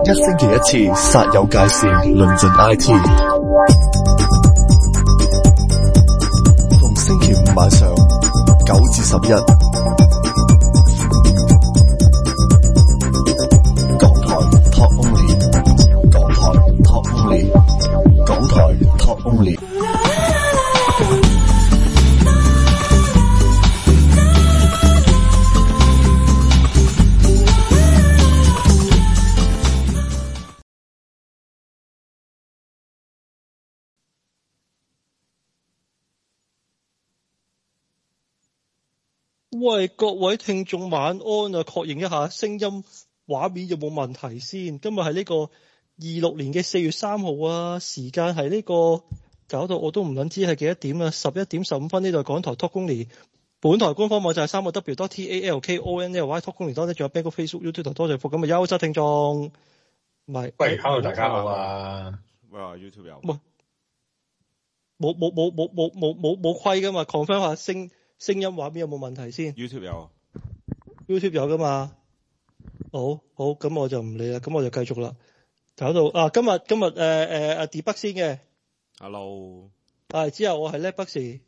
一星期一次，煞有介事，論盡 IT。逢星期五晚上9至11，港台 Talk Only， 港台 Talk Only， 港台 Talk Only。 喂，各位聽眾晚安啊！確認一下聲音畫面有冇問題先。今日係呢個26年嘅4月3號啊，時間係呢個搞到我都唔撚知係幾多點啊！11點15分呢度港台 Talk Only， 本台官方網站係3個W.TALKONLY Talk Only， 多謝仲有 Bang Facebook YouTube 多謝服咁嘅優質聽眾。唔係， 喂 ，hello 大家好啊！ 喂 ，YouTube 有冇規噶嘛 ？confirm 下聲音畫面有冇問題先 ？YouTube 有 ，YouTube 有噶嘛？好，咁我就唔理啦，咁我就繼續啦。搞到今日D 北先嘅 ，Hello， 之後我係叻北士。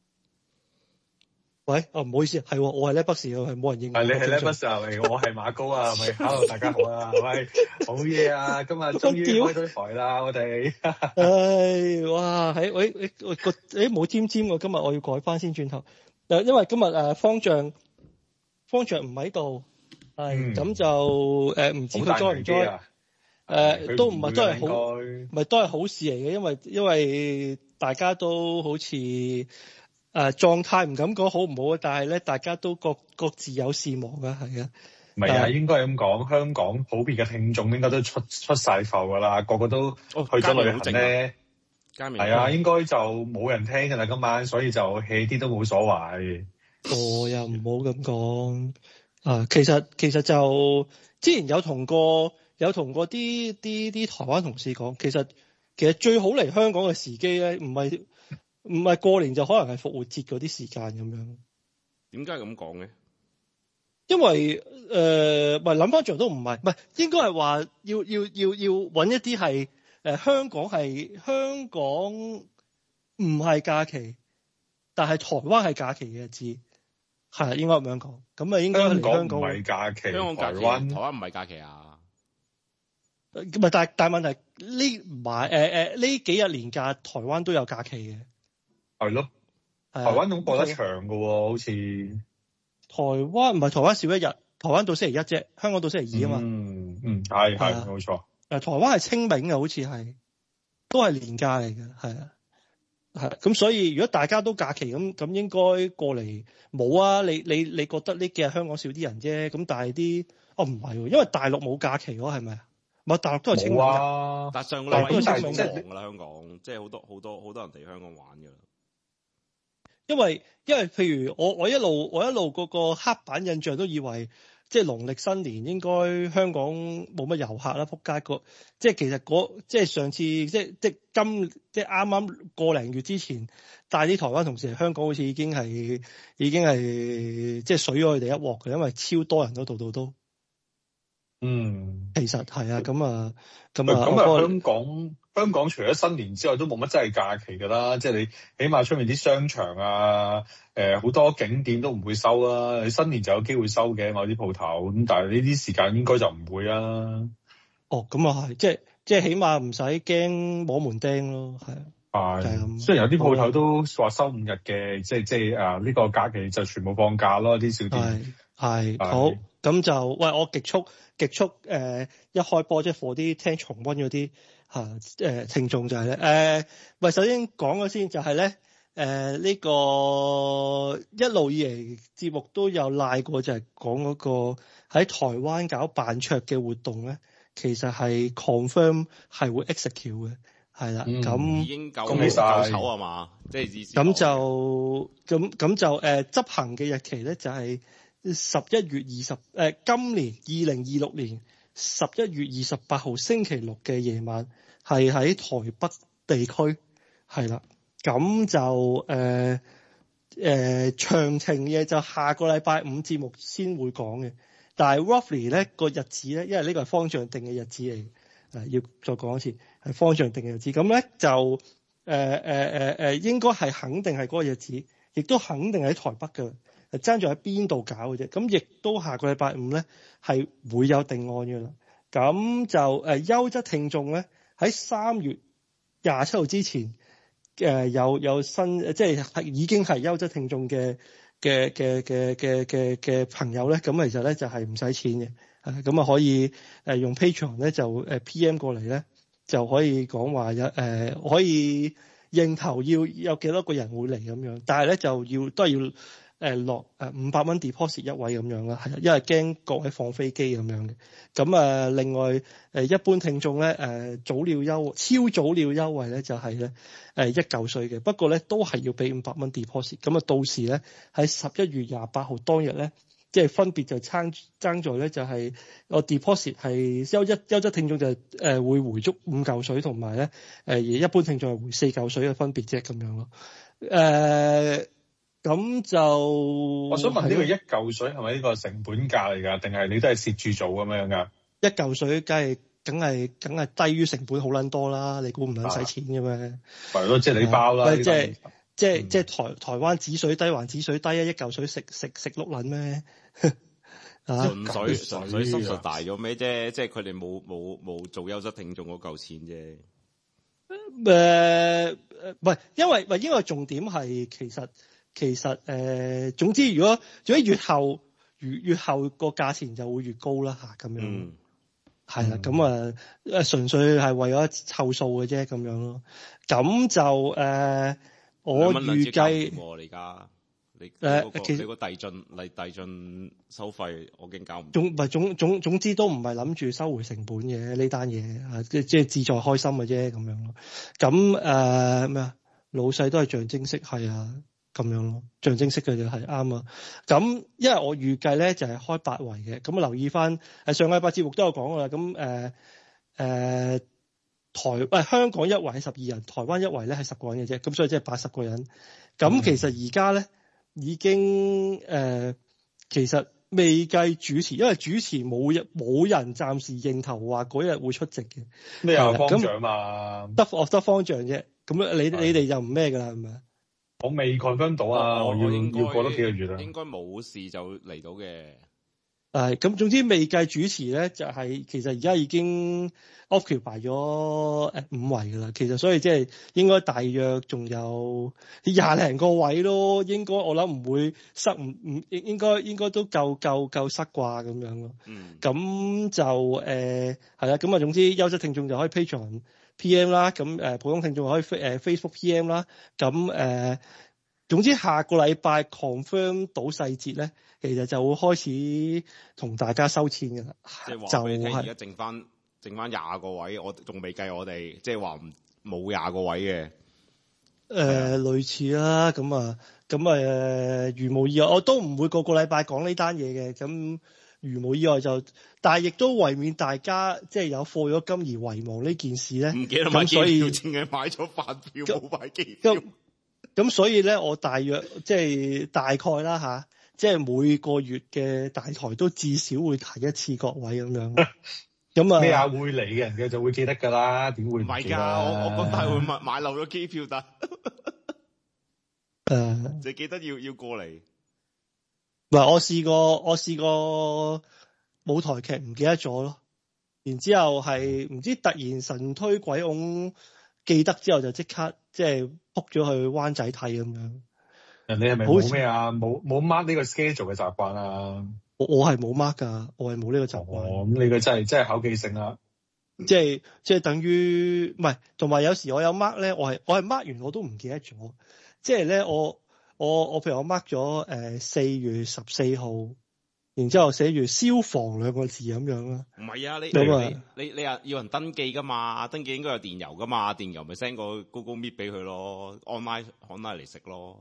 喂，唔好意思，係我係叻北士，係冇人認。 你係叻北士啊？我係馬高啊？咪 hello 大家好啊！喂，好嘢啊！今日終於開到台啦，我哋。 哇！冇尖尖喎，今日我要改翻先轉頭。因為今日方丈唔喺度，咁就唔知佢 join 唔 join，都唔係都係好，唔係都係好事嚟嘅，因為大家都好似狀態唔敢講好唔好啊，但係咧大家都各自有事忙啊，係啊， 唔係啊，應該咁講，香港普遍嘅聽眾應該都出晒埠噶啦，個個都去咗旅行咧。係啊，應該就冇人聽㗎啦，今晚，所以就 hea 啲都冇所謂。 又唔好咁講其實就之前有同過啲台灣同事講，其實最好嚟香港嘅時機咧，唔係過年，就可能係復活節嗰啲時間咁樣。 點解咁講嘅？因為諗翻轉都唔係應該係話要揾一啲係。香港唔係假期，但係台灣係假期嘅日子，係應該咁樣講。咁啊，應該嚟香港唔係假期， 台灣唔係假期啊。 但係問題呢幾日連假，台灣都有假期嘅。 係咯，台灣仲過得長㗎喎，好似。台灣少一日，台灣到星期一啫，香港到星期二啊嘛。 係冇錯。 台灣係清明嘅，好似係都係年假嚟嘅，係啊，咁所以如果大家都假期咁應該過嚟冇啊？你覺得呢幾日香港少啲人啫？咁但係唔係喎，因為大陸冇假期喎，係咪啊？唔係大陸都係清明啊，但上個禮拜都係清明㗎啦，香港即係好多人嚟香港玩㗎啦。因為譬如我一路嗰個黑板印象都以為。即係農曆新年應該香港冇乜遊客啦，撲街即係其實即係上次即係啱啱個零月之前帶啲台灣同事嚟香港，好似已經係即係水咗佢哋一鑊嘅，因為超多人度都。其實係啊，咁香港除咗新年之外都冇乜真係假期㗎啦，即係你起碼出面啲商場啊，好多景點都唔會收啦。你新年就有機會收嘅某啲鋪頭，咁但係呢啲時間應該就唔會啦。 咁啊係，即係起碼唔使驚摸門釘咯，係啊，就係咁。 雖然有啲鋪頭都話收5日嘅，即係呢個假期就全部放假咯，啲小店。 係好，咁就我極速一開波即係 for 啲聽重溫嗰啲聽眾就係咧首先講咗先就係咧呢個一路以嚟節目都有賴過，就係講嗰個喺台灣搞辦桌嘅活動咧，其實係 confirm 係會 execute 嘅，係啦，咁已經夠醜啊嘛，即係咁就執行嘅日期咧就係11月20今年2026年11月28號星期六嘅夜晚，係喺台北地區，係啦。咁就詳情嘅就下個禮拜5節目先會講嘅。 但係 roughly 咧個日子咧，因為呢個係方丈定嘅日子嚟，要再講一次係方丈定嘅日子。咁咧就應該係肯定係嗰個日子，亦都肯定喺台北嘅，爭住喺邊度搞嘅啫。咁亦都下個禮拜五咧係會有定案嘅啦。咁就優質聽眾咧喺3月27號之前有新即係已經係優質聽眾嘅朋友咧，咁其實咧就係唔使錢嘅，咁啊可以用 Patreon 咧就PM 過嚟咧就可以講話可以認頭要有幾多個人會嚟咁樣，但係咧就都係要落500蚊 deposit 一位咁樣啦，係啊，因為驚各位放飛機咁樣嘅。咁另外一般聽眾咧超早鳥優惠咧就係咧1嚿水嘅，不過咧都係要俾500蚊 deposit。咁啊到時咧喺11月28號當日咧，即係分別就爭在咧就係個 deposit 係優質聽眾就會回足5嚿水，同埋咧而一般聽眾係回4嚿水嘅分別啫咁樣咯。咁就我想問呢個1嚿水係咪呢個成本價嚟㗎？定係你都係蝕住做咁樣㗎 ？1嚿水梗係低於成本好撚多啦！你估唔撚使錢嘅咩？係咯， 即係你包啦。 即係台灣止水低還止水低啊！1嚿水食碌撚咩？ 純粹濕實大咗咩啫？即係佢哋冇做優質聽眾嗰嚿錢啫。 唔係，因為重點係其實總之如果越後個價錢就會越高啦嚇咁樣，係啦，咁純粹係為咗湊數嘅啫咁樣咯。咁就我預計而家你其實個遞進收費我已經搞唔總之都唔係諗住收回成本嘅呢單嘢，即係志在開心嘅啫咁樣咯。咁咩啊？老細都係象徵式係啊。咁樣咯，象徵式嘅就係啱啊。咁因為我預計咧就係開8圍嘅，咁留意翻上個禮拜節目都有講㗎啦。咁香港一圍係12人，台灣一圍咧係10個人嘅啫，咁所以即係80個人。咁其實而家咧已經其實未計主持，因為主持冇人暫時認頭話嗰日會出席嘅。 咩有方丈嘛？ 得方丈啫。咁你哋就唔咩㗎啦，係咪啊？ 我未 confirm 到啊，我要過多幾個月啊。 應該冇事就嚟到嘅。 咁總之未計主持咧，就係其實而家已經 occupy 咗5圍㗎啦。其實所以即係應該大約仲有20零個位咯。應該我諗唔會塞，唔應該都夠塞啩咁樣咯。咁就係啦。咁總之優質聽眾就可以 Patreon PM 啦，咁普通聽眾可以Facebook PM 啦，咁總之下個禮拜 confirm 到細節咧，其實就會開始同大家收錢㗎啦。 即係話俾你聽，而家剩翻20個位，我仲未計我哋，即係話冇20個位嘅。 類似啦，咁如無意外，我都唔會個禮拜講呢單嘢嘅，咁。如無意外就，但係亦都為免大家即係有課咗金而遺忘呢件事咧， 唔記得買機票，淨係買咗飯票冇買機票。 咁所以咧，我大約即係大概啦嚇，即係每個月嘅大台都至少會提一次各位咁樣。咁咩啊？會嚟嘅人嘅就會記得㗎啦，點會唔記得？ 我嗰大會買漏咗機票，但你記得要過嚟。 唔係，我試過舞台劇唔記得咗咯，然之後係唔知突然神推鬼拱記得之後就即刻即係撲咗去灣仔睇咁樣。 人哋係咪冇咩啊？冇 mark 呢個 schedule 嘅習慣啊？ 我係冇 mark 㗎，我係冇呢個習慣。 咁你個真係考記性啦。 即係等於唔係，同埋有時我有 mark 咧，我係 mark 完我都唔記得咗。即係咧我譬如我 mark 咗4月14號，然之後寫住消防2個字咁樣啦。 唔係啊，你要人登記噶嘛？登記應該有電郵噶嘛？電郵咪 send 個 Google Meet 俾佢咯 ，online 嚟食咯。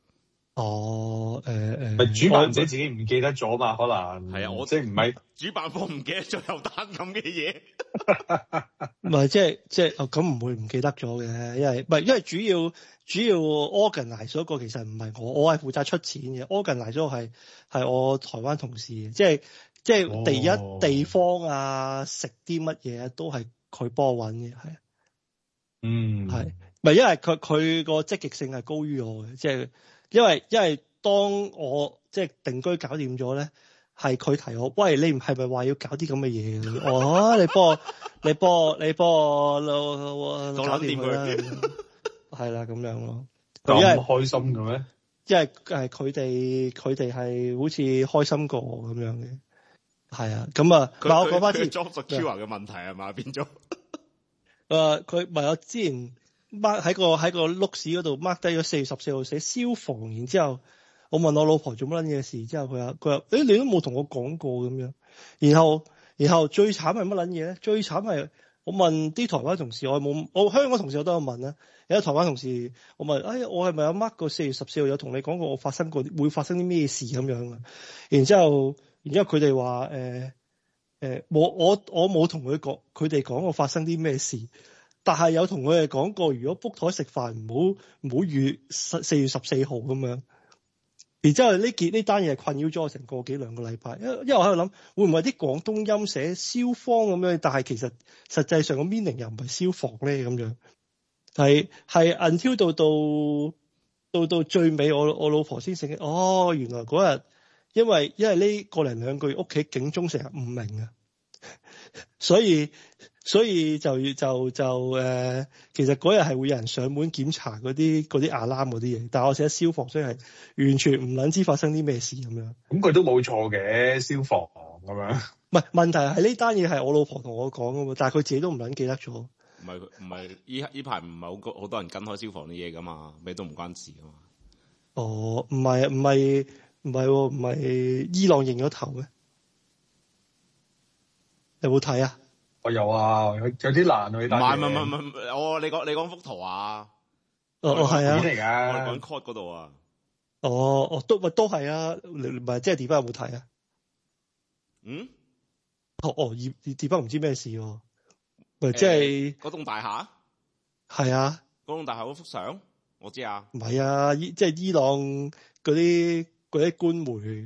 咪主辦者自己唔記得咗嘛？可能係啊，我即係唔係主辦方唔記得咗有單咁嘅嘢。 唔係即係咁唔會唔記得咗嘅，因為主要 organize 嗰個其實唔係我係負責出錢嘅，organize 嗰個係我台灣同事嘅，即即係第一地方啊，食啲乜嘢都係佢幫我揾嘅，係。係，唔係因為佢個積極性係高於我嘅，即係因為當我即係定居搞掂咗咧，係佢提我，喂，你唔係咪話要搞啲咁嘅嘢嘅？哦，你幫我搞掂佢啦，係啦咁樣咯。 咁開心嘅咩？ 因為佢哋係好似開心過我咁樣嘅，係啊。咁啊，我講翻啲 job secure 嘅問題係嘛變咗？ 佢唔係我之前 mark 喺個碌屎嗰度 mark 低咗4月14號寫消防，然之後我問我老婆做乜撚嘢事，之後佢話你都冇同我講過咁樣，然後最慘係乜撚嘢咧？最慘係我問啲台灣同事，我香港同事我都有問啦，有啲台灣同事我問，我係咪有 mark 過4月14號有同你講過我會發生啲咩事咁樣啊？然之後佢哋話我冇同佢哋講過發生啲咩事，但係有同佢哋講過，如果 book 台食飯唔好預4月14號咁樣。然之後呢單嘢困擾咗我成個幾兩個禮拜，因為我喺度諗會唔會啲廣東音寫消防咁樣，但係其實實際上個 meaning 又唔係消防咧咁樣。係 until 到最尾，我老婆先醒起，原來嗰日因為呢個零兩個月屋企警鐘成日唔明啊，所以就其實嗰日係會有人上門檢查嗰啲alarm嗰啲嘢，但係我寫消防，所以係完全唔撚知發生啲咩事咁樣。 咁佢都冇錯嘅，消防咁樣。 唔係問題係呢單嘢係我老婆同我講噶嘛，但係佢自己都唔撚記得咗。 唔係依排唔係好多人跟開消防啲嘢噶嘛，咩都唔關事噶嘛。 哦，唔係伊朗認咗頭咩？有冇睇啊？ 我有啊，有啲難啊。 唔係，你講幅圖啊？ 係啊。 片嚟㗎。 我講 code 嗰度啊。 都係啊，唔係即係 Debug 有冇睇啊？Debug 唔知咩事喎。咪即係嗰棟大廈？係啊， 嗰棟大廈嗰幅相，我知啊。 唔係啊，即係伊朗嗰啲官媒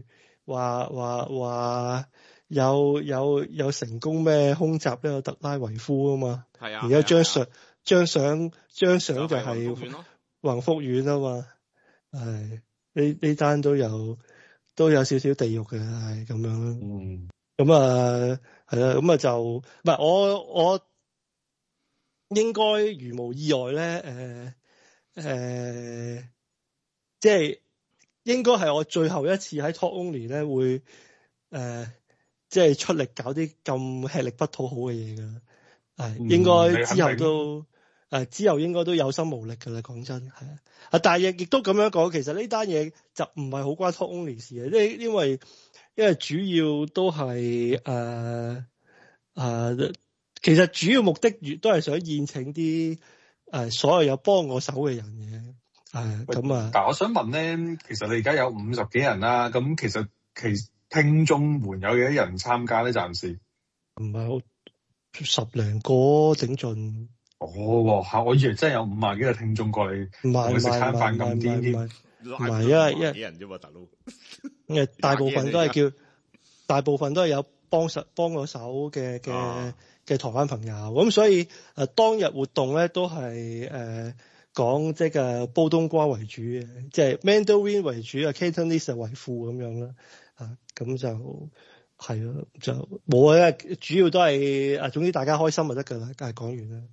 話有成功咩空襲呢個特拉維夫啊嘛。係啊。而家張相就係宏福苑啊嘛。係呢單都有少少地獄嘅，係咁樣。咁啊係啦，咁啊就唔係我。應該如無意外咧，即係應該係我最後一次喺 Talk Only 咧會即係出力搞啲咁吃力不討好嘅嘢㗎。係應該之後應該都有心無力㗎啦。講真係啊，但係亦都咁樣講，其實呢單嘢就唔係好關 Talk Only 事嘅，因為主要都係其實主要目的都係想宴請啲所有有幫我手嘅人嘅，咁啊。 但我想問咧，其實你而家有50幾人啦，咁其實聽眾們有幾多人參加咧？暫時唔係好10零個頂盡。 我以為真係有50幾個聽眾過嚟同佢食餐飯咁癲添。 唔係因為幾人啫嘛，大佬。因為大部分都係有幫我手嘅台灣朋友，咁所以當日活動咧都係講即係煲冬瓜為主嘅，即係 Mandarin 為主，Cantonese 為輔咁樣啦。咁就係咯，就冇啊，主要都係總之大家開心就得㗎啦。梗係講完啦，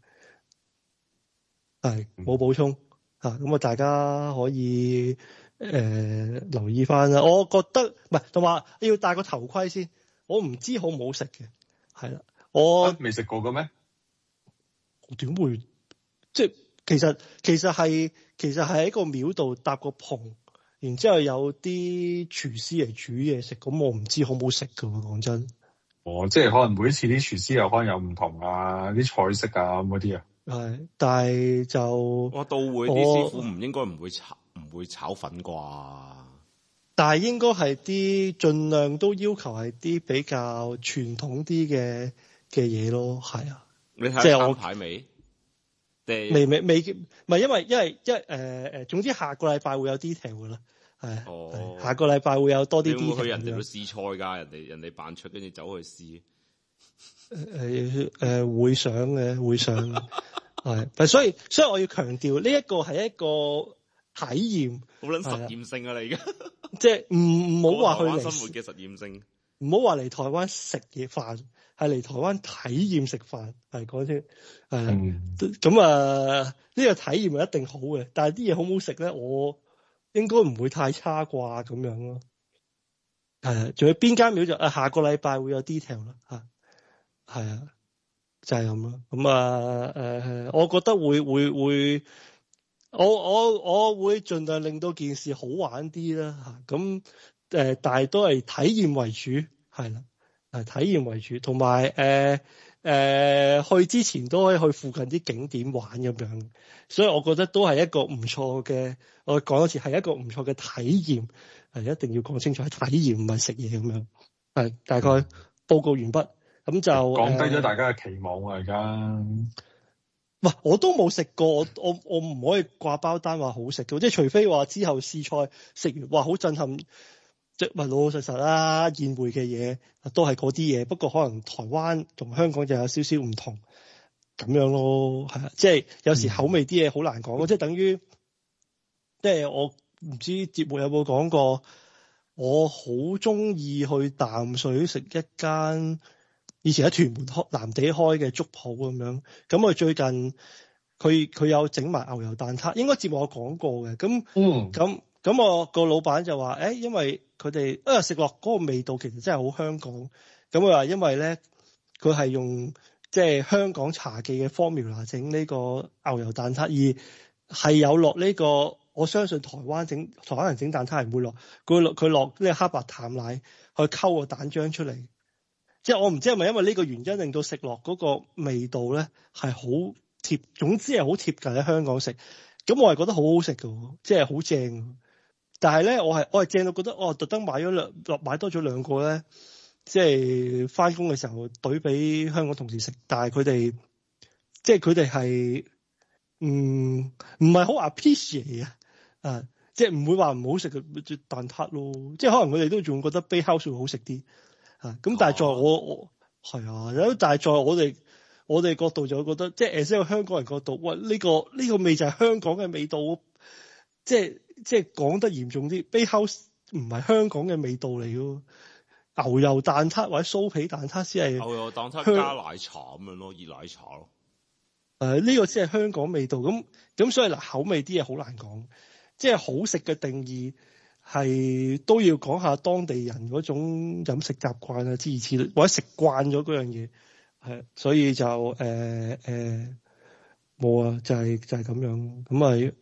係冇補充咁大家可以留意翻啦。我覺得唔係同埋要戴個頭盔先，我唔知好唔好食嘅，係啦。我未食過嘅咩？ 我點會？即係其實係喺個廟度搭個棚，然之後有啲廚師嚟煮嘢食，咁我唔知好唔好食㗎喎。講真。 即係可能每一次啲廚師又可能有唔同啊，啲菜式啊咁嗰啲啊。 係，但係就到會啲師傅唔會炒粉啩？ 但係應該係啲盡量都要求係啲比較傳統啲嘅嘢咯，係啊。 你睇餐牌未？未， 唔係因為總之下個禮拜會有 detail 噶啦， 係下個禮拜會有多啲 detail。 你會去人哋度試菜㗎？人哋扮出跟住走去試。 會想嘅，係，所以我要強調呢一個係一個體驗， 好撚實驗性啊！你而家即係唔好話去嚟生活嘅實驗性， 唔好話嚟台灣食嘢飯，係嚟台灣體驗食飯，係講先，咁呢個體驗係一定好嘅，但係啲嘢好唔好食咧？我應該唔會太差啩咁樣咯。仲有邊間廟就下個禮拜會有 detail 啦嚇。係啊，就係咁咯。咁我覺得會，我會盡量令到件事好玩啲啦嚇。咁但係都係體驗為主，係啦，體驗為主。同埋去之前都可以去附近啲景點玩咁樣。所以我覺得都係一個唔錯嘅。我講多次係一個唔錯嘅體驗，係一定要講清楚，係體驗唔係食嘢咁樣。係大概報告完畢。咁就降低咗大家嘅期望啊！而家， 我都冇食過，我唔可以掛包單話好食嘅，即係除非話之後試菜食完，哇好震撼，即係老老實實啦，宴會嘅嘢都係嗰啲嘢，不過可能台灣同香港就有少少唔同咁樣咯，係啊，即係有時口味啲嘢好難講，即係等於，即係我唔知節目有冇講過，我好中意去淡水食一間。以前喺屯門藍地開嘅粥鋪咁樣，咁佢最近佢有整埋牛油蛋撻，應該節目我講過嘅。咁我個老闆就話，因為佢哋食落嗰個味道其實真係好香港。咁佢話因為咧，佢係用即係香港茶記嘅 formula 整呢個牛油蛋撻，而係有落呢個，我相信台灣人整蛋撻係唔會落，佢落呢個黑白淡奶去溝個蛋漿出嚟。即係我唔知係咪因為呢個原因令到食落嗰個味道咧係好貼，總之係好貼近喺香港食。咁我係覺得好好食嘅，即係好正。但係咧，我係正到覺得，特登買多咗兩個咧，即係翻工嘅時候懟俾香港同事食。但係佢哋係唔係好 appreciate 啊？即係唔會話唔好食嘅蛋撻咯。即係可能佢哋都仲覺得 Bakehouse 會好食啲。咁但係在我係但係在我哋角度就覺得，即係喺香港人角度，喂呢個味就係香港嘅味道，即係講得嚴重啲，Bakehouse唔係香港嘅味道嚟咯，牛油蛋撻或者酥皮蛋撻先係牛油蛋撻加奶茶咁樣咯，熱奶茶咯。 呢個先係香港味道，咁所以口味啲嘢好難講，即係好食嘅定義。係都要講下當地人嗰種飲食習慣啊，諸如此類，或者食慣咗嗰樣嘢，係，所以就冇啊，就係咁樣，咁咪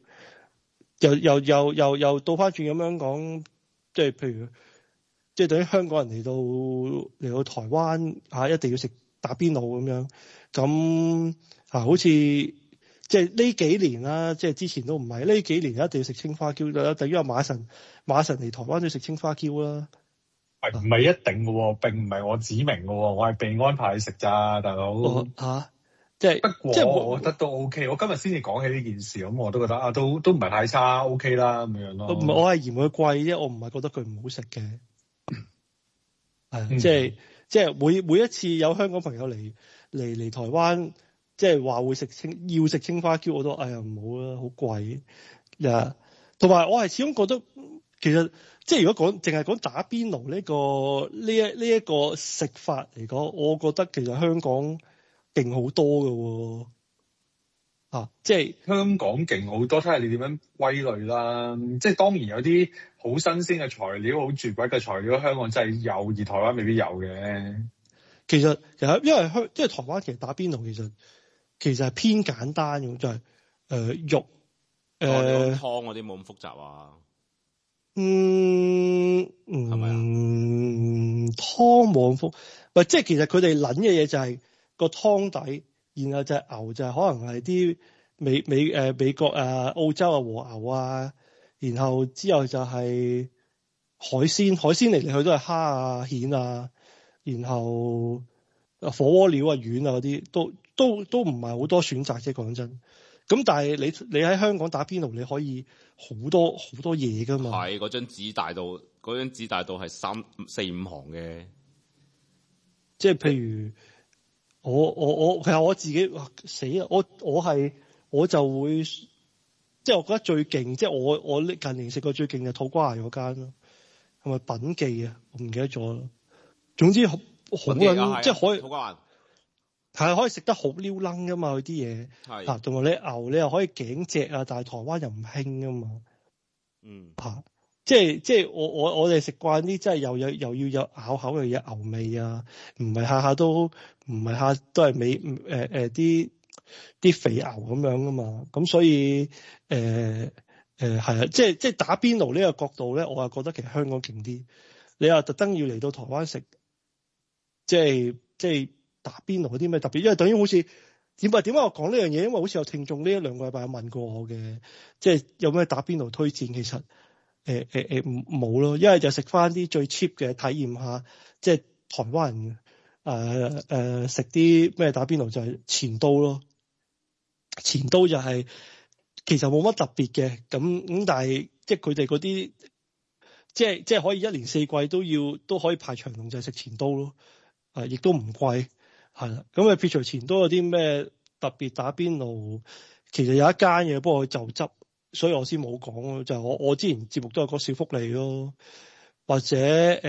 又倒翻轉咁樣講，即係譬如，即係等於香港人嚟到台灣一定要食打邊爐咁樣，咁好似。即係呢幾年啦，即係之前都唔係呢幾年一定要食青花椒啦。等於阿馬神嚟台灣都食青花椒啦。 唔係一定嘅喎，並唔係我指明嘅喎，我係被安排去食咋，大佬。 即係不過我覺得都 OK。我今日先至講起呢件事，咁我都覺得都唔係太差 OK 啦咁樣咯。 我係嫌佢貴啫，我唔係覺得佢唔好食嘅。即係每一次有香港朋友嚟台灣。即係話會要食青花椒，我都唔好啦，好貴呀。同埋我係始終覺得，其實即係如果淨係講打邊爐呢一個食法嚟講，我覺得其實香港勁好多㗎喎。即係香港勁好多，睇下你點樣歸類啦。即係當然有啲好新鮮嘅材料，好絕詭嘅材料，香港真係有，而台灣未必有嘅。 其實因為台灣其實打邊爐其實係偏簡單嘅，就係肉湯嗰啲冇咁複雜啊。 係咪啊？湯冇咁複，即係其實佢哋諗嘅嘢就係個湯底，然後就係牛就係可能係啲美國澳洲和牛啊，然後之後就係海鮮嚟嚟去都係蝦啊蜆啊，然後火鍋料啊丸啊嗰啲都唔係好多選擇啫，講真。 咁但係你喺香港打邊爐，你可以好多嘢㗎嘛。 係嗰張紙大到係3、4、5行嘅。 即係譬如我其實我自己死啊！我就會即係我覺得最勁，即係我近年食過最勁嘅土瓜灣嗰間咯，係咪品記啊？我唔記得咗啦。總之好撚即係可以土瓜灣係可以食得好撩楞噶嘛，佢啲嘢係同埋你牛你又可以頸脊啊，但係台灣又唔興噶嘛。即係我哋食慣啲，即係又要有咬口又有牛味啊，唔係下下都係啲肥牛咁樣噶嘛，咁所以係啊，即係打邊爐呢個角度咧，我係覺得其實香港勁啲。你話特登要嚟到台灣食，即係打邊爐嗰啲咩特別？因為等於好似點解我講呢樣嘢？因為好似有聽眾呢1-2個禮拜有問過我嘅，即係有咩打邊爐推薦？其實冇咯，一係就食翻啲最 cheap 嘅體驗下，即係台灣人食啲咩打邊爐就係錢刀咯。錢刀就係其實冇乜特別嘅，咁但係即係佢哋嗰啲即係可以1年4季都可以排長龍，就係食錢刀咯，亦都唔貴，係啦。咁撇除錢刀有啲咩特別打邊爐，其實有一間嘢，不過佢就執，所以我先冇講咯。就係我之前節目都有個小福利咯，或者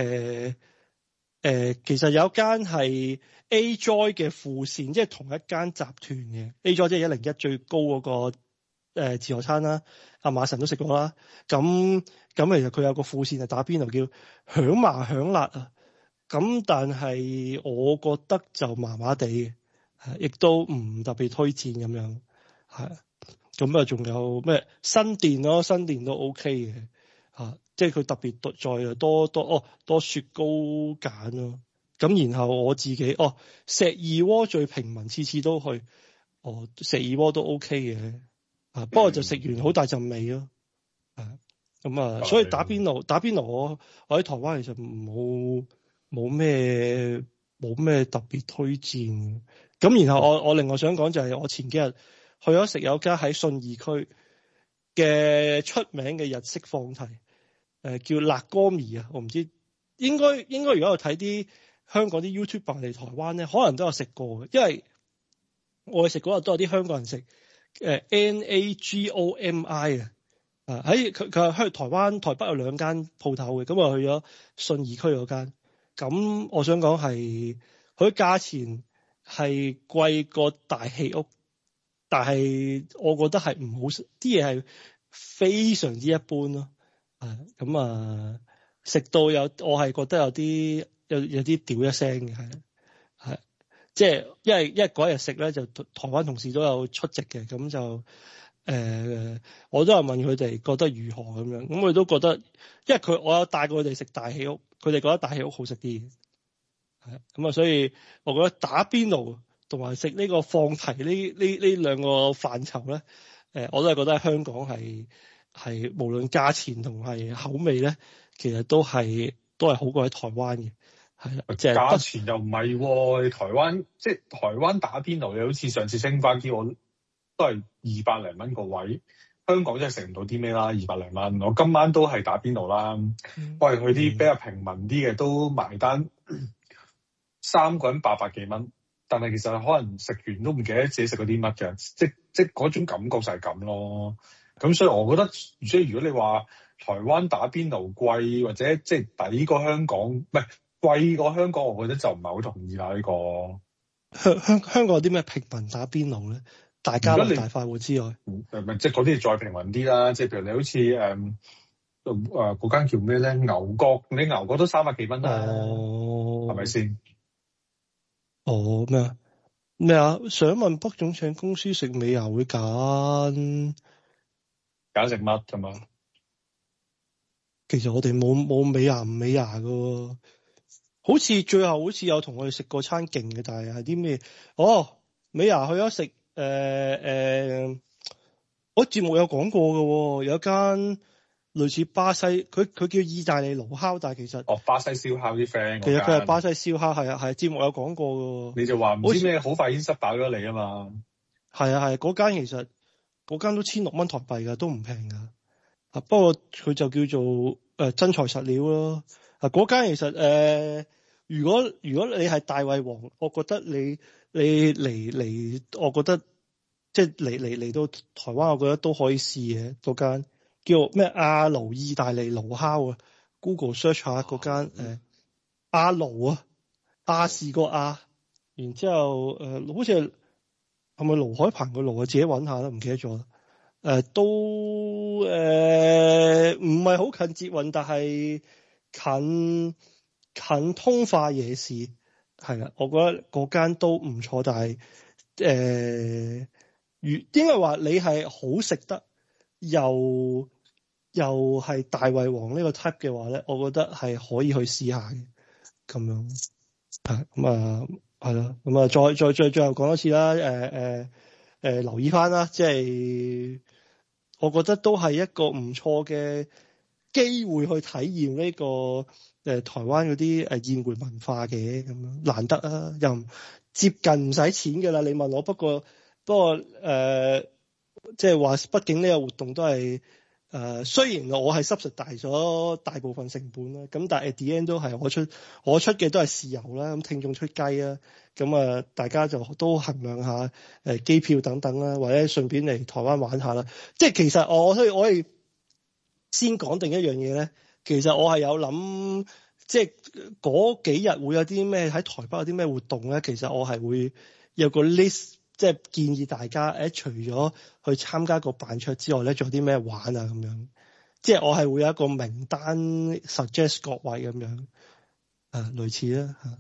其實有一間係 A-Joy 嘅副線，即係同一間集團嘅 A-Joy，即係101最高嗰個自助餐啦。阿馬神都食過啦。咁其實佢有個副線係打邊爐叫響麻響辣啊。咁但係我覺得就麻麻地嘅，亦都唔特別推薦咁樣。係咁啊，仲有咩新店咯？新店都 OK 嘅。即係佢特別在多雪糕揀咯，咁然後我自己石二鍋最平民，次次都去，石二鍋都 OK 嘅，不過就食完好大陣味咯，咁啊，所以打邊爐我喺台灣其實冇咩特別推薦，咁然後我另外想講就係我前幾日去咗食有間喺信義區嘅出名嘅日式放題。叫辣哥咪啊，我唔知應該如果有睇啲香港啲 YouTuber 嚟台灣咧，可能都有食過嘅，因為我哋食嗰日都有啲香港人食NAGOMI 啊，喺佢去台灣台北有2間鋪頭嘅，咁啊去咗信義區嗰間，咁我想講係佢價錢係貴過大氣屋，但係我覺得係唔好食，啲嘢係非常之一般咯。咁啊，食到我係覺得有啲屌一聲嘅，係即係因為嗰日食咧就台灣同事都有出席嘅，咁就我都係問佢哋覺得如何咁樣，咁佢都覺得，因為我有帶過佢哋食大氣屋，佢哋覺得大氣屋好食啲嘅，係咁啊，所以我覺得打邊爐同埋食呢個放題呢兩個範疇咧，我都係覺得喺香港係無論價錢同係口味咧，其實都係好過喺台灣嘅，係啦。即係價錢又唔係喎，你台灣打邊爐，你好似上次星巴克我都係200零蚊個位，香港真係食唔到啲咩啦，200零蚊。我今晚都係打邊爐啦，我係去啲比較平民啲嘅都埋單，3個人800幾蚊，但係其實可能食完都唔記得自己食嗰啲乜嘅，即嗰種感覺就係咁咯。咁所以我覺得，即係如果你話台灣打邊爐貴或者即係抵過香港，唔係貴過香港，我覺得就唔係好同意啦呢個。 香港有啲咩平民打邊爐咧？大家樂大快活之外， 即係嗰啲再平民啲啦。即係譬如你好似嗰間叫咩咧？牛角，你牛角都300幾蚊啦，係咪先？ 咩啊？想問北總請公司食美牙會揀食乜㗎嘛？ 其實我哋冇美牙唔美牙㗎喎，好似最後好似有同我哋食過餐勁嘅，但係啲咩？美牙去咗食我節目有講過㗎喎，有一間類似巴西，佢叫意大利爐烤，但係其實巴西燒烤啲 friend， 其實佢係巴西燒烤，係節目有講過㗎喎。 你就話唔知咩好快已經塞飽咗你啊嘛？ 係嗰間其實嗰間都16蚊台幣㗎，都唔平㗎。不過佢就叫做真材實料咯。嗰間其實如果你係大胃王，我覺得你嚟，我覺得即係嚟到台灣，我覺得都可以試嘅。嗰間叫咩阿盧意大利爐烤啊 ，Google search 下嗰間阿盧啊，亞視個亞，然之後好似係咪盧海鵬個盧啊？自己揾下啦，唔記得咗啦。都唔係好近捷運，但係近通化夜市係啦。我覺得嗰間都唔錯，但係應該話你係好食得又係大胃王呢個 type 嘅話咧，我覺得係可以去試下嘅咁樣。咁啊係咯，咁啊最後講多次啦。留意翻啦，即係我覺得都係一個唔錯嘅機會去體驗呢個台灣嗰啲宴會文化嘅咁樣，難得啊，又接近唔使錢㗎啦。你問我，不過即係話，畢竟呢個活動都係雖然我係subsidize咗大部分成本啦，咁但係 at the end 都係我出嘅都係豉油啦，咁聽眾出雞啦，咁大家就都衡量下機票等等啦，或者順便嚟台灣玩下啦。即係其實我可以先講定一樣嘢咧，其實我係有諗，即係嗰幾日會有啲咩喺台北有啲咩活動咧，其實我係會有個 list。即係建議大家除咗去參加個辦桌之外咧，仲有啲咩玩啊咁樣。即係我係會有一個名單 suggest 各位咁樣，類似啦嚇。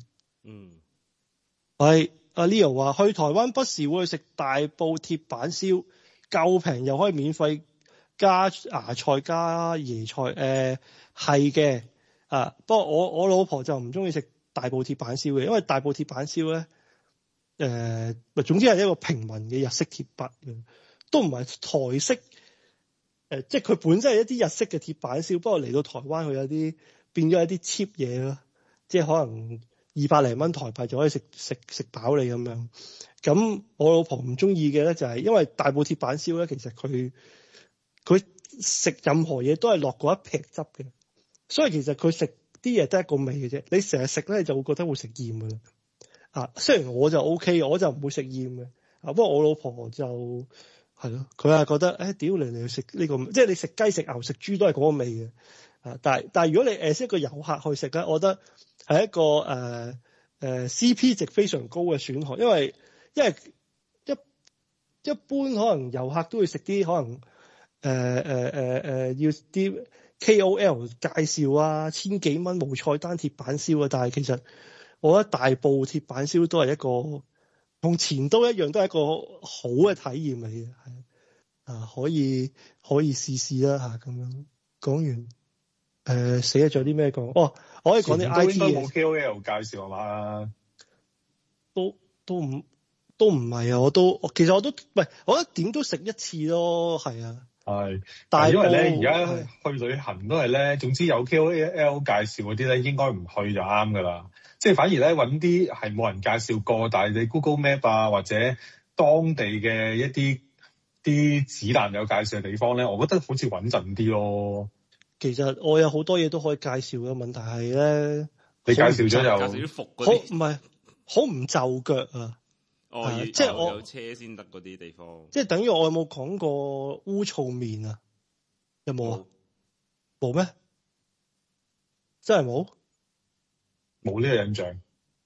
係阿 Leo 話去台灣不時會去食大埔鐵板燒，夠平又可以免費加芽菜加椰菜。係嘅不過我老婆就唔中意食大埔鐵板燒嘅，因為大埔鐵板燒咧。總之係一個平民嘅日式鐵板嘅，都唔係台式。即係佢本身係一啲日式嘅鐵板燒，不過嚟到台灣佢有啲變咗一啲 cheap 嘢咯，即係可能200零蚊台幣就可以食飽你咁樣。咁我老婆唔中意嘅咧就係因為大埔鐵板燒咧，其實佢食任何嘢都係落過一撇汁嘅，所以其實佢食啲嘢得一個味嘅啫。你成日食咧就會覺得會食厭㗎啦。雖然我就 OK， 我就唔會食厭嘅。不過我老婆就係咯，佢係覺得屌你去食呢個，即係你食雞食牛食豬都係嗰個味嘅。但係如果你一個遊客去食咧，我覺得係一個CP 值非常高嘅選項，因為一般可能遊客都會食啲可能要啲 KOL 介紹啊，1000幾蚊無菜單鐵板燒啊，但係其實我覺得大埔鐵板燒都係一個同前都一樣，都係一個好嘅體驗嚟嘅，係可以試試啦嚇咁樣。講完死咗仲有啲咩講？我可以講啲 IT 嘅。冇 KOL 介紹係嘛？ 都唔係啊！其實我都唔係，我覺得點都食一次咯，係啊。係，但係因為咧而家去旅行都係咧，總之有 KOL 介紹嗰啲咧，應該唔去就啱噶啦。即係反而咧揾啲係冇人介紹過，但係你 Google Map 啊或者當地嘅一啲指南有介紹嘅地方咧，我覺得好似穩陣啲咯。 其實我有好多嘢都可以介紹嘅，問題係咧， 你介紹咗又介紹啲服嗰啲， 唔係好唔就腳啊！即係我有車先得嗰啲地方， 即係等於我有冇講過烏醋麵啊？有冇啊？冇咩？真係冇？ 冇呢個印象。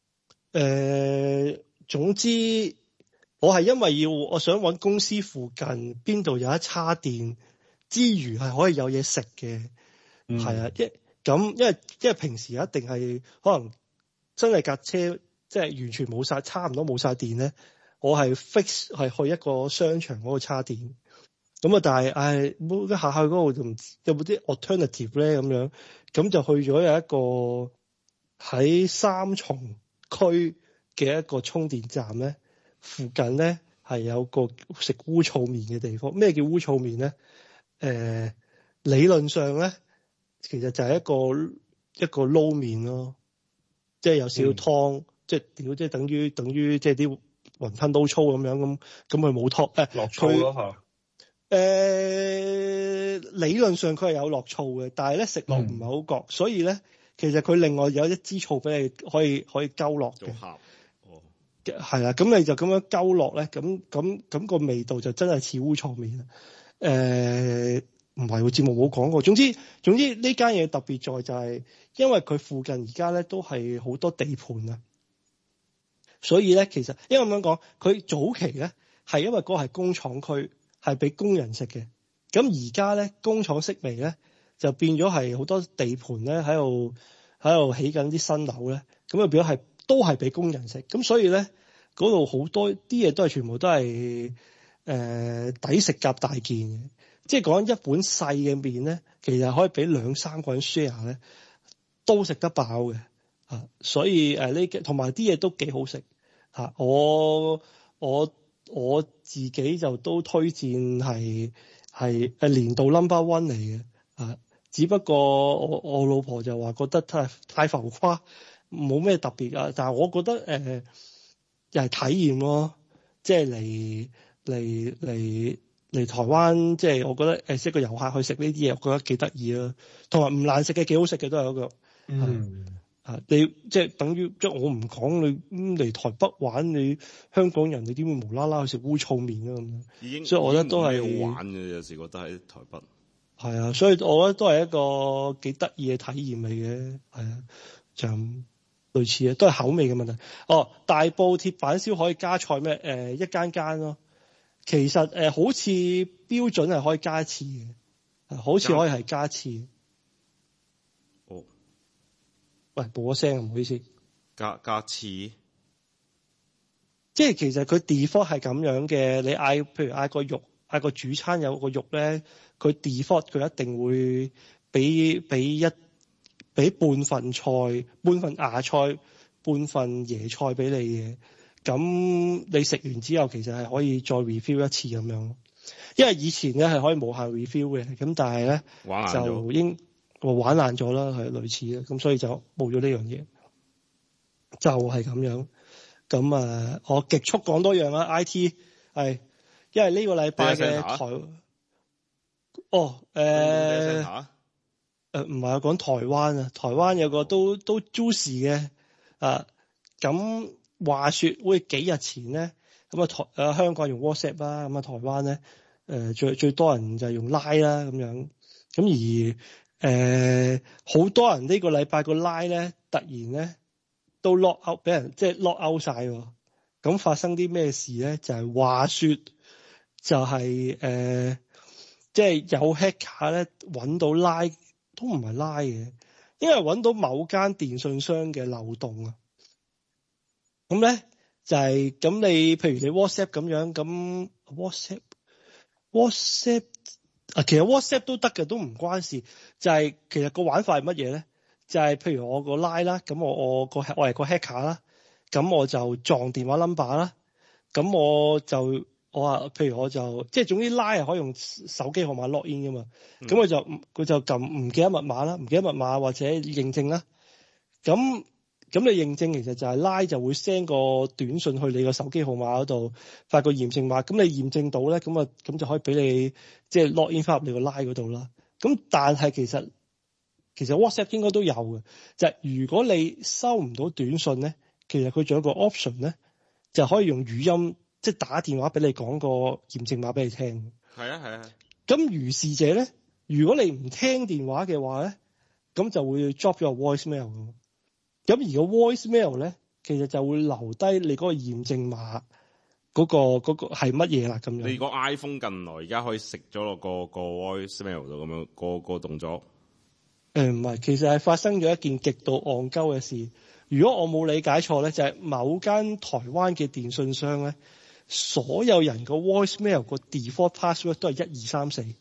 總之我係因為我想揾公司附近邊度有一叉電之餘係可以有嘢食嘅，係啊，因為平時一定係可能真係架車。即係完全冇晒，差唔多冇晒電咧。我係 fix 係去一個商場嗰個叉電咁啊，但係冇下去嗰度就唔知有冇啲 alternative 咧咁樣，咁就去咗有一個喺三重區嘅一個充電站咧，附近咧係有個食烏醋麵嘅地方。咩叫烏醋麵咧？理論上咧，其實就係一個撈麵咯，即係有少少湯。即係等於即係啲雲吞撈粗咁樣咁佢冇湯落粗咯嚇。 理論上佢係有落醋嘅，但係咧食落唔係好覺，所以咧其實佢另外有一支醋俾你可以勾落嘅。係啦，咁你就咁樣勾落咧，咁個味道就真係似烏醋麵啦。唔係喎，節目冇講過。總之呢間嘢特別在就係，因為佢附近而家咧都係好多地盤啊，所以咧其實因為咁樣講，佢早期咧係因為嗰個係工廠區，係俾工人食嘅。咁而家咧工廠式微咧就變咗係好多地盤咧喺度起緊啲新樓咧，咁就變咗係都係俾工人食。咁所以咧嗰度好多啲嘢都係全部都係抵食夾大件嘅。即係講一碗細嘅麵咧，其實可以俾2-3個人 share 咧，都食得飽嘅嚇。所以呢同埋啲嘢都幾好食嚇。我自己就都推薦係年度 No.1 嚟嘅嚇。只不過我老婆就話覺得太浮誇，冇咩特別啊。但係我覺得又係體驗咯，即係嚟台灣，即係我覺得一個遊客去食呢啲嘢，我覺得幾得意啊，同埋唔難食嘅，幾好食嘅都係嗰個。你即係等於即係我唔講你嚟台北玩，你香港人你點會無啦啦去食烏醋麵啊咁樣？所以我覺得都係好玩嘅，有時覺得喺台北。係啊，所以我覺得都係一個幾得意嘅體驗嚟嘅，係啊，就類似嘅，都係口味嘅問題。大埔鐵板燒可以加菜咩？一間咯。其實好似標準係可以加一次嘅，好似可以係加一次。喂，報咗聲啊，唔好意思。加次，即係其實佢 default 係咁樣嘅。你譬如嗌個肉，嗌個主餐有個肉咧，佢 default 佢一定會俾半份菜、半份芽菜、半份椰菜俾你嘅。咁你食完之後，其實係可以再 refill 一次咁樣。因為以前咧係可以無限 refill 嘅，咁但係咧就玩爛咗啦，係類似嘅，咁所以就冇咗呢樣嘢，就係咁樣。咁我極速講多樣啦 ，IT 係，因為呢個禮拜嘅台，唔係講台灣啊，台灣有個都 juicy 嘅咁。話說會幾日前咧，咁香港用 WhatsApp 啦，咁台灣咧最多人就係用 Line 啦咁樣，咁而好多人呢個禮拜個 Line 咧突然咧都 lock out 俾人即係 lock out 晒喎，咁發生啲咩事咧？就係話說就係即係有 hacker 咧揾到 Line 都唔係 Line 嘅，因為揾到某間電信商嘅漏洞啊。咁咧就係咁，你譬如你 WhatsApp 咁樣，咁 WhatsApp 其實 WhatsApp 都得嘅，都唔關事。就係其實個玩法係乜嘢咧？就係譬如我個 Line 啦，咁我係個 hacker 啦，咁我就撞電話 number 啦，咁譬如我就即係總之 Line 係可以用手機號碼 log in 噶嘛，咁佢就撳唔記得密碼啦，唔記得密碼或者認證啦，咁你認證其實就係 Line 就會 send 個短信去你個手機號碼嗰度發個驗證碼，咁你驗證到咧，咁就可以俾你即係 log in 翻入你個 Line 嗰度啦。咁但係其實 WhatsApp 應該都有嘅，就係如果你收唔到短信咧，其實佢仲有個 option 咧，就可以用語音即係打電話俾你講個驗證碼俾你聽。係啊。咁如是者咧，如果你唔聽電話嘅話咧，咁就會 drop 咗個 voicemail 㗎。咁而個 voicemail 咧，其實就會留低你嗰個驗證碼嗰個係乜嘢啦咁樣。你個 iPhone 近來而家可以食咗落個 voicemail 度咁樣個動作？唔係，其實係發生咗一件極度戇鳩嘅事。如果我冇理解錯咧，就係某間台灣嘅電信商咧，所有人個 voicemail 個 default password 都係1234。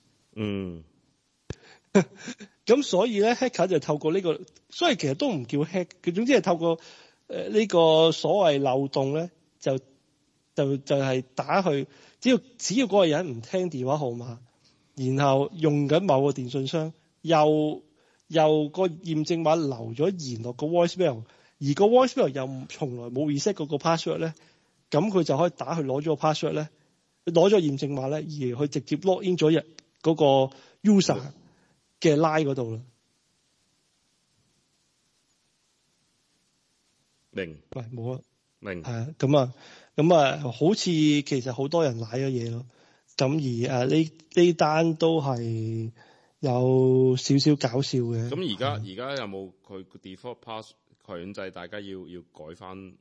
咁所以咧 hacker 就透過呢個，所以其實都唔叫 hack，佢總之係透過呢個所謂漏洞咧，就係打去，只要嗰個人唔聽電話號碼，然後用緊某個電信商，又個驗證碼留咗言落個 voicemail， 而個 voicemail 又從來冇 reset 嗰個 password 咧，咁佢就可以打去攞咗個 password 咧， 攞咗驗證碼咧，而去直接 log in 咗入嗰個 user 嘅 line 嗰度啦。 明， 喂，冇啊， 明， 係啊，咁啊，好似其實好多人賴咗嘢咯。咁而呢單都係有少少搞笑嘅。 咁而家有冇佢 default pass 強制大家要改翻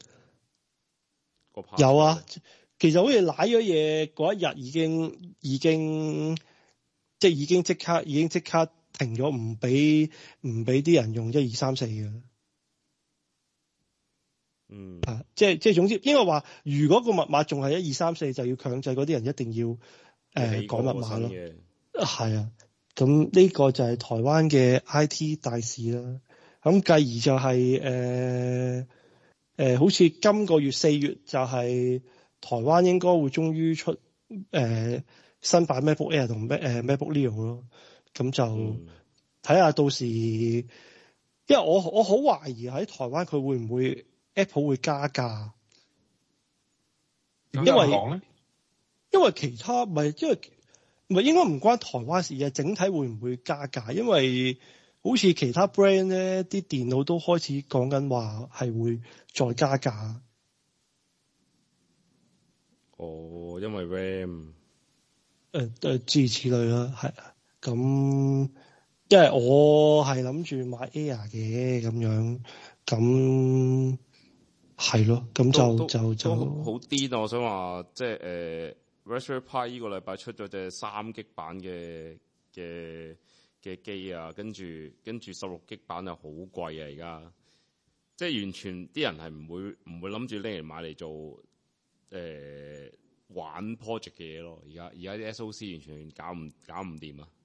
個 pass？ 有啊，其實好似賴咗嘢嗰一日已經即刻停咗，唔俾啲人用1234嘅。即係總之應該話，如果個密碼仲係1234，就要強制嗰啲人一定要改密碼咯。係啊，咁呢個就係台灣嘅 IT 大事啦。咁繼而就係好似今個月4月就係台灣應該會終於出新版 MacBook Air 同MacBook Neo 咯。咁就睇下到時，因為我好懷疑喺台灣佢會唔會 Apple 會加價，因為其他唔係應該唔關台灣事嘅，整體會唔會加價？因為好似其他 brand 咧，啲電腦都開始講緊話係會再加價。 哦，因為 RAM 諸如此類啦，係啊。咁因為我係諗住買 Air 嘅咁樣，咁係咯，咁就好癲啊！我想話即係Raspberry Pi 呢個禮拜出咗隻3GB版嘅機啊，跟住16GB版又好貴啊！而家即係完全啲人係唔會諗住拎嚟買嚟做玩 project 嘅嘢咯。而家啲 SOC 完全搞唔掂啊！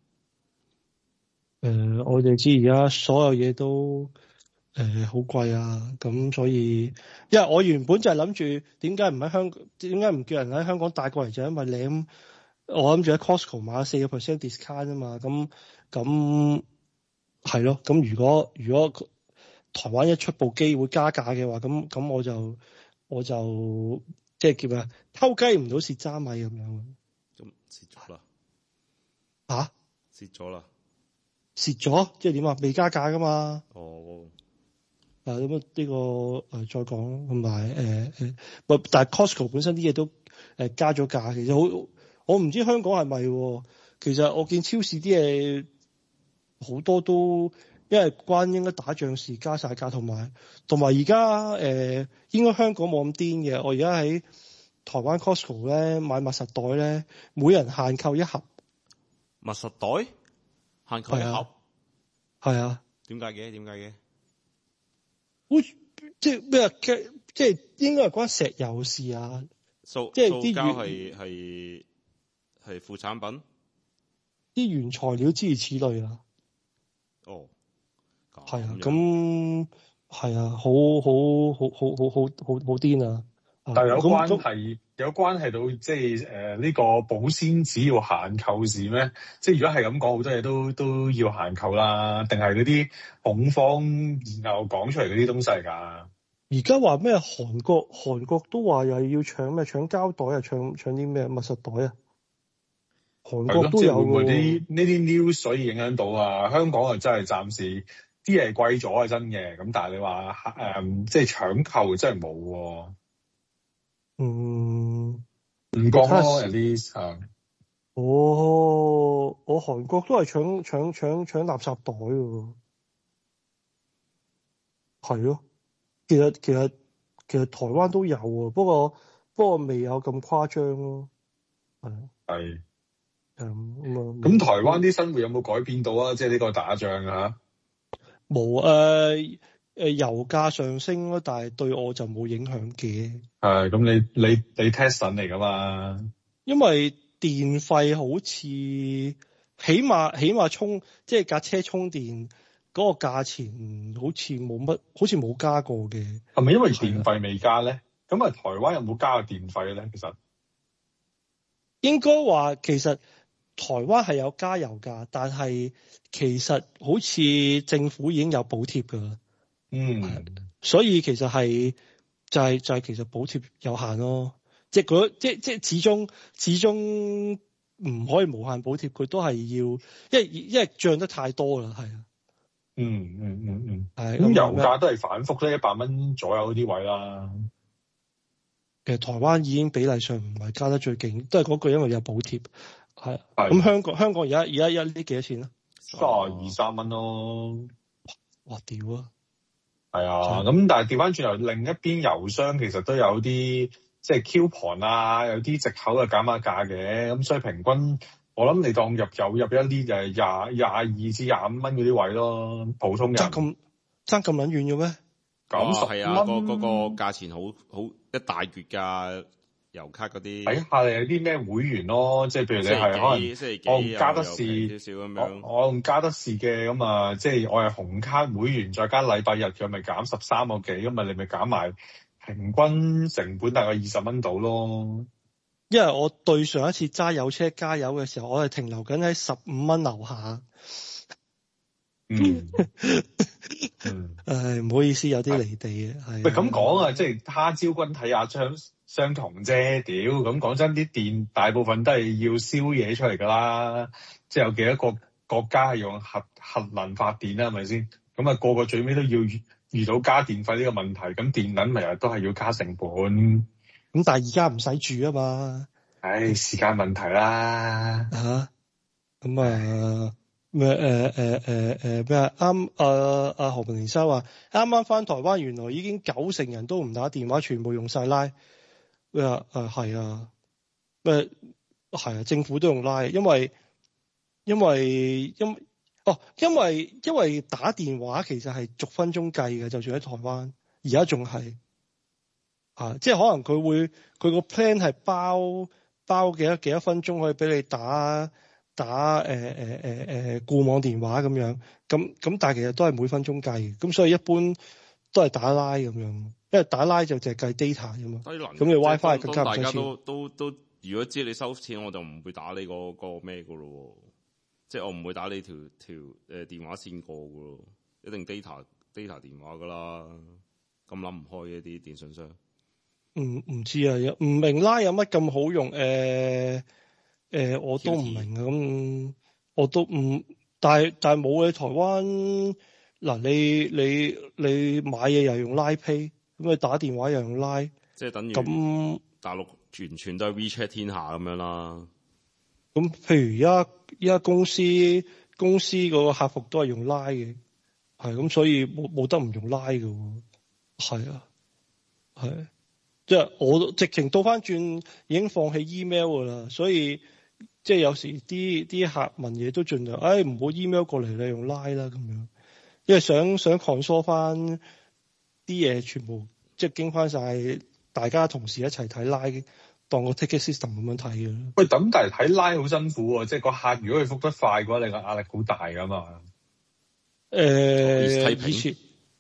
我哋知而家所有嘢都好貴啊，咁所以因為我原本就係諗住點解唔叫人喺香港帶過嚟，就因為我諗住喺 Costco 買4% discount 啊嘛，咁係咯，咁如果台灣一出部機會加價嘅話，咁我就即係叫咩偷雞唔到蝕渣米咁樣。 咁蝕咗啦嚇？ 蝕咗啦？ 蝕咗即係點啊？未加價噶嘛？ 哦。 咁呢個再講，同埋但係 Costco 本身啲嘢都加咗價，其實我唔知香港係咪喎？其實我見超市啲嘢好多都因為應該打仗時加晒價，同埋而家應該香港冇咁癲嘅。我而家喺台灣 Costco 咧買密實袋咧，每人限購1盒密實袋，限購1盒， 係啊。點解嘅？ 即係咩啊？即係應該係關石油事啊！即係啲膠係副產品， 啲原材料諸如此類啊。哦，係啊，咁係啊，好癲啊！ 但係有關係到即係呢個保鮮紙要限購事咩？即係如果係咁講，好多嘢都要限購啦，定係嗰啲恐慌然後講出嚟嗰啲東西嚟㗎？而家話咩？韓國都話又係要搶咩？搶膠袋啊？搶啲咩密實袋啊？韓國都有喎。 呢啲 news 所以影響到啊。香港啊真係暫時啲嘢貴咗係真嘅，咁但係你話即係搶購真係冇喎。唔講咯 at least 我韓國都係搶垃圾袋喎。係咯。其實台灣都有喎，不過未有咁誇張咯。 係。咁台灣啲生活有冇改變到啊？即係呢個打仗啊？ 冇油價上升咯，但係對我就冇影響嘅。 係咁，你 test 緊嚟㗎嘛？ 因為電費好似起碼充即係架車充電嗰個價錢好似冇加過嘅。 係咪因為電費未加咧？咁台灣有冇加過電費咧？其實應該話其實台灣係有加油價，但係其實好似政府已經有補貼㗎啦。所以其實係就係其實補貼有限咯。 即係始終唔可以無限補貼，佢都係要，因為漲得太多啦，係啊。係咁油價都係反覆咧，100蚊左右嗰啲位啦。 其實台灣已經比例上唔係加得最勁，都係嗰句，因為有補貼。係。咁香港而家呢幾多錢啊 ？32-33蚊咯。 哇屌啊！ 係啊，咁但係調翻轉頭，另一邊油商其實都有啲即係 coupon 啊，有啲藉口嘅減下價嘅，咁所以平均我諗你當入油入一啲就係22至25蚊嗰啲位咯，普通人爭咁撚遠嘅咩？ 係啊，嗰個價錢好一大橛㗎，油卡嗰啲。 睇下你有啲咩會員咯，即係譬如你係可能我用加德士少咁樣， 我用加德士嘅咁啊，即係我係紅卡會員，再加禮拜日佢咪減13個幾，咁啊你咪減埋平均成本大概20蚊到咯。 因為我對上一次揸油車加油嘅時候，我係停留緊喺15蚊樓下。唔好意思，有啲離地嘅。係。喂， 咁講啊，即係他朝君睇下相同啫。屌，咁講真，啲電大部分都係要燒嘢出嚟㗎啦。即係有幾多個國家係用核能發電啦，係咪先？咁啊，個最尾都要遇到加電費呢個問題。咁電能咪又都係要加成本。咁但係而家唔使住啊嘛。 唉，時間問題啦。 咁咩啱何文田生話啱啱翻台灣，原來已經90%人都唔打電話，全部用晒 Line。係啊，係啊，政府都用 Line，因為打電話其實係逐分鐘計嘅，就算喺台灣而家仲係即係可能佢個 plan 係包幾多分鐘可以俾你打固網電話咁樣，咁但係其實都係每分鐘計，咁所以一般都係打 Line 咁樣，因為打 Line 就淨係計 data 啫嘛。咁你 WiFi 更加唔使錢。大家都如果知你收錢，我就唔會打你個咩噶咯，即係我唔會打你條電話線過噶咯，一定 data 電話噶啦，咁諗唔開嘅啲電信商。 唔知啊，唔明 Line 有乜咁好用我都唔明啊，咁我都唔，但係冇你台灣嗱，你買嘢又用 Line Pay， 咁你打電話又用 Line， 即係等於咁大陸全都係 WeChat 天下咁樣啦。 咁譬如而家公司嗰個客服都係用 Line 嘅，係咁，所以冇得唔用 Line 嘅喎，係啊，係，即係我直情倒翻轉已經放棄 email 㗎啦，所以。即係有時啲客問嘢都盡量，唔好 email 過嚟，你用 Line 啦咁樣，因為想 console 翻啲嘢全部即係經翻晒，大家同事一齊睇 Line，當個 ticket system 咁樣睇嘅。喂， 咁但係睇 Line 好辛苦喎，即係個客如果佢覆得快嘅話，你個壓力好大㗎嘛。 以前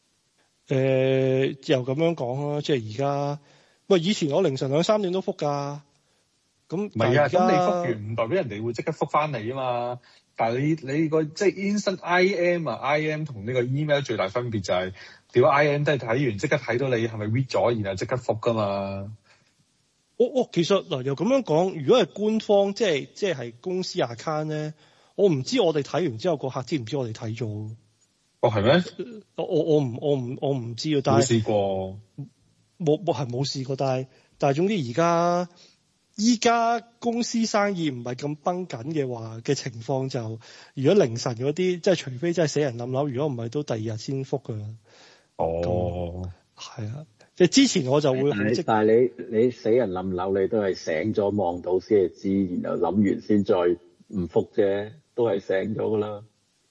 又咁樣講啦，即係而家以前我凌晨2-3點都覆㗎。咁唔係啊，咁你覆完唔代表人哋會即刻覆翻你啊嘛。但係你個即係 instant IM 啊 ，IM 同呢個 email 最大分別就係，屌 IM 都係睇完即刻睇到你係咪 read 咗，然後即刻覆噶嘛。 其實嗱又咁樣講，如果係官方即係公司 account 咧，我唔知我哋睇完之後個客知唔知我哋睇咗。 係咩？ 我唔知啊，但係冇試過， 冇試過，但係總之依家公司生意唔係咁繃緊嘅話嘅情況就，如果凌晨嗰啲，即係除非真係死人冧樓，如果唔係都第2日先覆㗎啦。係啊，即係之前我就會好積。 但係你死人冧樓，你都係醒咗望到先係知，然後諗完先再唔覆啫，都係醒咗㗎啦。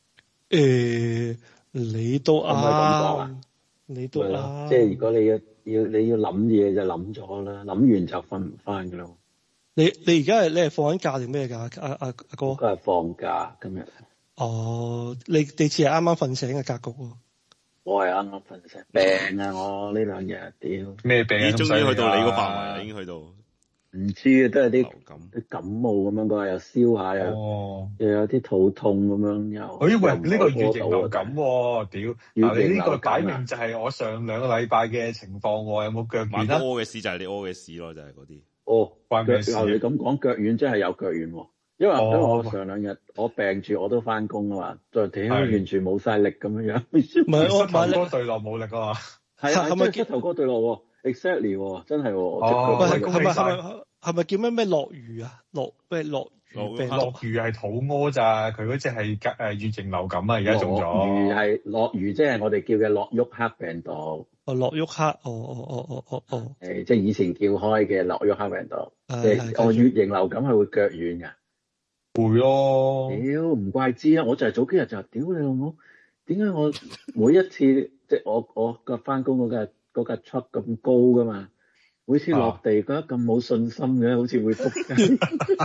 你都啱，你都啱。 即係如果你要諗嘢就諗咗啦，諗完就瞓唔翻㗎啦。 你而家你係放緊假定咩㗎？阿哥？ 都係放假今日。 你似係啱啱瞓醒嘅格局喎。 我係啱啱瞓醒，病啊！我呢2日屌咩病？ 終於去到你個範圍啦，已經去到。 唔知啊，都係啲感冒咁樣，嗰日又燒下又有啲肚痛咁樣又。 我以為呢個乙型流感喎，屌！嗱你呢個擺明就係我上2個禮拜嘅情況喎，有冇腳軟啊？ 屙嘅屎就係你屙嘅屎咯，就係嗰啲。 哦， 關咩事？ 你咁講腳軟真係有腳軟喎，因為我上2日我病住我都翻工啊嘛，再屌完全冇晒力咁樣。 唔係我膝頭哥對落冇力啊嘛。 係咪膝頭哥對落喎 ？Exactly 喎，真係喎。 係咪叫咩落魚啊？落魚病？ 落魚係肚屙咋，佢嗰隻係乙型流感啊，而家中咗。 落魚即係我哋叫嘅諾沃克病毒。 諾沃克，哦。 即係以前叫開嘅諾沃克病毒。乙型流感係會腳軟㗎。 會咯。 屌唔怪之啊！我就係早幾日就屌你老母，點解我每一次即係我個翻工嗰架 truck 咁高㗎嘛？每次落地覺得咁冇信心嘅，好似會仆街。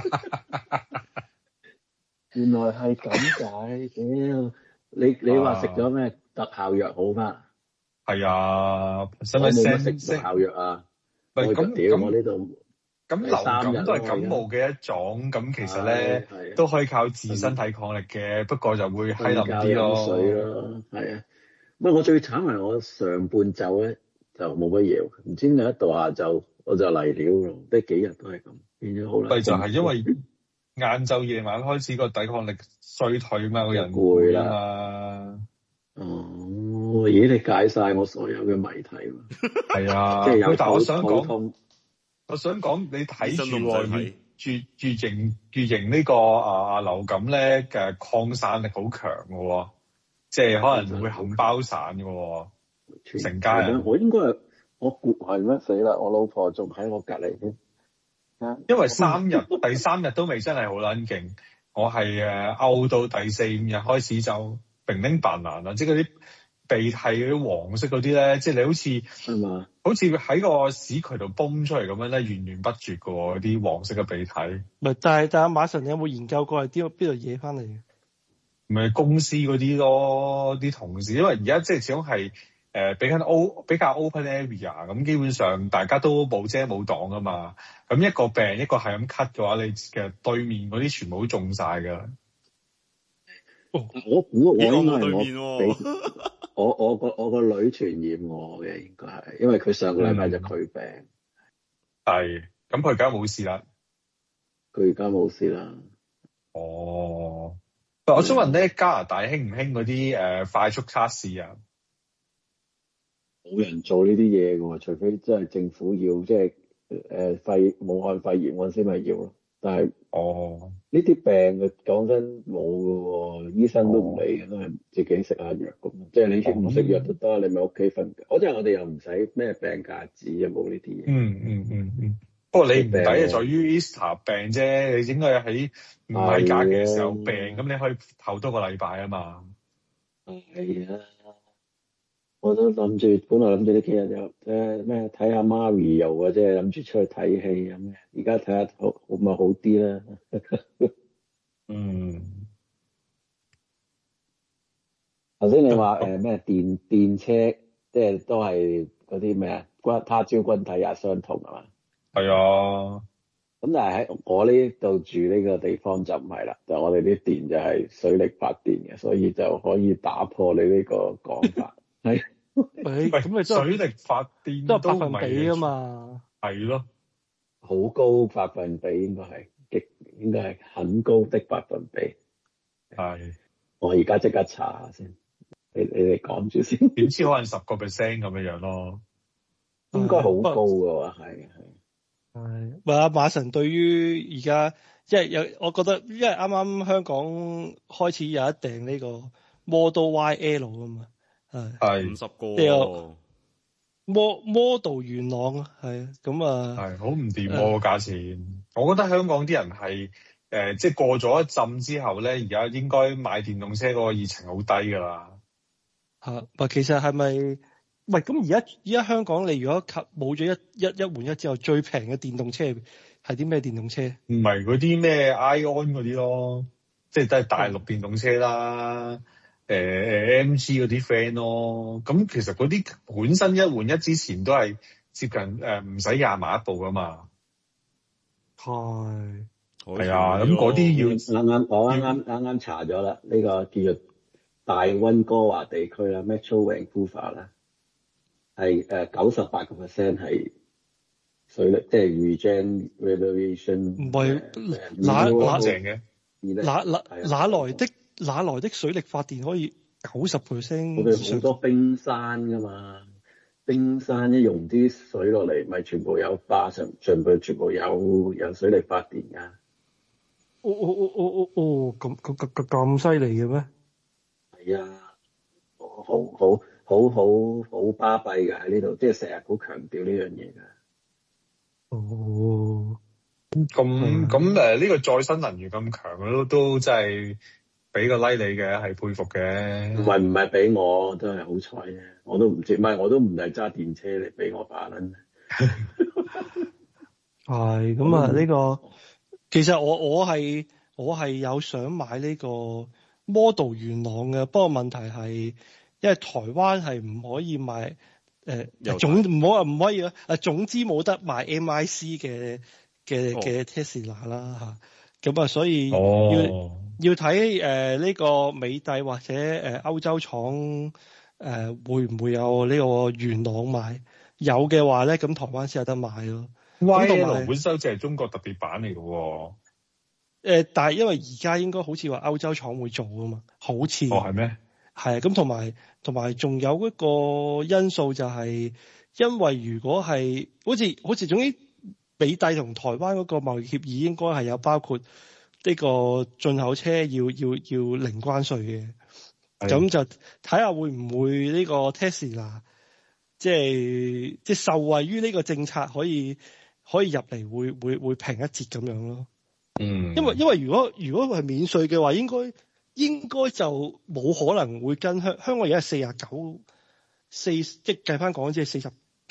原來係咁解，屌你話食咗咩特效藥好嗎？ 係啊，使唔使食特效藥啊？ 喂，咁我呢度咁流感都係感冒嘅一種，咁其實咧都可以靠自身抵抗力嘅，不過就會閪淋啲咯。 係啊，不過我最慘係我上半晝咧就冇乜嘢，唔知點解一到下晝我就嚟料咯，呢幾日都係咁，變咗好難。 咪就係因為晏晝夜晚開始個抵抗力衰退嘛，個人攰啦嘛。 哦，咦，你解晒我所有嘅謎題喎。係啊， 即係有但我想講，你睇住型呢個流感咧嘅擴散力好強嘅喎，即係可能會冚包散嘅喎，成家人。 我應該係我估係咩死啦？我老婆仲喺我隔離添。 因為第三日都未真係好撚勁，我係嘔到第4、5日開始就零零扮難啦，即係嗰啲鼻涕嗰啲黃色嗰啲咧，即係你好似喺個屎渠度崩出嚟咁樣咧，源源不絕嘅喎，嗰啲黃色嘅鼻涕。 唔係，但係馬神，你有冇研究過係邊度惹翻嚟嘅？ 咪公司嗰啲咯，啲同事，因為而家即係始終係比較 open area， 咁基本上大家都冇遮冇擋噶嘛。咁一個病一個係咁咳嘅話，你其實對面嗰啲全部都中晒㗎。 我估我應該係我個女傳染我嘅，應該係，因為佢上個禮拜就佢病。 係，咁佢而家冇事啦。 佢而家冇事啦。 哦，我想問咧，加拿大興唔興嗰啲快速測試啊？ 冇人做呢啲嘢嘅喎，除非真係政府要，即係武漢肺炎嗰陣先咪要咯。但係呢啲病嘅講真冇嘅喎，醫生都唔理嘅，都係自己食下藥咁。即係你唔食藥都得，你咪屋企瞓。我哋又唔使咩病假紙啊，冇呢啲嘢。 不過你唔抵啊，在於 Easter 病啫，你應該喺唔係假期嘅時候病，咁你可以唞多個禮拜啊嘛。 係啊。我都諗住，本來諗住呢幾日就咩睇下 Mario 啊，即係諗住出去睇戲咁。而家睇下好咪好啲啦。頭先你話咩電車，即係都係嗰啲咩啊？他朝君體也相同係嘛？ 係啊。 咁但係喺我呢度住呢個地方就唔係啦，就我哋啲電就係水力發電嘅，所以就可以打破你呢個講法。係， 咁咪水力發電都係百分比啊嘛。 係咯， 好高百分比應該係很高的百分比。 係， 我而家即刻查下先，你哋講住先。 點知可能10%咁樣咯？ 應該好高㗎喎，係。 係，馬神對於而家即係我覺得，因為啱啱香港開始有一訂呢個 Model YL 啊嘛。 係 50個 ，model 元朗啊，係咁啊， 係好唔掂喎價錢。我覺得香港啲人係即係過咗一陣之後咧，而家應該買電動車嗰個熱情好低㗎啦。 其實係咪？喂，咁而家香港你如果冇咗一換一之後，最平嘅電動車係啲咩電動車？ 唔係嗰啲咩 Ion 嗰啲咯，即係都係大陸電動車啦。MG 嗰啲 friend 咯，咁其實嗰啲本身一換一之前都係接近唔使20萬一部噶嘛。 係啊，咁嗰啲要我啱啱查咗啦，呢個叫做大溫哥華地區啦 ，Metro Vancouver 啦，係98% 係水力，即係 regeneration 唔係哪來的水力發電可以90%？ 我哋好多冰山㗎嘛，冰山一溶啲水落嚟，咪全部有化成，全部有水力發電㗎。 咁犀利嘅咩？ 係啊，好巴閉㗎喺呢度，即係成日好強調呢樣嘢㗎。 咁呢個再生能源咁強都真係俾個 like 你嘅，係佩服嘅。 唔係俾我，都係好彩啫。我都唔知，我都唔係揸電車嚟俾我把撚。 係咁啊！呢個其實我係有想買呢個 Model 元朗嘅，不過問題係因為台灣係唔可以賣唔可以啊！總之冇得賣 MIC 嘅 Tesla 啦嚇，咁所以要睇呢個美帝或者歐洲廠會唔會有呢個元朗賣？有嘅話咧，咁台灣先有得買咯。 YL 本身就係中國特別版嚟嘅喎。 但係因為而家應該好似話歐洲廠會做啊嘛，好似。 係咩？ 係啊，咁同埋仲有一個因素就係，因為如果係好似總之美帝同台灣嗰個貿易協議應該係有包括呢個進口車要零關稅嘅，咁就睇下會唔會呢個 Tesla 即係受惠於呢個政策可以入嚟會平一截咁樣咯。因為如果係免稅嘅話，應該就冇可能會跟香港而家係即係計翻港紙係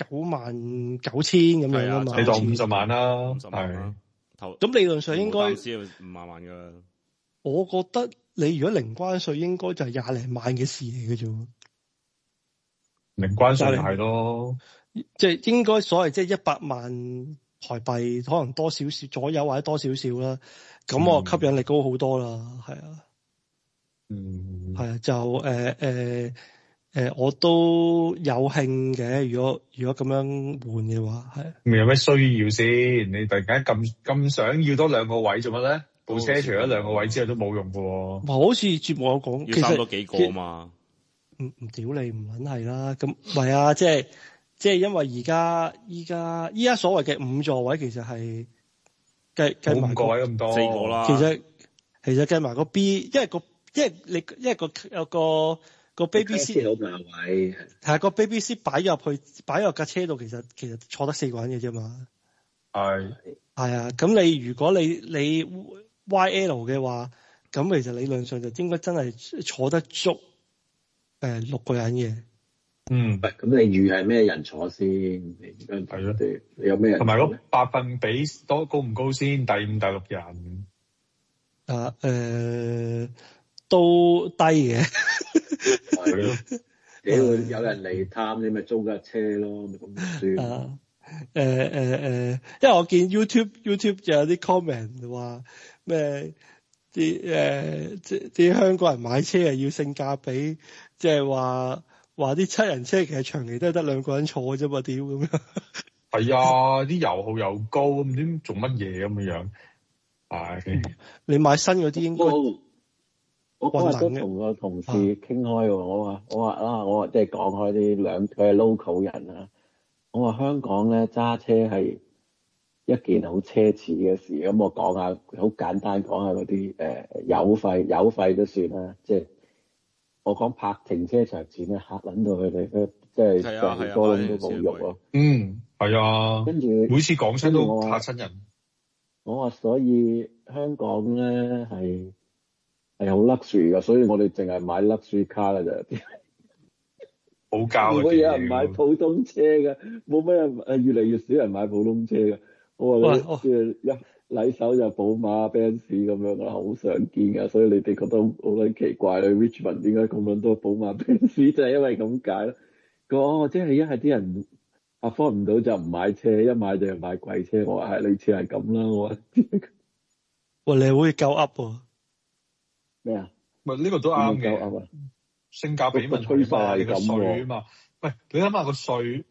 499000咁樣啊嘛， 你當50萬啦， 係。 咁理論上應該 5萬㗎。 我覺得你如果零關稅，應該就係20零萬嘅事嚟嘅啫。 零關稅係咯， 即係應該所謂即係100萬台幣，可能多少少左右或者多少少啦。咁我吸引力高好多啦，係啊。係啊，就我都有興嘅。如果咁樣換嘅話，係。咪有咩需要先？你突然間咁想要多兩個位做乜咧？部車除咗兩個位之外都冇用嘅喎。 好似節目有講， 要生多幾個啊嘛。 唔屌你唔撚係啦，咁唔係啊，即係因為依家所謂嘅5座位其實係計埋 5個位咁多 ，4個啦。 其實計埋個 B，因為有個 baby seat 好大位， 係個 baby seat 擺入架車度，其實坐得4個人嘅啫嘛。係啊，咁你如果你 YL 嘅話，咁其實理論上就應該真係坐得足6個人嘅。 咁你預係咩人坐先？係咯，你有咩人？ 同埋個百分比高唔高先？第5、第6人都低嘅。 係咯，有人嚟探你咪租架車咯，咪咁算。 因為我見 YouTube 就有啲 comment 話咩啲香港人買車係要性價比，即係話啲7人車其實長期都係得2個人坐啫嘛，屌咁樣。 係啊，啲油耗又高，唔知做乜嘢咁樣。係你買新嗰啲應該我嗰日都同個同事傾開喎，我話即係講開佢係 local 人啊。我話香港咧揸車係一件好奢侈嘅事，咁我講下好簡單講下嗰啲油費都算啦，即係我講泊停車場錢咧嚇撚到佢哋，即係成個窿都冇肉咯。 係啊，跟住每次講親都嚇親人。 我話所以香港咧係好 luxury 噶，所以我哋淨係買 luxury car 啦就。 好膠嘅， 冇有人買普通車嘅，冇乜人越嚟越少人買普通車嘅。我話你一禮手就寶馬、Benz 咁樣啊，好常見㗎。所以你哋覺得好鬼奇怪咧 ，Richmond 點解咁撚多寶馬、Benz 就係因為咁解咯。即係一係啲人 afford 唔到就唔買車，一買就買貴車。我話係類似係咁啦。我話喂，你會夠 up 喎？ 咩啊？ 喂，呢個都啱嘅。性價比問題嘛，你個稅啊嘛，喂，你諗下個稅，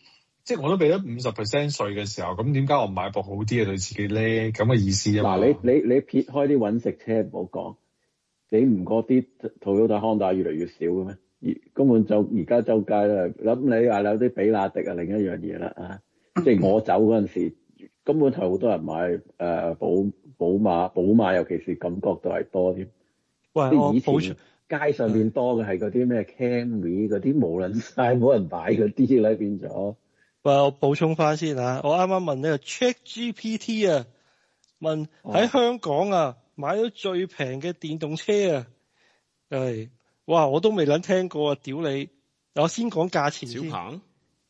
即係我都俾咗50% 稅嘅時候，咁點解我唔買部好啲嘅對自己咧？咁嘅意思啊嘛。 嗱，你撇開啲揾食車唔好講，你唔覺啲 Toyota Honda 越嚟越少嘅咩？根本就而家周街啦，咁你話有啲比亞迪啊，另一樣嘢啦啊！即係我走嗰陣時，根本係好多人買寶馬，尤其是感覺都係多添。 喂， 即係以前街上面多嘅係嗰啲咩 Camry 嗰啲無論晒冇人買嗰啲咧，變咗。 喂，我補充翻先啊！我啱啱問呢個 ChatGPT 啊，問喺香港啊買到最平嘅電動車啊，係哇我都未撚聽過啊！屌你！我先講價錢先。 小鵬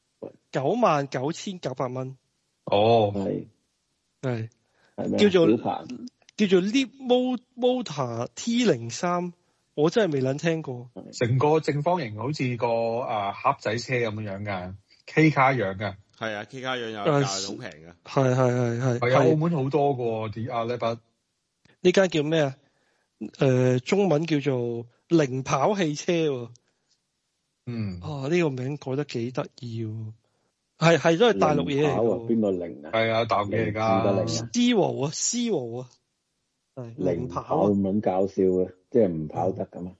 99,900蚊。 哦， 係咩？ 叫做小鵬叫做 Leap Motor T03，我真係未撚聽過。 成個正方形好似個盒仔車咁樣㗎 ，K 卡樣㗎。係啊 ，K 卡樣有價好平㗎。 係。 係啊，澳門好多㗎啲呢筆。 呢間叫咩啊？中文叫做零跑汽車喎。 嗯。 呢個名改得幾得意喎。係都係大陸嘢嚟㗎。 邊個零啊？ 係啊，大陸嘢嚟㗎。 思豪啊。係零跑咁搞笑嘅，即係唔跑得㗎嘛。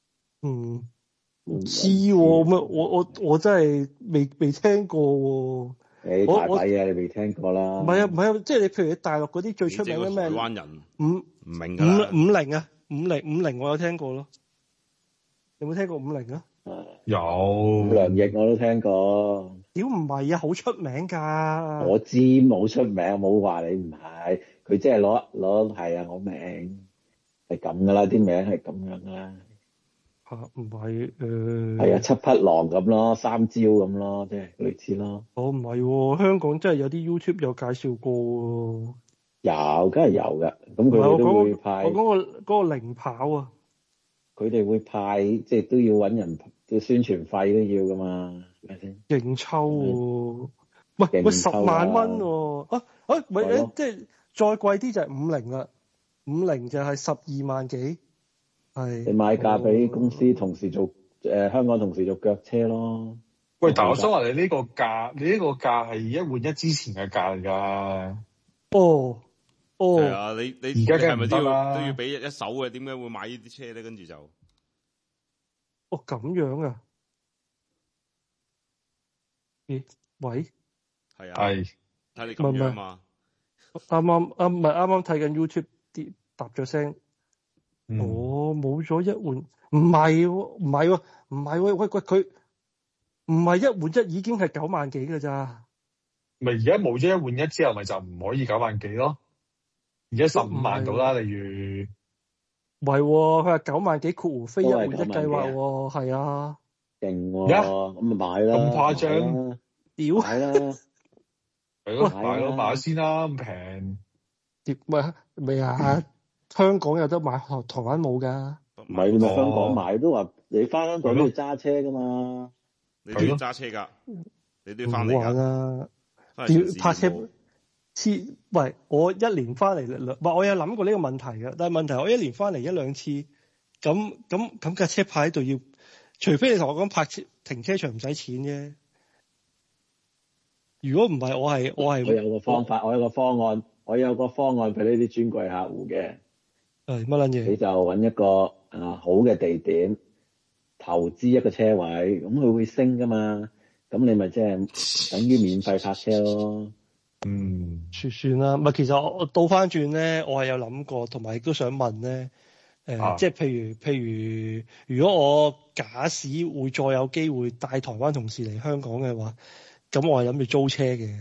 唔知喎，咩我真係未聽過喎。 你大抵啊！你未聽過啦。唔係啊，即係你譬如你大陸嗰啲最出名嘅咩？ 台灣人唔明㗎。50啊，50我有聽過咯。有冇聽過50啊？ 有。 梁奕我都聽過。 屌唔係啊，好出名㗎。我知冇出名，冇話你唔係。佢即係攞係啊，我名係咁㗎啦，啲名係咁樣㗎啦。 唔係係啊，七匹狼咁咯，三招咁咯，即係類似咯。 唔係喎，香港真係有啲 YouTube 有介紹過喎。 有，梗係有㗎。咁佢哋都會派。 我講個零跑啊。 佢哋會派，即係都要揾人，要宣傳費都要㗎嘛，係咪先？ 勁抽喎，喂10萬蚊喎，咪即係再貴啲就係50啦，50就係12萬幾。係你買價俾公司同時做香港同時做腳車咯。 喂，但我想話你呢個價係1換1之前嘅價嚟㗎。 係啊，你而家梗係咪都要俾一手嘅？點解會買呢啲車咧？跟住就咁樣啊？咦？喂？ 係啊。 係。 睇你咁樣嘛？ 啱啱睇緊 YouTube 啲答咗聲。冇咗1換，唔係喎，喂，佢唔係1換1已經係9萬幾㗎咋？ 咪而家冇咗1換1之後，咪就唔可以9萬幾咯？而家15萬到啦，例如。 唔係喎，佢話9萬幾括弧非1換1計劃喎，係啊。 勁喎，咁咪買啦。 咁誇張？ 屌！ 買啦。 係咯，買咯，買先啦，咁平。 未啊？香港有得買，台灣冇㗎。 唔係你咪香港買都話，你翻香港都要揸車㗎嘛。 你都要揸車㗎，你都要翻嚟㗎。 唔玩啦，泊車喂，我1年翻嚟我有諗過呢個問題嘅，但係問題我1年翻嚟1-2次，咁架車泊喺度要，除非你同我講泊車停車場唔使錢啫。如果唔係，我有個方法， 我有個方案俾呢啲專櫃客戶嘅。 乜撚嘢？ 你就揾一個好嘅地點，投資一個車位，咁佢會升㗎嘛？咁你咪即係等於免費泊車咯。 算啦。其實我倒翻轉咧，我係有諗過，同埋亦都想問咧，即係譬如，如果我假使會再有機會帶台灣同事嚟香港嘅話，咁我係諗住租車嘅。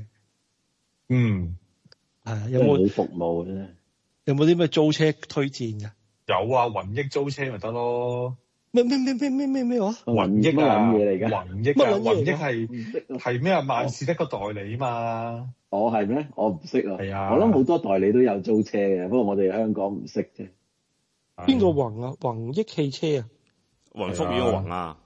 有冇服務咧？ 有冇啲咩租車推薦㗎？ 有啊，雲益租車咪得咯。 咩話？ 雲益啊， 嘢嚟㗎？ 雲益係咩啊？萬事得個代理嘛。 係咩？我唔識啊。 係啊。 我諗好多代理都有租車嘅，不過我哋香港唔識啫。 邊個宏啊？宏益汽車啊？ 雲福邊個宏啊？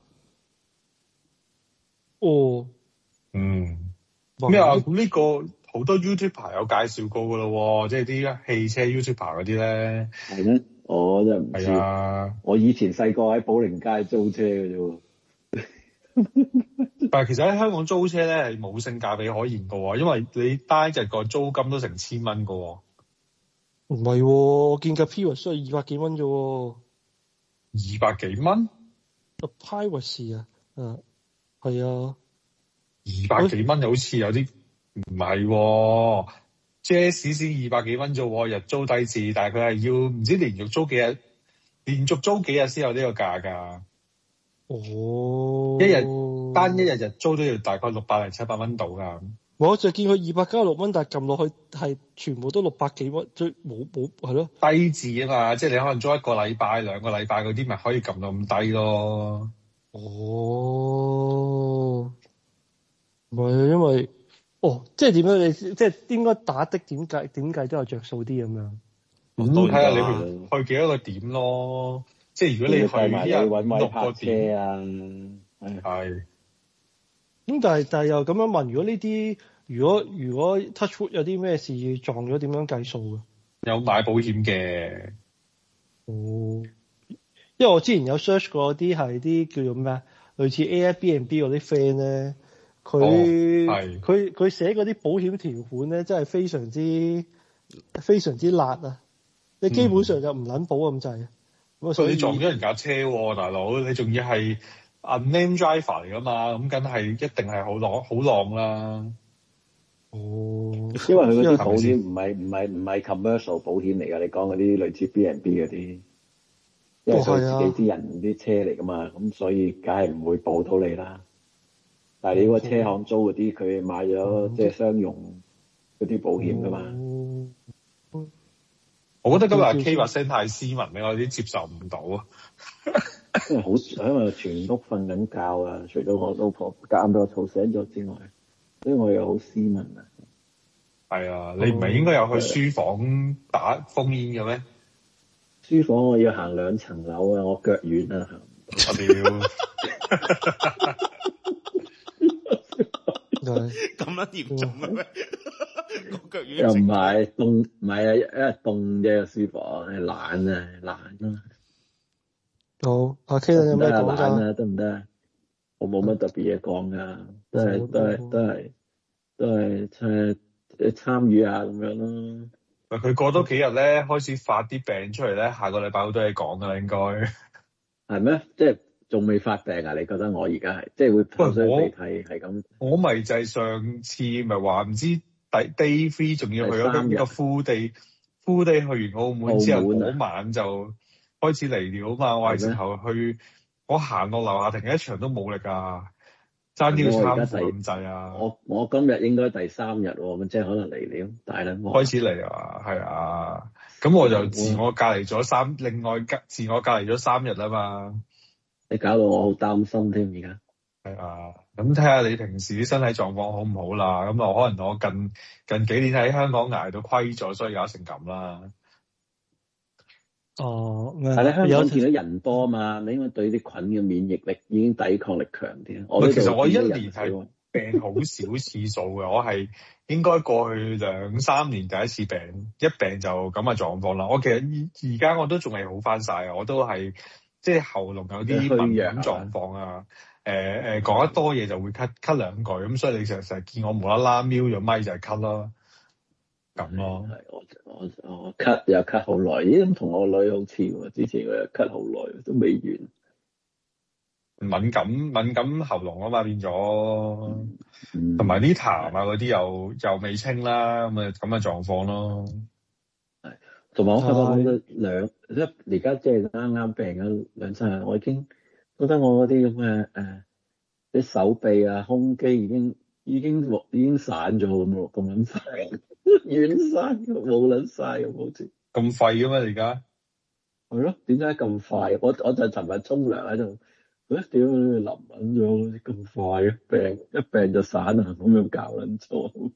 咩啊？咁呢個好多 YouTuber 有介紹過㗎咯，即係啲汽車 YouTuber 嗰啲咧。 係咩？我真係唔知。 係啊。 我以前細個喺寶靈街租車嘅啫喎。 但係其實喺香港租車咧係冇性價比可言噶喎，因為你單一日個租金都成1000蚊噶喎。 唔係喎，我見架 Prius 都係200幾蚊啫喎。 200幾蚊？ 個 Prius 啊，係啊。 200幾蚊好似有啲唔係喎，Jazz 先200幾蚊啫喎，日租低至，但係佢係要唔知連續租幾日先有呢個價㗎。 哦， 單一日日租都要大概600零700蚊到㗎。 我就見佢296蚊，但係撳落去係全部都600幾蚊，最冇係咯。 低至啊嘛，即係你可能租1個禮拜、2個禮拜嗰啲，咪可以撳到咁低咯。 哦，唔係因為即係點樣？你即係應該打的點計都有着數啲咁樣。 咁睇下你去幾多個點咯。即係如果你去6個點啊， 係。 咁但係又咁樣問，如果呢啲如果 Touchwood 有啲咩事撞咗，點樣計數嘅？ 有買保險嘅。 哦，因為我之前有 search 過啲係啲叫做咩啊，類似 Airbnb 嗰啲 friend 咧，佢寫嗰啲保險條款咧，真係非常之辣啊！你基本上就唔撚保咁滯。 所以你撞咗人架車喎，大佬，你仲要係 unnamed driver 嚟㗎嘛，咁梗係一定係好浪啦。 哦，因為佢嗰啲保險唔係 commercial 保險嚟㗎，你講嗰啲類似 B&B 嗰啲，因為佢自己啲人啲車嚟㗎嘛，咁所以梗係唔會保到你啦。但係你嗰個車行租嗰啲，佢買咗即係商用嗰啲保險㗎嘛。 我覺得今日阿 K 把聲太斯文咧，我有啲接受唔到啊。 因為全屋瞓緊覺啊，除咗我老婆夾硬俾我嘈醒咗之外，所以我又好斯文啊。 係啊，你唔係應該有去書房打封煙嘅咩？ 書房我要行2層樓啊，我腳軟啊，行唔到。 咁樣嚴重嘅咩？個腳軟又唔係凍，唔係啊，因為凍啫書房，係懶啊。 好，阿 K 有咩講㗎？ 得唔得？我冇乜特別嘢講㗎，都係參與下咁樣咯。 佢過多幾日咧，開始發啲病出嚟咧，下個禮拜好多嘢講㗎啦，應該係咩？即係仲未發病啊？你覺得我而家係即係會口水鼻涕係咁？ 我咪就係上次咪話唔知day 3仲要去咗呢個 full day 去完澳門之後嗰晚就開始嚟了嘛。我係直頭去，我行落樓下停一場都冇力啊，爭啲要參賽咁滯啊！ 我今日應該第3日喎，咁即係可能嚟了，大撚我開始嚟啊，係啊，咁我就自我隔離咗另外自我隔離咗3日啊嘛。 你搞到我好擔心添，而家。 係啊，咁睇下你平時啲身體狀況好唔好啦。咁啊，可能我近幾年喺香港捱到虧咗，所以搞成咁啦。 哦， 但係你香港見到人多嘛，你應該對啲菌嘅免疫力已經抵抗力強啲。 其實我一年係病好少次數嘅，我係應該過去2-3年第一次病，一病就咁嘅狀況啦。我其實而家我都仲係好翻晒啊，我都係即係喉嚨有啲敏感狀況啊。講得多嘢就會咳2句，咁所以你成日見我無啦啦瞄咗咪就係咳啦，咁咯。 我咳又咳好耐，咦咁同我女好似喎，之前佢又咳好耐都未完。 敏感喉嚨啊嘛變咗，同埋啲痰啊嗰啲又未清啦，咁嘅狀況咯。 係，同埋我發覺我而家即係啱啱病咗2-3日，我已經覺得我嗰啲咁嘅啲手臂啊、胸肌已經散咗咁咯，咁撚快，軟晒冇撚晒咁好似。 咁廢嘅咩而家？ 係咯，點解咁快？我就尋日沖涼喺度，屌你淋撚咗咁快嘅一病就散啊，咁樣搞撚錯。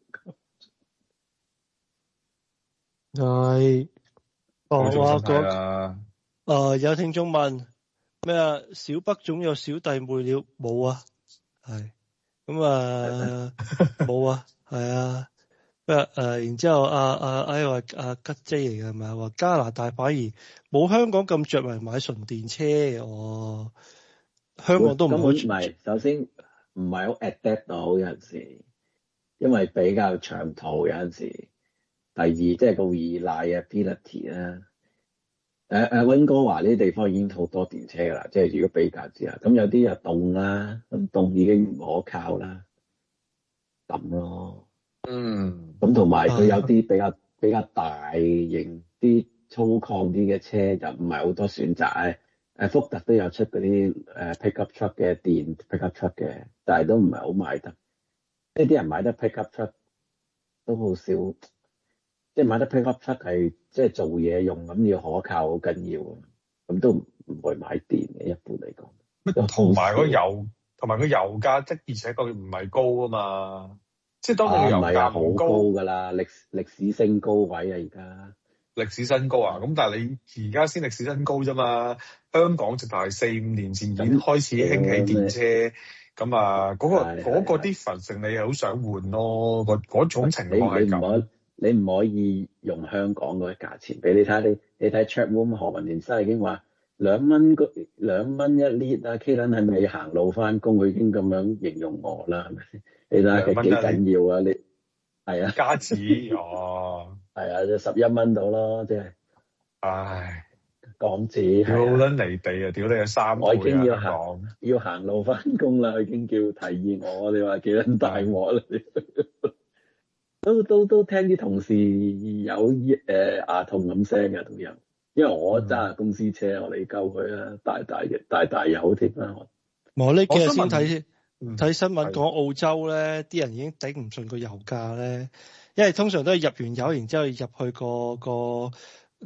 係，我講有聽眾問。咩啊？小北總有小弟妹了冇啊？係咁啊，冇啊，係啊。然之後話吉 J 嚟嘅係咪話加拿大反而冇香港咁着迷買純電車？ 香港都唔會。 唔係，首先唔係好 adapt 到有陣時，因為比較長途有陣時。第二即係個 reliability 啦。溫哥華呢啲地方已經好多電車㗎啦，即係如果比較之下，咁有啲又凍啦，咁凍已經唔可靠啦，咁咯。咁同埋佢有啲比較大型啲粗獷啲嘅車就唔係好多選擇。福特都有出嗰啲pickup truck 嘅電 pickup truck 嘅，但係都唔係好買得。即係啲人買得 pickup truck 都好少，即係買得 pickup truck 係即係做嘢用，咁要可靠好緊要，咁都唔會買電嘅，一般嚟講。 同埋個油價的而且確唔係高啊嘛，即係當你油價好高㗎啦，歷史升高位啊而家。 歷史新高啊！咁但係你而家先歷史新高啫嘛。香港直頭係4-5年前已經開始興起電車，咁啊嗰個 difference 你係好想換咯，嗰種情況係咁。 你唔可以用香港嗰個價錢俾你睇，你睇 Chatroom 何文田生已經話2蚊一 lit 啊 ，K 輪係咪行路翻工？佢已經咁樣形容我啦，係咪先？你睇下佢幾緊要啊！你係啊， 加紙哦。 係啊，就11蚊到咯，即係。 唉， 港紙好撚離地啊！屌你有3倍啊！ 我已經要行路翻工啦，已經叫提議我，你話幾撚大鑊啦？都聽啲同事有牙痛咁聲嘅都有，因為我揸公司車，我哋救佢啦，大油添啦。 我呢幾日先睇新聞講澳洲咧，啲人已經頂唔順個油價咧。因為通常都係入完油，然之後入去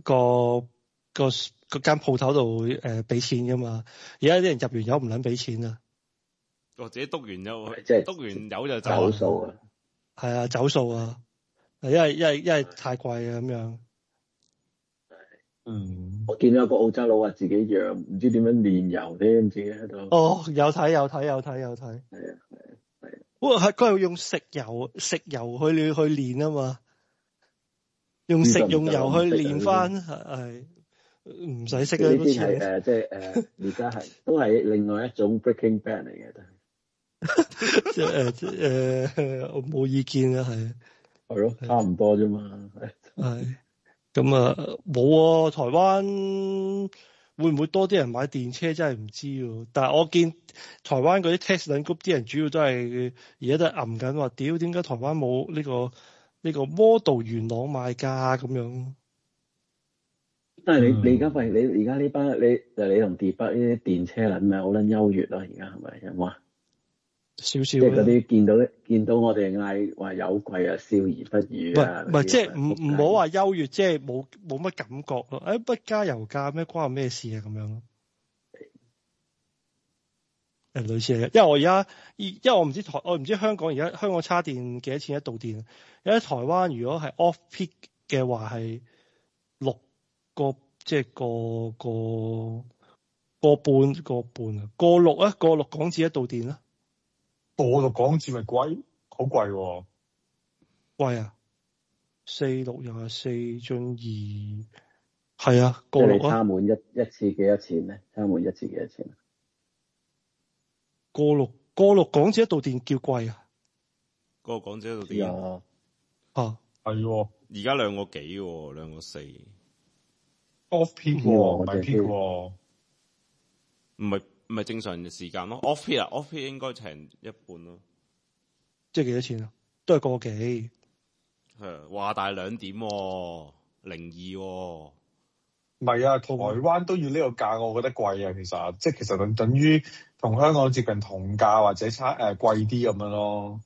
個間鋪頭度俾錢噶嘛。而家啲人入完油唔撚俾錢啊， 或者篤完油， 即係篤完油就走數啊。 係啊，走數啊，因為太貴啊咁樣。 我見到有個澳洲佬話自己養，唔知點樣煉油添，自己喺度。 哦，有睇。係啊。哇，係佢係用食油去煉啊嘛，用食用油去煉翻，係唔使識啊。 呢啲係即係而家係都係另外一種 Breaking Bad 嚟嘅， 即係我冇意見啊，係咯，差唔多啫嘛。 係咁啊，冇啊，台灣會唔會多啲人買電車真係唔知喎，但係我見台灣嗰啲 Tesla Group 啲人主要都係而家都係揞緊話，屌點解台灣冇呢個 Model 元朗賣價咁樣？ 但係你而家發現你而家呢班你同 Debug 呢啲電車撚咪好撚優越咯？而家係咪有冇啊？ 少少即係嗰啲見到我哋嗌話有貴啊，笑而不語啊。 唔係即係唔好話優越，即係冇乜感覺咯。不加油價咩關我咩事啊？咁樣咯。類似嘅，因為我唔知香港而家香港叉電幾多錢一度電。因為台灣如果係 off peak 嘅話係6個，即係個半啊，個6港紙一度電啦。 個6港紙咪貴，好貴喎。 貴啊！4×6=24進2，係啊，個6啊。 差滿一次幾多錢咧？差滿一次幾多錢？ 個6港紙一度電叫貴啊！ 個6港紙一度電係喎， 而家2個幾喎，2個4。 off peak 喎，唔係 peak 喎， 唔係正常嘅時間咯。off peak 啊，off peak 應該平一半咯。 即係幾多錢啊？都係個幾。 係話大2點喎，02喎。 唔係啊，台灣都要呢個價，我覺得貴啊。其實等於同香港接近同價或者貴啲咁樣咯。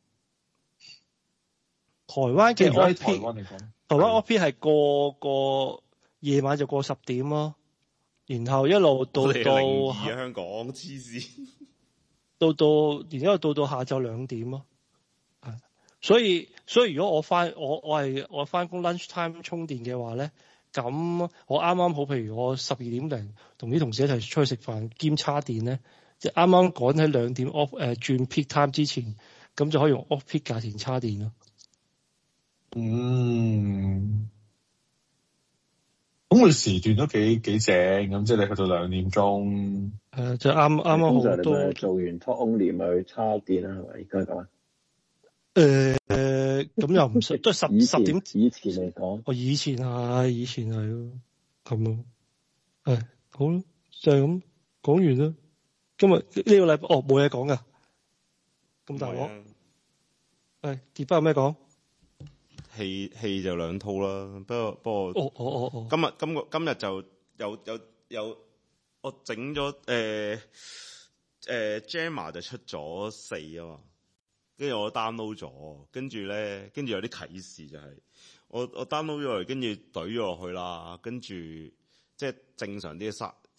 台灣嘅 off peak， 台灣嚟講， 台灣 off peak 係個夜晚就過10點咯，然後一路到香港黐線， 然之後到下晝2點咯。係，所以如果我翻工 lunch time 充電嘅話咧，咁我啱啱好，譬如我12點零同啲同事一齊出去食飯兼叉電咧，即係啱啱趕喺2點 off 轉 peak time 之前，咁就可以用 off peak 價錢叉電咯。 咁佢時段都幾正咁，即係你去到2點鐘。 就啱好多。 做完 talk only 咪去叉電啦，係咪？應該講。 咁又唔使，都係10點。 以前嚟講， 我以前係咯，咁咯。好咯，就係咁講完啦。今日呢個禮拜冇嘢講噶，咁大鑊。跌翻有咩講？ 戲就兩套啦，不過今日就有我整咗Jammer 就出咗4啊嘛，跟住我 download 咗，跟住有啲啟示就係我 download 咗嚟，跟住懟咗落去啦，跟住即係正常啲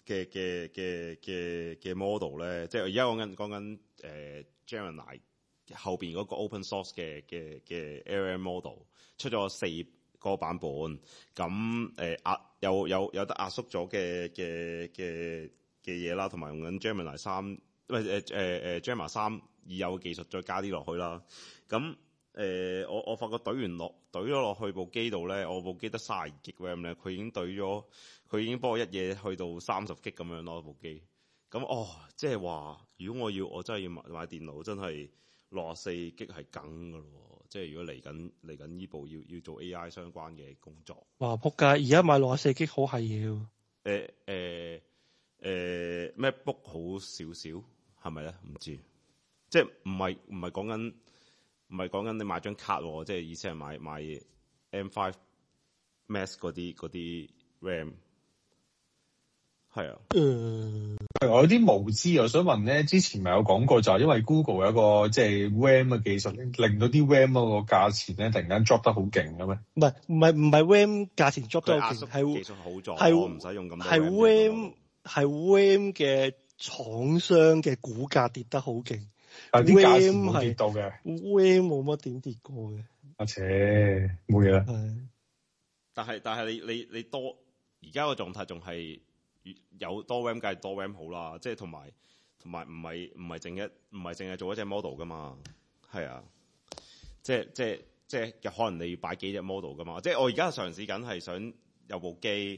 嘅 model 咧，即係而家講緊Gemini 後邊嗰個 open source 嘅 LLM model 出咗4個版本，咁有得壓縮咗嘅嘢啦，同埋用緊 Gemini 3，Gemini 3已有嘅技術再加啲落去啦。咁我發覺懟咗落去部機度咧，我部機得32GB RAM 咧，佢已經幫我一嘢去到30GB咁樣咯部機。咁即係話如果我真係要買電腦，真係64GB係梗噶咯，即係如果嚟緊呢部要做 AI 相關嘅工作。 哇仆街！而家買64GB好係嘢喎。 MacBook 好少少係咪咧？唔知，即係唔係講緊你買張卡喎，即係意思係買 M5 Max 嗰啲 RAM。係啊。 我有啲無知，我想問咧，之前咪有講過，就係因為 Google 有一個即係 RAM 嘅技術，令到啲 RAM 嗰個價錢咧突然間 drop 得好勁嘅咩？ 唔係 RAM 價錢 drop 得好勁，係技術好咗，我唔使用咁多 RAM。係 RAM 嘅廠商嘅股價跌得好勁， 但啲價錢冇跌到嘅。 RAM 冇乜點跌過嘅。 冇嘢啦。 但係你多而家個狀態仲係有多 RAM 梗係多 RAM 好啦，即係同埋唔係淨係做一隻 model 噶嘛，係啊，即係可能你要擺幾隻 model 噶嘛，即係我而家嘗試緊係想有部機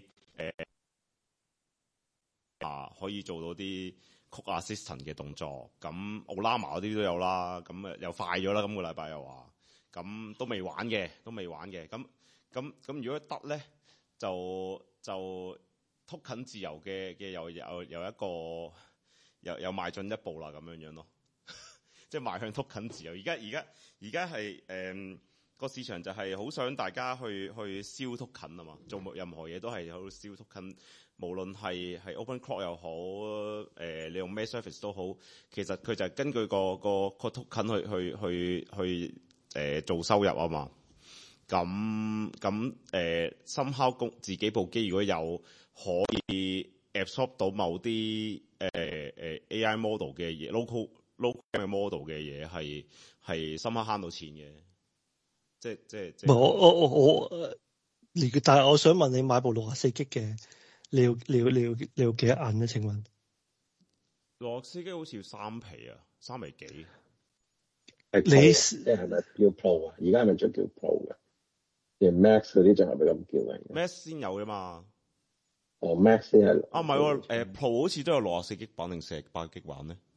可以做到啲 Code Assistant 嘅動作，咁 Ollama 嗰啲都有啦，咁又快咗啦，今個禮拜又話，咁都未玩嘅，咁如果得咧，就 token 自由嘅又一個又邁進一步啦，咁樣咯，即係邁向 token 自由。而家係個市場就係好想大家去燒 token 啊嘛，做任何嘢都係好燒 token。無論係 OpenClock 又好，你用咩 service 都好，其實佢就係根據個 token 去做收入啊嘛。咁somehow 自己部機如果有可以 absorb 到某啲AI model 嘅嘢 local 嘅 model 嘅嘢係 somehow 慳到錢嘅。即我但係我想問你買部64GB嘅。你要幾多銀咧？請問 64GB好似要3皮啊，3皮幾？ 你即係咪叫 Pro 啊？而家係咪仲叫 Pro 嘅？連 Max 嗰啲仲係咪咁叫嘅 ？Max 先有㗎嘛？ Max 先係。 唔係喎，Pro 好似都有64GB版定48GB版咧？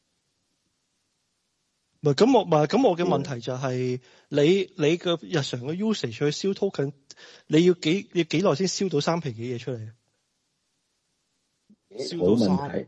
咁我嘅問題就係你個日常嘅 usage 去燒 token， 你要幾耐先燒到3皮幾嘢出嚟？ 燒到3皮，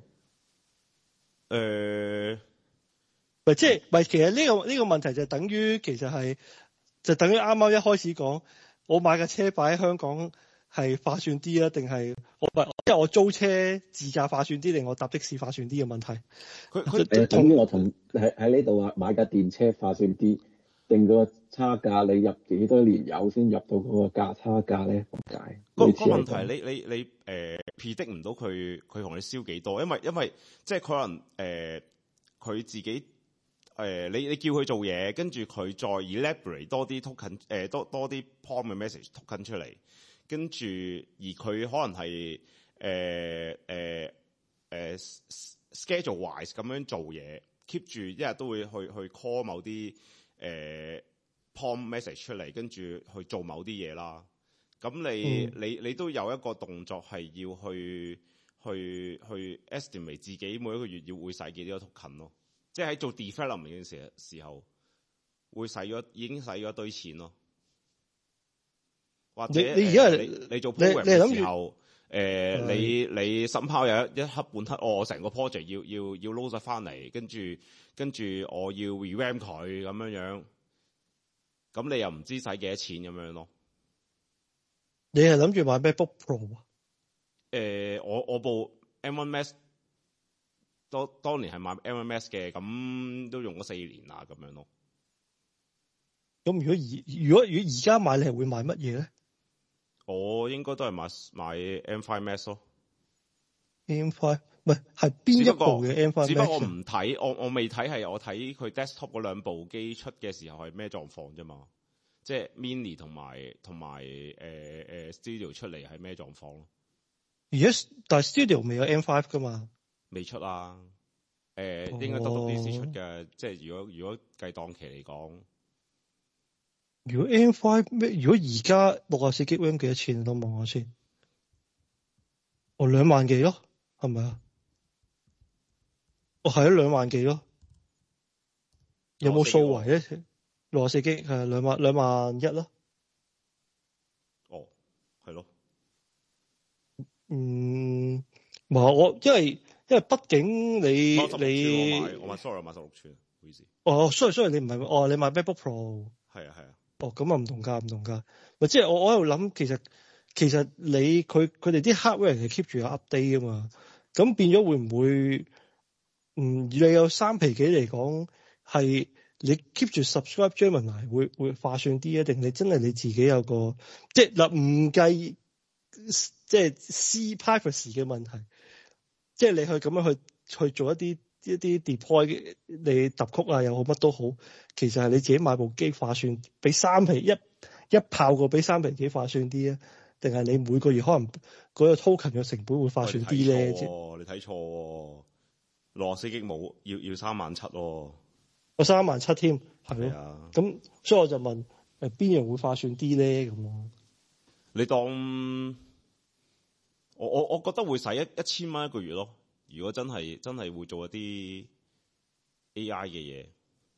其實呢個問題就等於其實係就等於啱啱一開始講，我買架車擺喺香港係划算啲啊，定係因為我租車自駕划算啲，定我搭的士划算啲嘅問題。 佢等於我同喺呢度話買架電車划算啲，定個差價你入幾多年油先入到嗰個價差價咧？點解？ 個問題你predict 唔到佢同你燒幾多，因為即係可能佢自己你叫佢做嘢，跟住佢再 elaborate 多啲 token 多啲 prompt 嘅 message token 出嚟，跟住而佢可能係schedule wise 咁樣做嘢 ，keep 住一日都會去 call 某啲prompt message 出嚟，跟住去做某啲嘢啦。 咁你都有一個動作係要去 estimate 自己每一個月要會使幾多 token 咯，即係喺做 development 嘅時候會已經使咗一堆錢咯。或者你而家你做 program 嘅時候，你somehow有一刻半刻，我成個 project 要 load 晒翻嚟，跟住我要 revamp 佢咁樣，咁你又唔知使幾多錢咁樣咯。 你係諗住買 MacBook Pro 啊？ 我部 M1 Max 當年係買 M1 Max 嘅，咁都用咗4年啦，咁樣咯。 咁如果而家買，你係會買乜嘢咧？ 我應該都係買 M5 Max 咯。 M5 唔係邊一部嘅 M5 Max？ 只不過我唔睇，我未睇，係我睇佢 desktop 嗰兩部機出嘅時候係咩狀況啫嘛。即係 Mini 同埋Studio 出嚟係咩狀況咯？而家但係 Studio 未有 M5 噶嘛？ 未出啊。應該多啲時出嘅。即係如果計檔期嚟講。 如果 M5 咩？如果而家64 GB RAM 幾多錢？都望下先。2萬幾咯，係咪啊？係2萬幾咯。有冇數圍咧？64 GB 係2萬1咯。 哦，係咯。 我因為畢竟你我買 sorry 買16寸，唔好意思。 哦，sorry 你唔係你買 MacBook Pro。 係啊。 咁啊唔同價。咪即係我喺度諗，其實佢哋啲 hardware 係 keep 住有 update 噶嘛，咁變咗會唔會你有3皮幾嚟講係你 keep 住 subscribe Gemini 會划算啲啊？定你真係你自己有個即係嗱唔計即係 C privacy 嘅問題，即係你去咁樣去做一啲 deploy 你揼曲啊又好乜都好，其實係你自己買部機划算，俾3皮一炮過俾3皮幾划算啲啊？定係你每個月可能嗰個 token 嘅成本會划算啲咧？ 你睇錯喎，64 GB冇要3萬7喎， 我3萬7添，係咯。 啊。 咁所以我就問邊樣會划算啲咧？咁咯。 你當我覺得會使1000蚊一個月咯。如果真係會做一啲 AI 嘅嘢，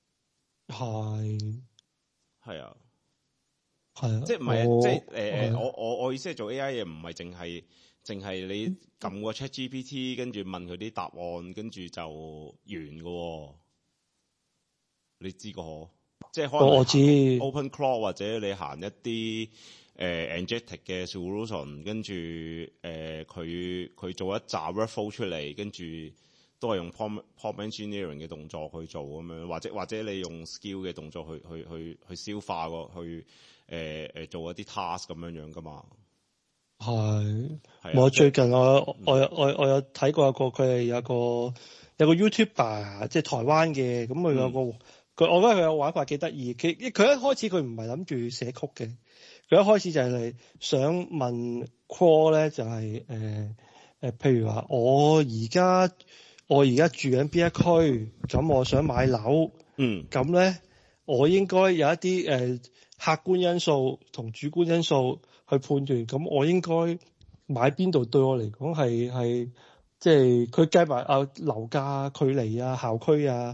係啊，即係唔係即係我意思係做 AI 嘢唔係淨係你撳個 ChatGPT 跟住問佢啲答案跟住就完㗎，你知個可？即係可能我知 OpenClaw 或者你行一啲Agentic 嘅 solution， 跟住佢做一紮 workflow 出嚟，跟住都係用 prompt engineering 嘅動作去做咁樣，或者你用 skill 嘅動作去消化去做一啲 task 咁樣噶嘛。係。 我最近我有睇過佢係有個 YouTuber 即係台灣嘅，咁佢有個我覺得佢有玩法幾得意。佢一開始佢唔係諗住寫曲嘅。佢一開始就係想問 Crawl 咧，就係譬如話我而家住緊邊一區，咁我想買樓，咁咧我應該有一啲客觀因素同主觀因素去判斷，咁我應該買邊度對我嚟講係即係佢計埋樓價距離啊、校區啊、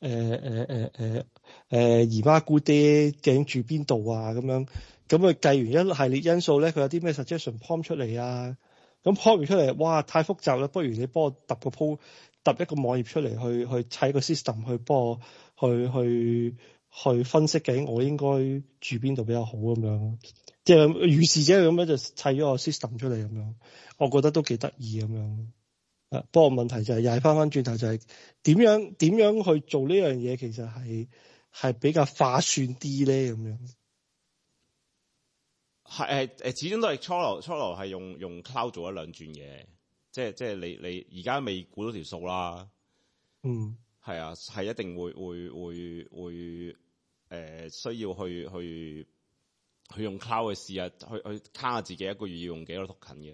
姨媽姑爹究竟住邊度啊咁樣。咁佢計完一系列因素咧，佢有啲咩 suggestion prompt 出嚟啊？咁 prompt 完出嚟，哇，太複雜啦！不如你幫我揼一個網頁出嚟，去砌個 system，去幫我去分析究竟我應該住邊度比較好咁樣。即係如是者咁樣就砌咗個 system 出嚟咁樣，我覺得都幾得意咁樣。不過問題就係又係翻轉頭就係點樣去做呢樣嘢，其實係比較划算啲咧咁樣。 係始終都係初頭係用 cloud 做一兩轉嘅，即係你而家未估到條數啦。係啊，係一定會需要去用 cloud 去試下，去卡下自己一個月要用幾多 token 嘅。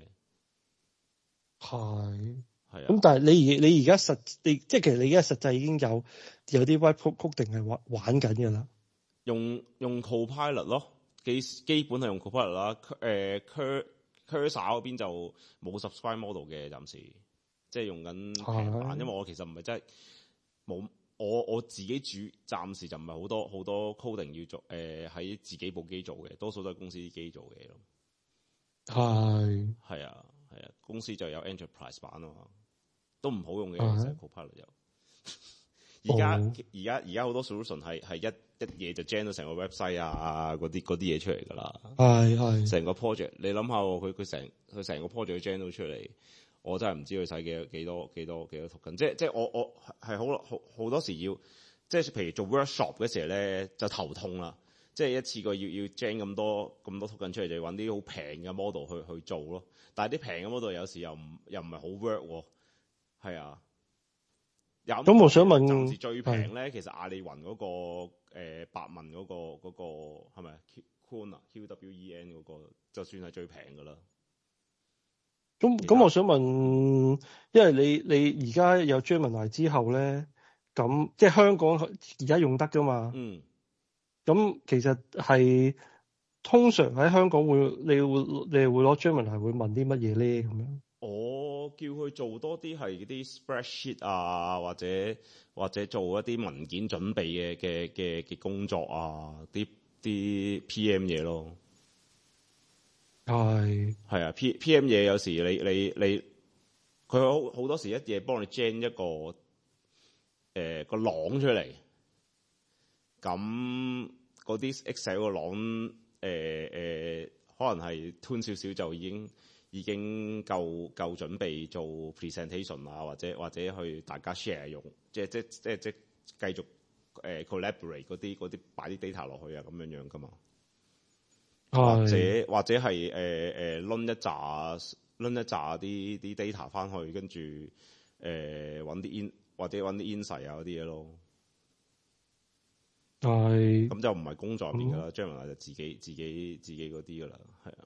係啊。 咁但係你而家即係其實你而家實際已經有啲 white code 定係玩緊㗎啦。 用 Copilot 咯。 基本係用 Copilot 啦。Cursor 嗰邊就冇 subscribe model 嘅，暫時即係用緊平版，因為我其實唔係真係冇我自己暫時就唔係好多 coding 要做喺自己部機做嘅，多數都係公司啲機做嘅咯。係啊，公司就有 enterprise 版啊嘛，都唔好用嘅，其實 Copilot 有。而家好多 solution 係一嘢就 generate 成個 website 啊，嗰啲嘢出嚟㗎啦。係成個 project， 你諗下佢成個 project generate 出嚟，我真係唔知佢使幾多 token。即係我係好多時要，即係譬如做 workshop 嘅時候咧就頭痛啦。即係一次過要 generate 咁多 token 出嚟，就要揾啲好平嘅 model 去做咯。但係啲平嘅 model 有時又唔係好 work 喎。係啊。咁我想問， 暫時最平咧，其實阿里雲嗰個百問嗰個係咪 QWEN 嗰個，就算係最平㗎啦。 咁我想問，因為你而家有 Gemini 之後咧，咁即係香港而家用得㗎嘛？咁其實係通常喺香港你會攞 Gemini 會問啲乜嘢咧？咁樣？ 我叫佢做多啲係啲 spreadsheet 啊，或者做一啲文件準備嘅工作啊，啲 PM 嘢咯。係啊 ，PM 嘢有時你佢好多時一嘢幫你 gen 一個個廊出嚟，咁嗰啲 Excel 個廊可能係 tune 少少就已經夠準備做 presentation 啊，或者去大家 share 用，即繼續collaborate 嗰啲擺啲 data 落去啊，咁樣噶嘛。或者係攆一紮啲 data 翻去，跟住揾啲或者揾啲 insight 啊嗰啲嘢咯。咁就唔係工作入面噶啦，將來就自己嗰啲噶啦，係啊。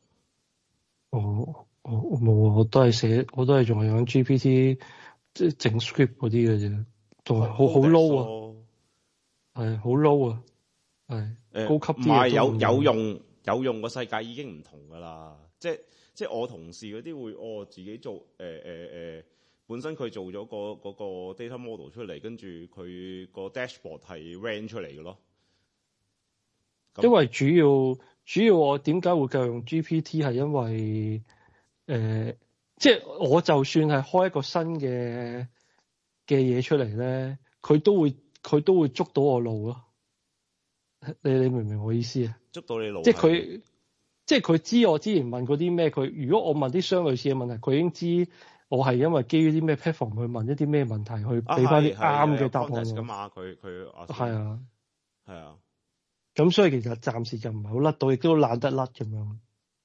我冇啊！我都係仲係用 GPT， 即係整 script 嗰啲嘅啫，仲係好 low 啊，係好 low 啊，係高級啲。唔係有用個世界已經唔同㗎啦，即係我同事嗰啲會自己做本身佢做咗嗰個 data model 出嚟，跟住佢個 dashboard 係 ran 出嚟嘅咯。 因為主要我點解會繼續用 GPT 係因為即係我就算係開一個新嘅嘢出嚟咧，佢都會捉到我路咯。你明唔明我意思啊？ 捉到你路， 即係佢知我之前問過啲咩，如果我問啲相類似嘅問題，佢已經知我係因為基於啲咩 platform 去問一啲咩問題，去俾翻啲啱嘅答案㗎嘛。佢係啊。 咁所以其實暫時就唔係好甩到，亦都懶得甩咁樣。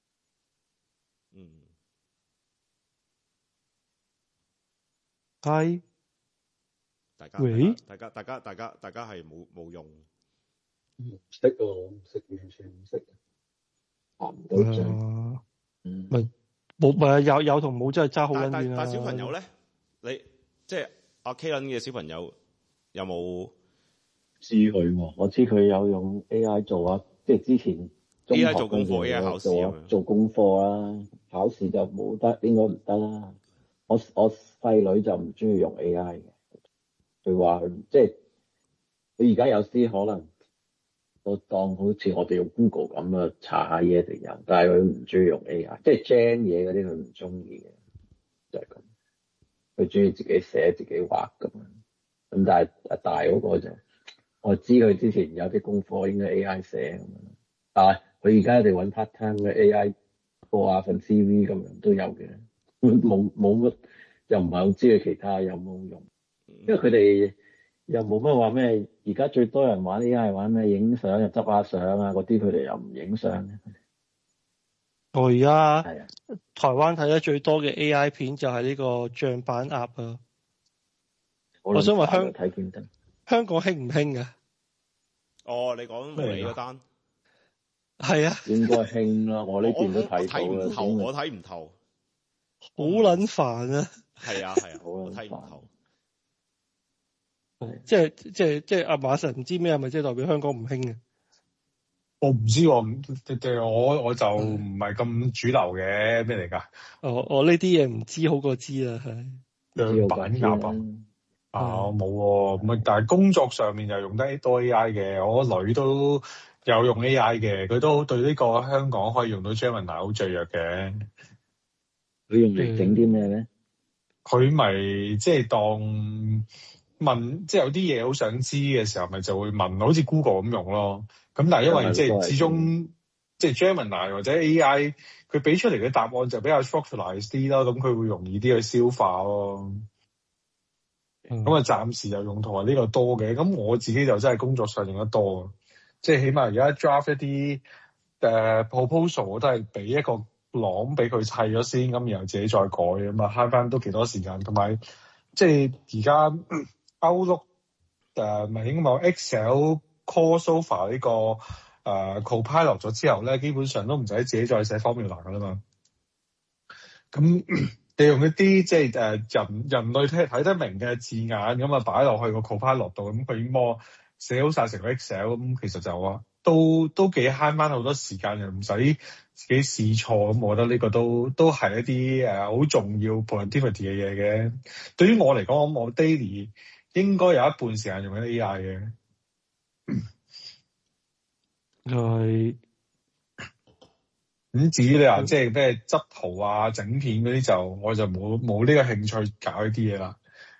係。 大家係冇用。 唔識啊！唔識，完全唔識。學唔到啫。 冇有同冇真係爭好撚遠啊！ 但小朋友咧，你即係阿 K 倫嘅小朋友有冇？ 知佢喎，我知佢有用 AI 做啊，即係之前中學 AI 做功課 ，AI 考試做功課啦，考試就冇得，應該唔得啦。我細女就唔中意用 AI 嘅，佢話即係佢而家有啲可能都當好似我哋用 Google 咁啊，查下嘢定有，但係佢唔中意用 AI，即係 gen 嘢嗰啲佢唔中意嘅，就係咁。佢中意自己寫自己畫咁樣，咁但係大嗰個就。我知佢之前有啲功課應該 AI 寫咁樣，但係佢而家一定揾 part time 嘅 AI 過下份 CV 咁樣都有嘅，冇乜又唔係好知佢其他有冇用，因為佢哋又冇乜話咩，而家最多人玩 AI 玩咩影相又執下相啊嗰啲，佢哋又唔影相嘅。 我而家台灣睇得最多嘅 AI 片就係呢個醬板鴨啊！我想問香港興唔興㗎？ 你講無理嗰單係啊， 應該興啦。我呢邊都睇到啦。 我睇唔透， 好撚煩啊！ 係啊，我睇唔透。 即係阿馬神唔知咩係咪即係代表香港唔興嘅？ 我唔知喎，我就唔係咁主流嘅，咩嚟㗎？ 我呢啲嘢唔知好過知啦，係。 樣板鴨啊，冇喎，咁但係工作上面就用得多 AI 嘅，我個女都有用 AI 嘅，佢都對呢個香港可以用到 Gemini 好雀躍嘅。 佢用嚟整啲咩咧？ 佢咪即係當問，即係有啲嘢好想知嘅時候，咪就會問，好似 Google 咁用咯。咁但係因為即係始終即係 Gemini 或者 AI，佢俾出嚟嘅答案就比較 structuralized 啲啦，咁佢會容易啲去消化咯。咁啊，暫時又用同埋呢個多嘅。咁我自己就真係工作上用得多，即係起碼而家 draft 一啲proposal 我都係俾一個朗俾佢砌咗先，咁然後自己再改，咁啊慳翻都幾多時間。同埋即係而家 Outlook 咪應該冇 Excel Core Sofa 呢個Copilot 咗之後咧，基本上都唔使自己再寫 formula 噶啦嘛。咁你用一啲即係人類睇得明嘅字眼，咁啊擺落去個 Copilot 度，咁佢已經幫我寫好晒成個 Excel，咁其實就都幾慳翻好多時間，又唔使自己試錯。咁我覺得呢個都係一啲好重要 productivity 嘅嘢嘅。對於我嚟講，我 daily 應該有一半時間用緊 AI 嘅。 係。 咁至於你話即係咩執圖啊、整片嗰啲我就冇呢個興趣搞呢啲嘢啦。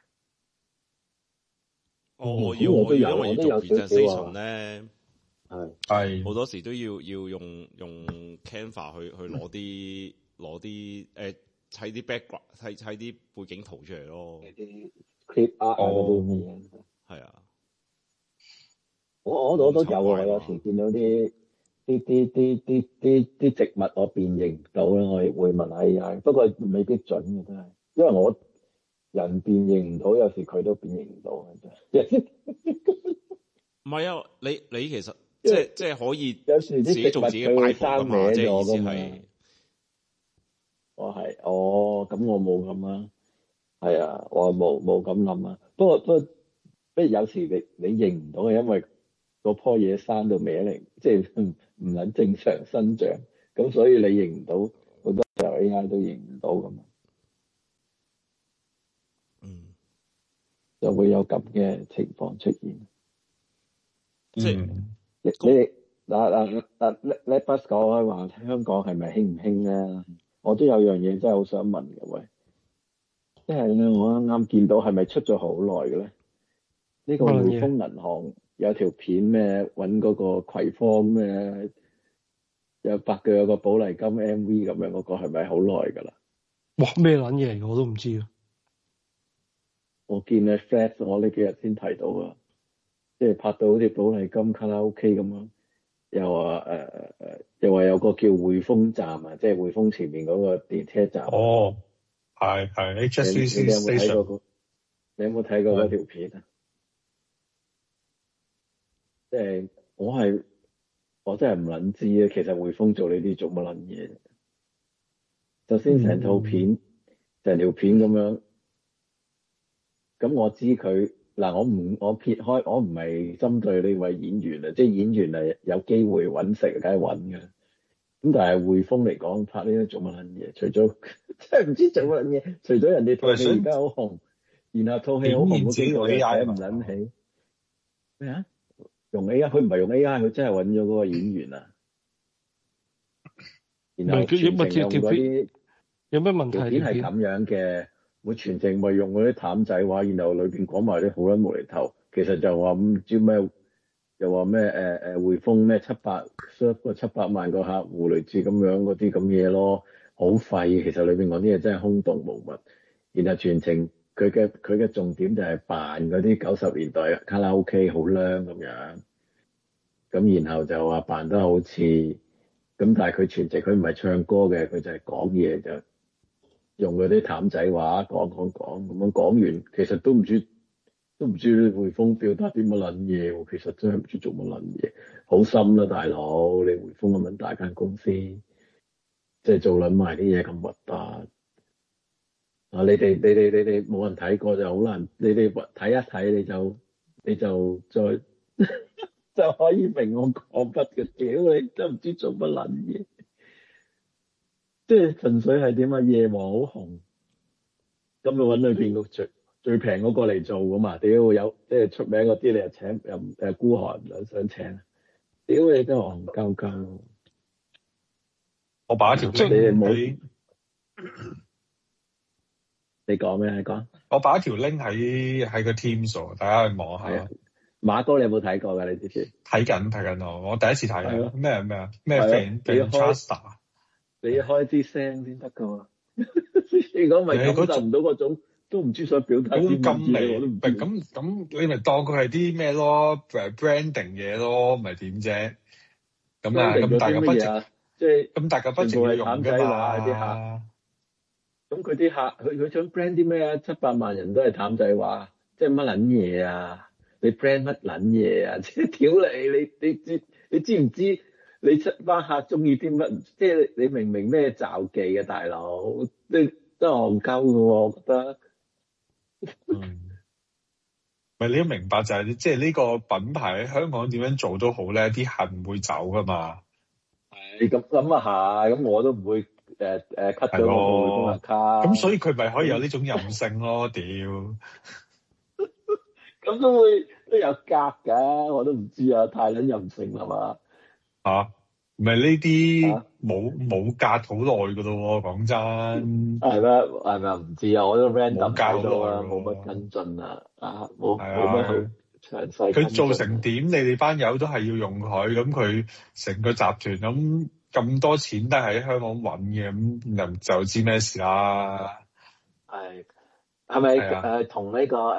我因為要做 presentation 咧， 係好多時都要用 Canva 去攞啲砌啲 background 砌啲背景圖出嚟咯。 啲 clip art 嗰啲咁嘅嘢。 係啊， 我都有啊，有時見到啲植物我辨認唔到咧，我亦會問 AI，不過未必準嘅真係，因為我人辨認唔到，有時佢都辨認唔到嘅真。 唔係啊，你其實即係可以有時自己做自己嘅擺圖㗎嘛，即係意思係。 咁我冇咁啊，係啊，我冇咁諗啊。不過有時你認唔到係因為嗰棵嘢生到歪嚟，即係唔撚正常生長，咁所以你認唔到，好多時候 AI 都認唔到咁啊。就會有咁嘅情況出現。 即係你哋let us 講開話香港係咪興唔興咧？我都有樣嘢真係好想問嘅，喂，即係咧我啱啱見到係咪出咗好耐嘅咧？呢個匯豐銀行有條片咩揾嗰個葵芳咩有白腳有個寶麗金 MV 咁樣嗰個係咪好耐㗎啦？ 哇！咩撚嘢嚟㗎？我都唔知啊！ 我見咧 Flash 我呢幾日先睇到啊，即係拍到好似寶麗金卡拉 OK 咁樣，又話有個叫匯豐站啊，即係匯豐前面嗰個電車站。 哦，係 HSBC Station。 你有冇睇過嗰條片啊？即係我真係唔撚知啊！其實匯豐做呢啲做乜撚嘢？首先成套片成條片咁樣。咁我知佢嗱，我撇開，我唔係針對呢位演員啊，即係演員係有機會揾食，梗係揾嘅。咁但係匯豐嚟講，拍呢啲做乜撚嘢？除咗真係唔知做乜撚嘢，除咗人哋套戲而家好紅，然後套戲好紅嗰幾個嘢睇唔撚起咩啊？用 AI，佢唔係用 AI，佢真係揾咗嗰個演員啊。然後全程用嗰啲有咩問題？ 條片係咁樣嘅。會全程咪用嗰啲淡仔話，然後裏邊講埋啲好撚無厘頭，其實就話唔知咩，又話咩匯豐咩700萬個客戶類似咁樣嗰啲咁嘢咯，好廢。其實裏邊講啲嘢真係空洞無物。然後全程佢嘅重點就係扮嗰啲90年代卡拉 OK 好靚咁樣，咁然後就話扮得好似咁，但係佢全程佢唔係唱歌嘅，佢就係講嘢就。用嗰啲淡仔話講咁樣講完，其實都唔知匯豐表達啲乜撚嘢，其實真係唔知做乜撚嘢，好心啦大佬，你匯豐咁樣大間公司，即係做撚埋啲嘢咁核突啊！你哋冇人睇過就好難，你哋睇一睇你就再就可以明我講乜嘅。屌你都唔知做乜撚嘢，即係純粹係點啊？夜王好紅，咁你揾裏邊個最平嗰個嚟做㗎嘛？屌有即係出名嗰啲，你又請又孤寒又想請，屌你都戇鳩鳩。 我擺一條 link 你哋冇。你講咩？你講。 我擺一條 link 喺個 Teams 度，大家去望下。 馬哥，你有冇睇過㗎？你之前睇緊我第一次睇啊！咩 Fantastic？ 你開啲聲先得㗎喎。如果唔係感受唔到嗰種，都唔知想表達啲乜嘢，我都唔知。 咁你咪當佢係啲咩咯？branding 嘢咯，咪點啫？咁啊，咁大個 budget， 即係咁大個 budget 要用㗎嘛？ 啲客。咁佢啲客，佢想 brand 啲咩啊？700萬人都係淡仔話，即係乜撚嘢啊？你 brand 乜撚嘢啊？即係屌你知唔知？你班客中意啲乜？即係你明明咩罩忌嘅大佬，你都戇鳩嘅喎，我覺得。 咪你都明白就係，即係呢個品牌喺香港點樣做都好咧，啲客唔會走噶嘛。 係咁啊係，咁我都唔會。cut 咗我匯豐卡， 咁所以佢咪可以有呢種任性咯？屌， 咁都有格㗎，我都唔知啊，太撚任性啦嘛嚇，唔係呢啲冇格好耐㗎咯喎，講真係咩？係咪唔知啊？我都 random 睇到啊，冇乜跟進啊，冇乜好詳細。 佢做成點？你哋班友都係要用佢，咁佢成個集團咁多錢都係喺香港揾嘅，咁就知咩事啦。 係咪同呢個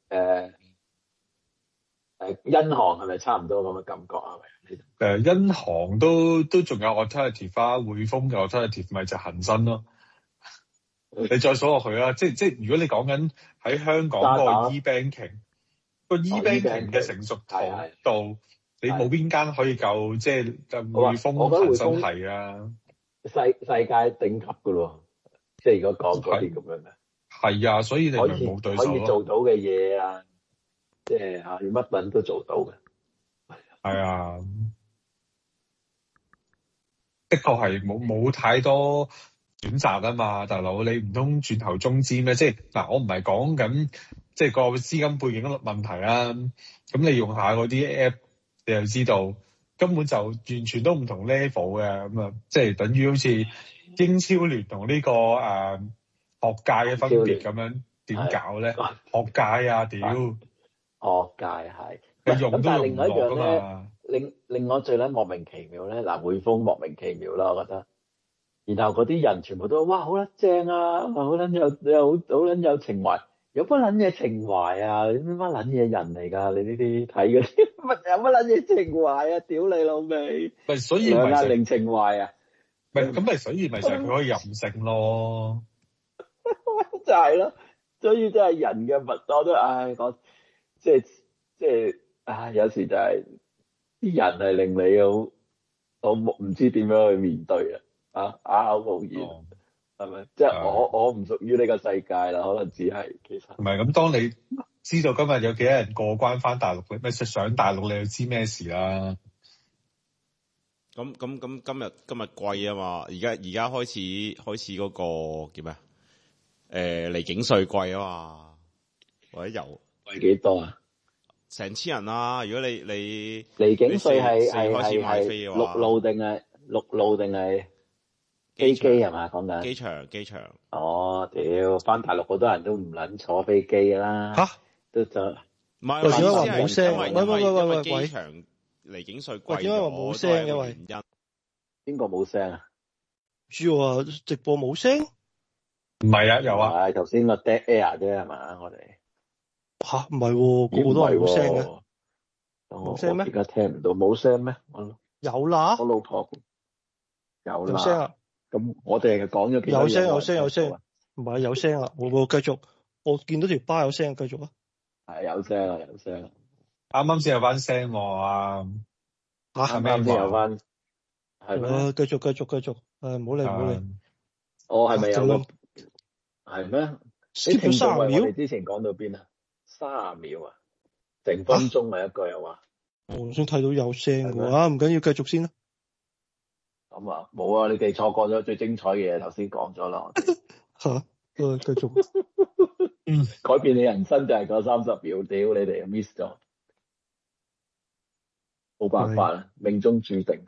銀行係咪差唔多咁嘅感覺啊？ 銀行都仲有 alternative 啊，匯豐嘅 alternative 咪就恒生咯。你再數落去啦，即係如果你講緊喺香港個 e-banking 嘅成熟度。你冇邊間可以夠，即係匯豐、恒生係啊， 世界頂級噶咯，即係如果講嗰啲咁樣咧， 係啊，所以你咪冇對手咯。 可以做到嘅嘢啊，即係要乜撚都做到嘅。 係啊，的確係冇太多選擇啊嘛，大佬你唔通轉頭中資咩？即係嗱，我唔係講緊即係個資金背景嘅問題啦。咁你用下嗰啲 app。你又知道根本就完全都唔同 level 嘅，咁啊，即係等於好似英超聯同呢個學界嘅分別咁樣，點搞咧？學界啊，屌！ 學界係， 你用都用唔落㗎嘛。 令我最撚莫名其妙咧，嗱匯豐莫名其妙啦，我覺得。然後嗰啲人全部都哇好撚正啊，好撚有好撚有情懷。有乜撚嘢情懷啊？你乜撚嘢人嚟㗎？你呢啲睇嗰啲乜有乜撚嘢情懷啊？屌你老味！ 咪所以咪零情懷啊？ 咪咁咪所以咪就係佢可以任性咯。 就係咯，所以真係人嘅物我都講即係有時就係啲人係令你好唔知點樣去面對啊！啞口無言。係咪？即係我唔屬於呢個世界啦，可能只係其實。唔係咁，當你知道今日有幾多人過關翻大陸，咩上大陸，你就知咩事啦。 咁今日貴啊嘛，而家開始嗰個叫咩啊？離境稅貴啊嘛，或者油貴幾多啊？ 成千人啊！如果你離境稅係開始買飛嘅話， 陸路定係？飛機係嘛講緊？ 機場。 哦，屌！翻大陸好多人都唔撚坐飛機㗎啦。 嚇！ 都就唔係點解話冇聲？喂！ 機場離境稅貴咗。 點解話冇聲嘅？喂， 邊個冇聲啊？ 主要話直播冇聲？ 唔係啊，有啊。 係頭先個 dead air 啫係嘛？我哋嚇唔係喎，個個都係冇聲嘅。冇聲咩？ 而家聽唔到冇聲咩？ 有啦。 我老婆有啦。 有聲啊！ 咁我哋係講咗幾多有聲，唔係有聲啊！我繼續，我見到條巴有聲，繼續啊！ 係有聲啊！ 啱啱先有翻聲喎啊！ 啱啱先有翻，係咩？ 繼續，唔好理。 我係咪有個係咩 ？skip 咗30秒。 我哋之前講到邊啊？30秒啊，成分鐘咪一個又話。 我先睇到有聲嘅話，唔緊要，繼續先啦。 咁啊，冇啊，你哋錯過咗最精彩嘅嘢，頭先講咗啦。 吓，繼續。 改變你人生就係嗰30秒，屌你哋 miss 咗，冇辦法啦，命中注定。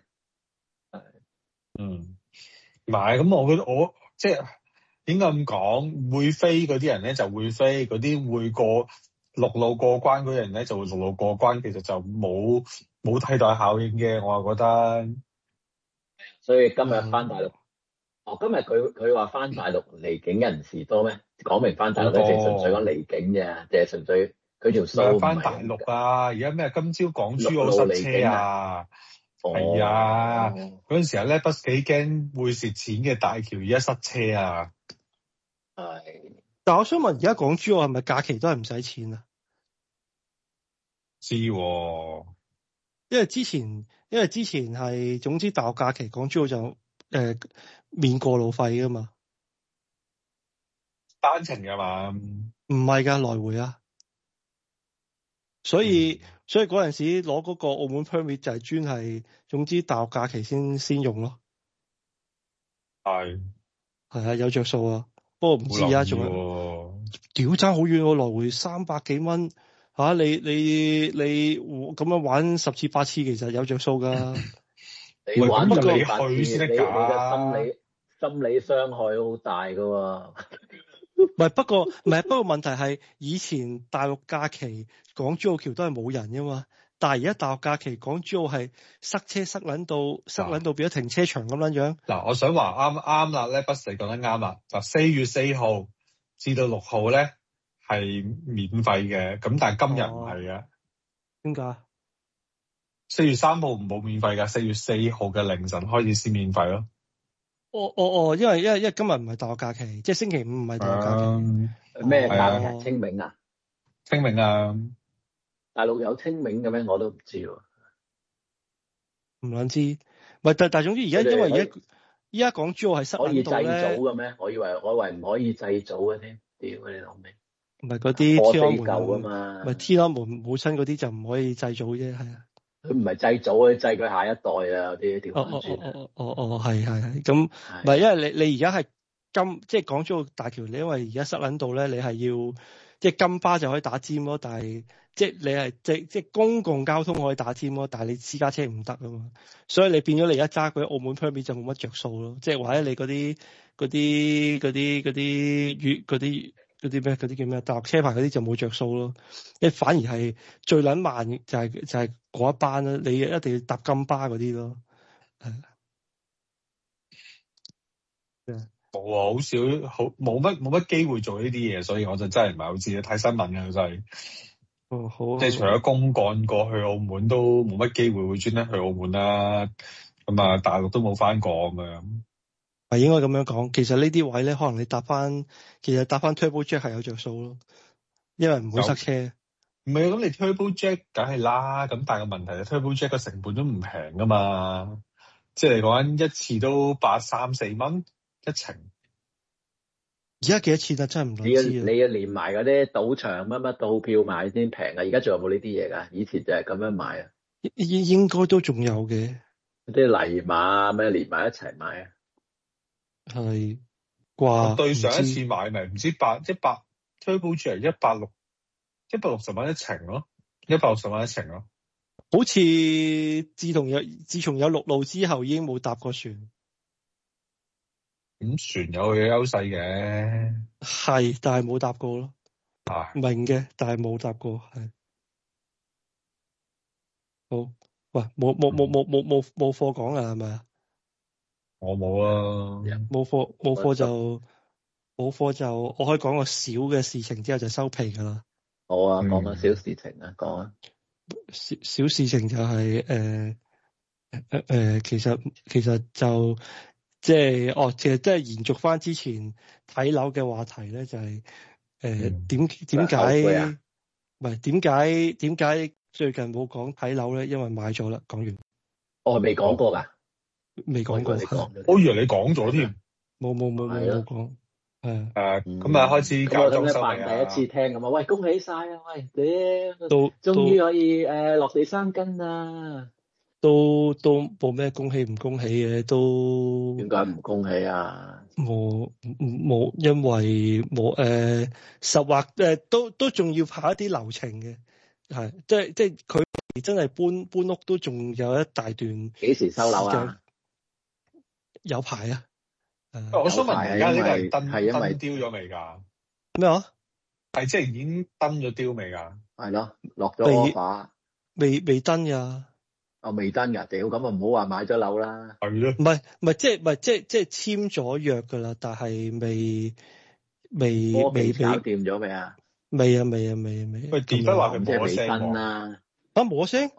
唔係咁，我覺得我即係點解咁講？會飛嗰啲人咧就會飛，嗰啲會過陸路過關嗰啲人咧就會陸路過關，其實就冇替代效應嘅，我又覺得。 所以今日翻大陸，今日佢話翻大陸離境人士多咩？講明翻大陸咧，淨係純粹講離境啫，淨係純粹佢條數。 翻大陸啊！而家咩？今朝港珠澳塞車啊！係啊！嗰陣時候咧，不幾驚會蝕錢嘅大橋，而家塞車啊！ 係。 但我想問，而家港珠澳係咪假期都係唔使錢啊？ 知喎。 因為之前係總之大學假期港珠澳就免過路費噶嘛。 單程㗎嘛？ 唔係㗎，來回啊。所以嗰陣時攞嗰個澳門 permit 就係專係總之大學假期先用咯。係啊，有着數啊。不過唔知啊，仲有屌爭好遠喎，來回300幾蚊嚇，你咁樣玩10次8次，其實有着數㗎。 你玩不過你去先得㗎，你嘅心理傷害好大㗎喎。 不過問題係以前大陸假期港珠澳橋都係冇人㗎嘛，但係而家大陸假期港珠澳係塞車塞撚到變咗停車場咁樣樣。 嗱，我想話啱啦咧，不死講得啱啦。嗱，4月4號至到6號咧係免費嘅，咁但係今日唔係嘅。 點解 ？4月3號冇免費㗎，4月4號嘅凌晨開始先免費咯。 因為今日唔係大學假期，即係星期5唔係大學假期。 咩假期？清明啊？ 清明啊！ 大陸有清明嘅咩？我都唔知喎。 唔撚知，但總之而家因為而家港珠澳係塞撚到咧。可以祭祖嘅咩？我以為唔可以祭祖嘅添。屌你老味！ 唔係嗰啲天安門舊啊嘛。 唔係天安門母親嗰啲就唔可以祭祖啫，係啊。 佢唔係祭祖啊，祭佢下一代啊，啲調翻轉。 係咁，唔係因為你而家係即係港珠澳大橋，你因為而家塞撚到咧，你係要即係金巴就可以打尖咯，但係即係你係即係公共交通可以打尖咯，但係你私家車唔得啊嘛，所以你變咗你而家揸嗰啲澳門 permit 就冇乜着數咯，即係或者你嗰啲叫咩大陸車牌嗰啲就冇着數咯，你反而係最撚慢就係嗰一班啦，你一定要搭金巴嗰啲咯。 冇啊，好少，冇乜機會做呢啲嘢，所以我就真係唔係好知，睇新聞嘅真係。 好。 即係除咗公幹過去澳門都冇乜機會會專登去澳門啦。咁啊，大陸都冇翻過咁樣。 係應該咁樣講，其實呢啲位咧，可能你搭翻 Turbo Jet 係有着數咯，因為唔會塞車。 唔係啊，咁你 Turbo Jet 梗係啦，咁但係個問題係 Turbo Jet 個成本都唔平噶嘛，即係嚟講一次都3-4蚊一程。 而家幾多錢啊？真係唔知你要連埋嗰啲賭場乜套票買先平啊！而家仲有冇呢啲嘢㗎？以前就係咁樣買啊。 應該都仲有嘅。 啲泥馬咩連埋一齊買啊？ 係啩？ 對上一次買咪唔知100 Turbo Jet 160蚊一程咯，160蚊一程咯。 好似自從有陸路之後，已經冇搭過船。 咁船有佢嘅優勢嘅， 係，但係冇搭過咯。明嘅，但係冇搭過，係。好，喂，冇課講啊，係咪啊？ 我冇啊， 冇課就我可以講個小嘅事情之後就收皮噶啦。 好啊，講個小事情啊，講啊。 小事情就係其實就即係其實即係延續翻之前睇樓嘅話題咧，就係點解最近冇講睇樓咧？因為買咗啦，講完。 我未講過㗎。 未講過， 我以為你講咗添。 冇講。 係咁啊開始搞裝修未啊？ 扮第一次聽咁啊，喂，恭喜晒啊！喂， 都終於可以落地生根啦！ 都冇咩恭喜唔恭喜嘅，都點解唔恭喜啊？冇， 因為冇實劃都仲要跑一啲流程嘅，係即係佢真係搬屋都仲有一大段。 幾時收樓啊？ 有排啊！ 我想問而家呢個係燈雕咗未㗎？ 咩話？ 係即係已經燈咗雕未㗎？ 係咯，落咗 offer。 未登㗎。 未登㗎，屌，咁啊唔好話買咗樓啦。 係咯。 唔係即係簽咗約㗎啦，但係未搞掂咗未啊？ 未啊。 喂，電筆話佢冇聲啦。 冇聲？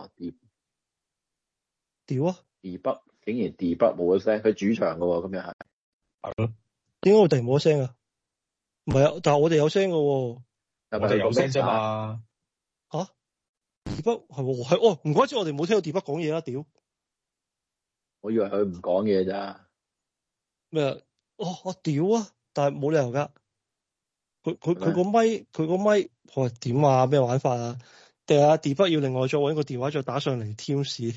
屌啊！ 電筆竟然電筆冇咗聲，佢主場㗎喎，今日係。 係咯。 點解我哋冇咗聲啊？唔係啊，但係我哋有聲㗎喎。 我哋有聲啫嘛。 嚇？電筆係唔怪之我哋冇聽到電筆講嘢啦，屌！ 我以為佢唔講嘢咋。 咩啊？我屌啊！但係冇理由㗎。佢個咪，我話點啊？咩玩法啊？定係電筆要另外再揾個電話再打上嚟 Teams？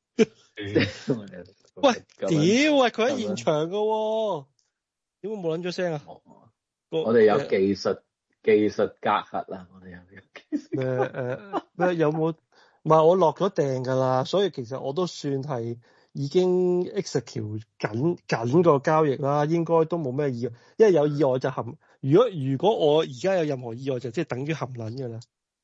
喂，屌啊！佢喺現場㗎喎，點解冇撚咗聲啊？ 我哋有技術隔閡啦，我哋有技術。 咩有冇？唔係我落咗訂㗎啦，所以其實我都算係已經 execute 緊個交易啦，應該都冇咩意外，因為有意外就含。如果我而家有任何意外，就即係等於含撚㗎啦。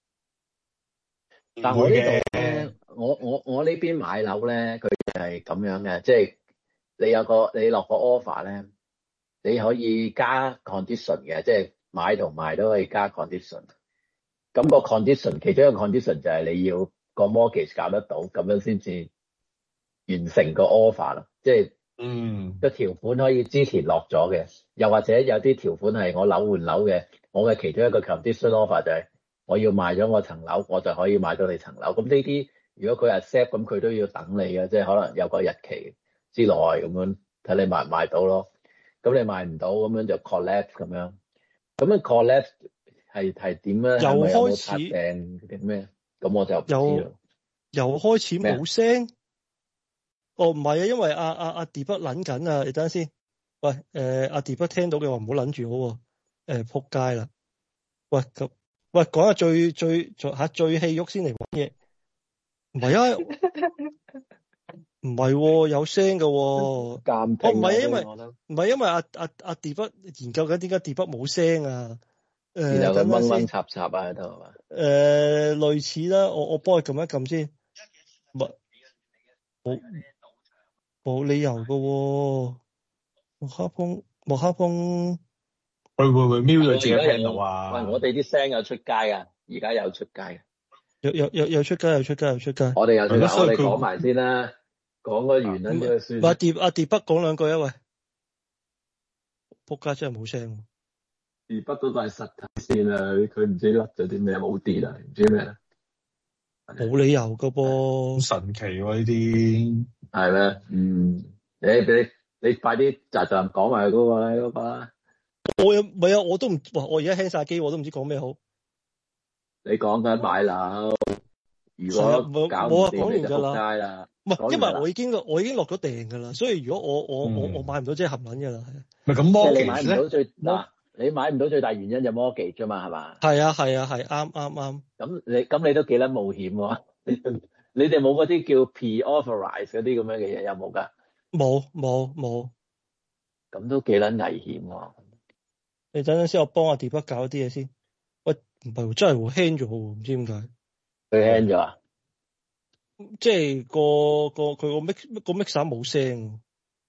但我呢度咧，我呢邊買樓咧，佢係咁樣嘅，即係你落個 offer 咧，你可以加 condition 嘅，即係買同賣都可以加 condition。咁個 condition 其中一個 condition 就係你要個 mortgage 搞得到，咁樣先至完成個 offer 咯。即係個條款可以之前落咗嘅，又或者有啲條款係我樓換樓嘅，我嘅其中一個 condition offer 就係我要賣咗我層樓，我就可以買到你層樓。咁呢啲如果佢 accept，咁佢都要等你嘅，即係可能有個日期之內咁樣睇你賣唔賣到咯。咁你賣唔到咁樣就 collapse 咁樣。咁樣 collapse 係點咧？ 又開始定咩？咁我就唔知啦。 又開始冇聲。唔係啊，因為阿 D 筆撚緊啊，你等陣先。喂，阿 D 筆聽到嘅話唔好撚住好喎。撲街啦。喂，講下最氣喐先嚟玩嘢。唔係啊，唔係喎，有聲㗎喎。 監聽。 唔係啊，因為阿 D 筆研究緊點解 D 筆冇聲啊。 然後佢掹插啊喺度係嘛？ 類似啦，我幫佢撳一撳先。冇理由㗎喎。莫克風。 會唔會瞄咗自己聽到啊？ 喂，我哋啲聲有出街啊！而家有出街嘅。 有出街。 我哋有出街，我哋講埋先啦。講個原因都算。 阿 D 筆講兩句啊喂。仆街真係冇聲。 D 筆都係實體線啊！佢唔知甩咗啲咩冇跌啊，唔知咩咧。 冇理由㗎噃。 好神奇喎呢啲。 係咩？你快啲就講埋嗰個啦，嗰個啦。 我又唔係啊！我都唔，我而家輕晒機，我都唔知講咩好。 你講緊買樓，如果搞唔掂你就仆街啦。 唔係，因為我已經落咗訂㗎啦，所以如果我買唔到，即係含撚㗎啦。 咪咁 mortgage 你買唔到你買唔到最大原因就 mortgage 啫嘛，係嘛？ 係啊，啱。 咁你都幾撚冒險喎？你哋冇嗰啲叫 pre-authorize 嗰啲咁樣嘅嘢有冇㗎？ 冇。 咁都幾撚危險喎！ 你等陣先，我幫阿 D 筆搞啲嘢先。喂，唔係真係輕咗喎，唔知點解。 佢輕咗啊？ 即係佢個 mixer 冇聲。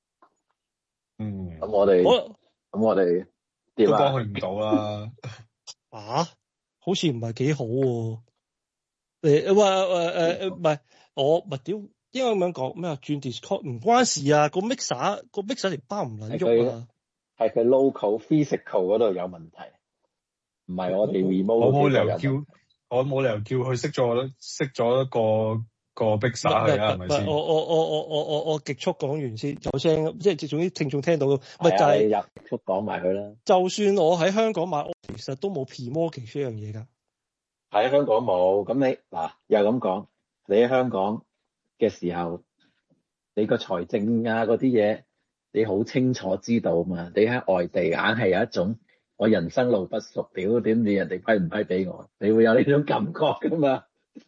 咁我哋都幫佢唔到啦。 好似唔係幾好喎。唔係我屌，應該咁樣講咩啊？轉 Discord 唔關事啊，個 mixer 條包唔撚喐啊。 係佢 local physical 嗰度有問題，唔係我哋 remote。 我冇理由叫佢熄咗一個個逼晒佢啦，係咪先？ 我極速講完先，有聲即係總之聽眾聽到，咪就係入極速講埋佢啦。 就算我喺香港買，其實都冇 pre-mortgage 呢樣嘢㗎。 喺香港冇，咁你嗱又咁講，你喺香港嘅時候，你個財政啊嗰啲嘢，你好清楚知道嘛？你喺外地硬係有一種我人生路不熟，屌點知人哋批唔批俾我？你會有呢種感覺㗎嘛？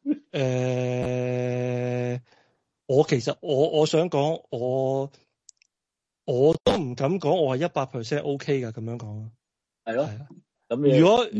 我其實我想講，我都唔敢講我係100% OK 㗎，咁樣講。 係咯。 係啊。 咁如果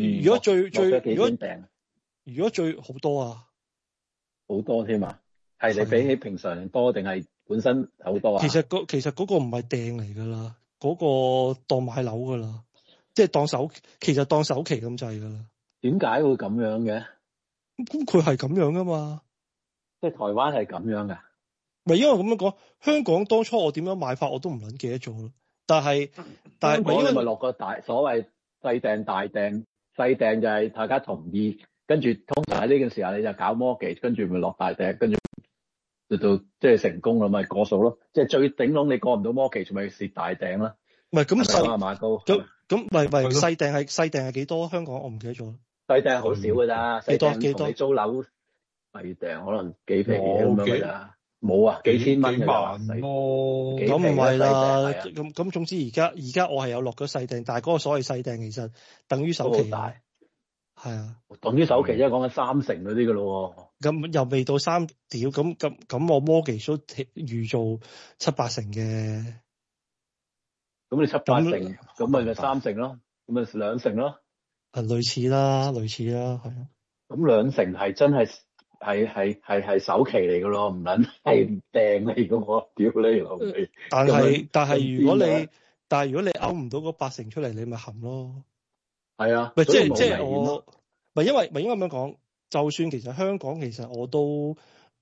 最好多啊， 好多添啊，係你比起平常人多定係本身好多啊？ 其實嗰個唔係訂嚟㗎啦，嗰個當買樓㗎啦，即係當首期咁滯㗎啦。 點解會咁樣嘅？ 咁佢係咁樣㗎嘛？ 即係台灣係咁樣㗎？ 咪因為咁樣講，香港當初我點樣買法我都唔撚記得咗咯。但係我咪落個所謂細訂大訂，細訂就係大家同意，跟住通常喺呢件時候你就搞 mortgage，跟住咪落大訂，跟住到即係成功啦，咪過數咯。即係最頂籠你過唔到 mortgage，咪蝕大訂啦。 唔係咁細馬高咁咪細訂係幾多？香港我唔記得咗。細訂好少㗎咋， 幾多？ 你租樓細訂可能幾皮咁樣㗎咋。冇啊，幾千蚊幾萬咯， 咁唔係啦，咁總之而家我係有落咗細訂，但係嗰個所謂細訂其實等於首期大，係啊， 等於首期，即係講緊30%嗰啲㗎咯喎。 咁又未到3屌，咁我 mortgage 都預做7-8成嘅。 咁你7-8成，咁咪3成咯，咁咪2成咯。 類似啦，係啊。 咁2成係真係。係首期嚟㗎咯，唔撚係訂嚟㗎喎，屌你老味！ 但係如果你勾唔到嗰8成出嚟，你咪含咯。 係啊， 咪即係我咪因為咁樣講，就算其實香港其實我都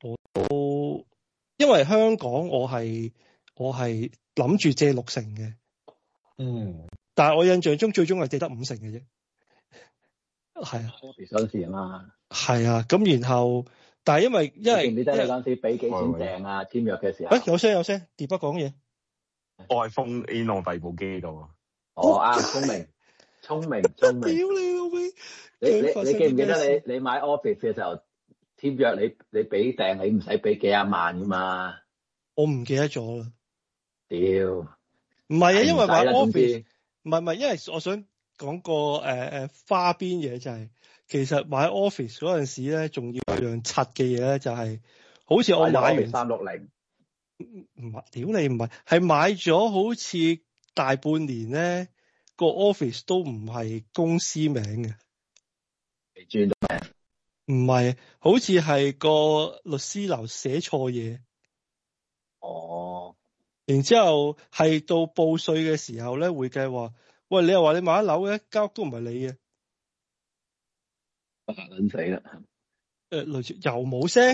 因為香港我係諗住借6成嘅，但係我印象中最終係借得5成嘅啫。係啊， 嗰陣時啊嘛。 係啊，咁然後，但係因為記唔記得你嗰陣時俾幾錢訂啊？簽約嘅時候。 有聲，碟不講嘢。 我係封 in 我第二部機度啊。 聰明。屌你老味！ 你記唔記得你買 office 嘅時候簽約你俾訂你唔使俾幾廿萬㗎嘛？ 我唔記得咗啦。 屌， 唔係啊，因為買 office 唔係，因為我想講個花邊嘢就係。其實買 office 嗰陣時咧，仲要有樣柒嘅嘢咧，就係好似我買完 360， 唔係，屌你唔係，係買咗好似大半年咧，個 office 都唔係公司名嘅， 你轉咗名？ 唔係，好似係個律師樓寫錯嘢。 哦， 然之後係到報稅嘅時候咧，會計話：喂，你又話你買咗樓嘅，間屋都唔係你嘅。 嚇撚死啦！ 類似又冇聲，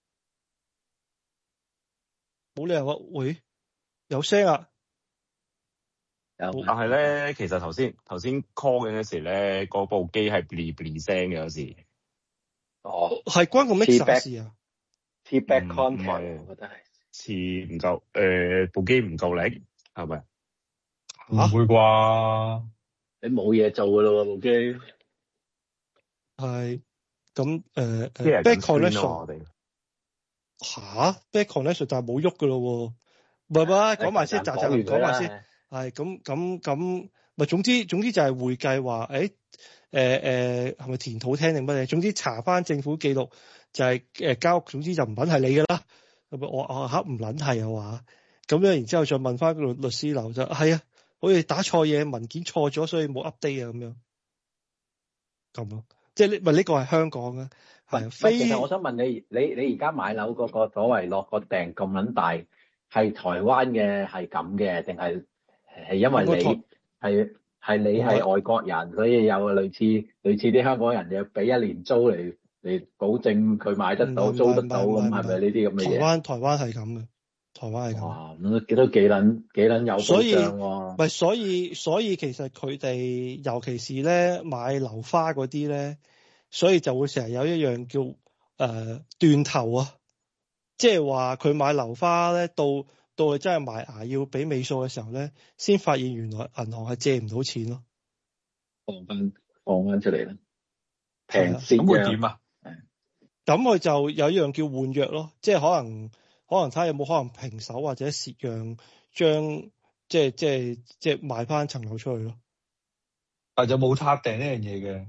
冇理由話喂有聲啊！ 但係咧，其實頭先 call 緊嘅時咧，嗰部機係 bli 聲嘅有時。 哦， 係關個 mixer 事啊 ？Feedback content， 唔係， 我覺得係似唔夠部機唔夠力，係咪？ 唔會啩？ 你冇嘢做㗎咯喎，部機。 係咁back connection 我哋 back connection 但係冇喐㗎咯喎，唔係講埋先，講埋先，係咁咪總之就係會計話係咪填土廳定乜嘢？總之查翻政府記錄就係交屋，總之就唔撚係你㗎啦。咁我嚇唔撚係啊話，咁樣然之後再問翻個律師樓就係啊，好似打錯嘢，文件錯咗，所以冇 update 啊咁樣咁咯。即係呢個係香港啊，係其實我想問你而家買樓嗰個所謂落個訂咁撚大，係台灣嘅係咁嘅，定係因為你係你係外國人，所以有類似啲香港人要俾1年租嚟保證佢買得到租得到咁，係咪呢啲咁嘅嘢？ 台灣係咁嘅，台灣係咁。 哇，咁都幾撚有保障喎。 所以其實佢哋尤其是咧買樓花嗰啲咧，所以就會成日有一樣叫斷頭啊， 即係話佢買樓花咧，到佢真係埋牙要俾尾數嘅時候咧，先發現原來銀行係借唔到錢咯。 放翻出嚟啦，平息咁會點啊？ 咁佢就有一樣叫換約咯，即係可能睇下有冇可能平手或者蝕讓，將即係賣翻層樓出去咯。 但係就冇撻訂呢樣嘢嘅。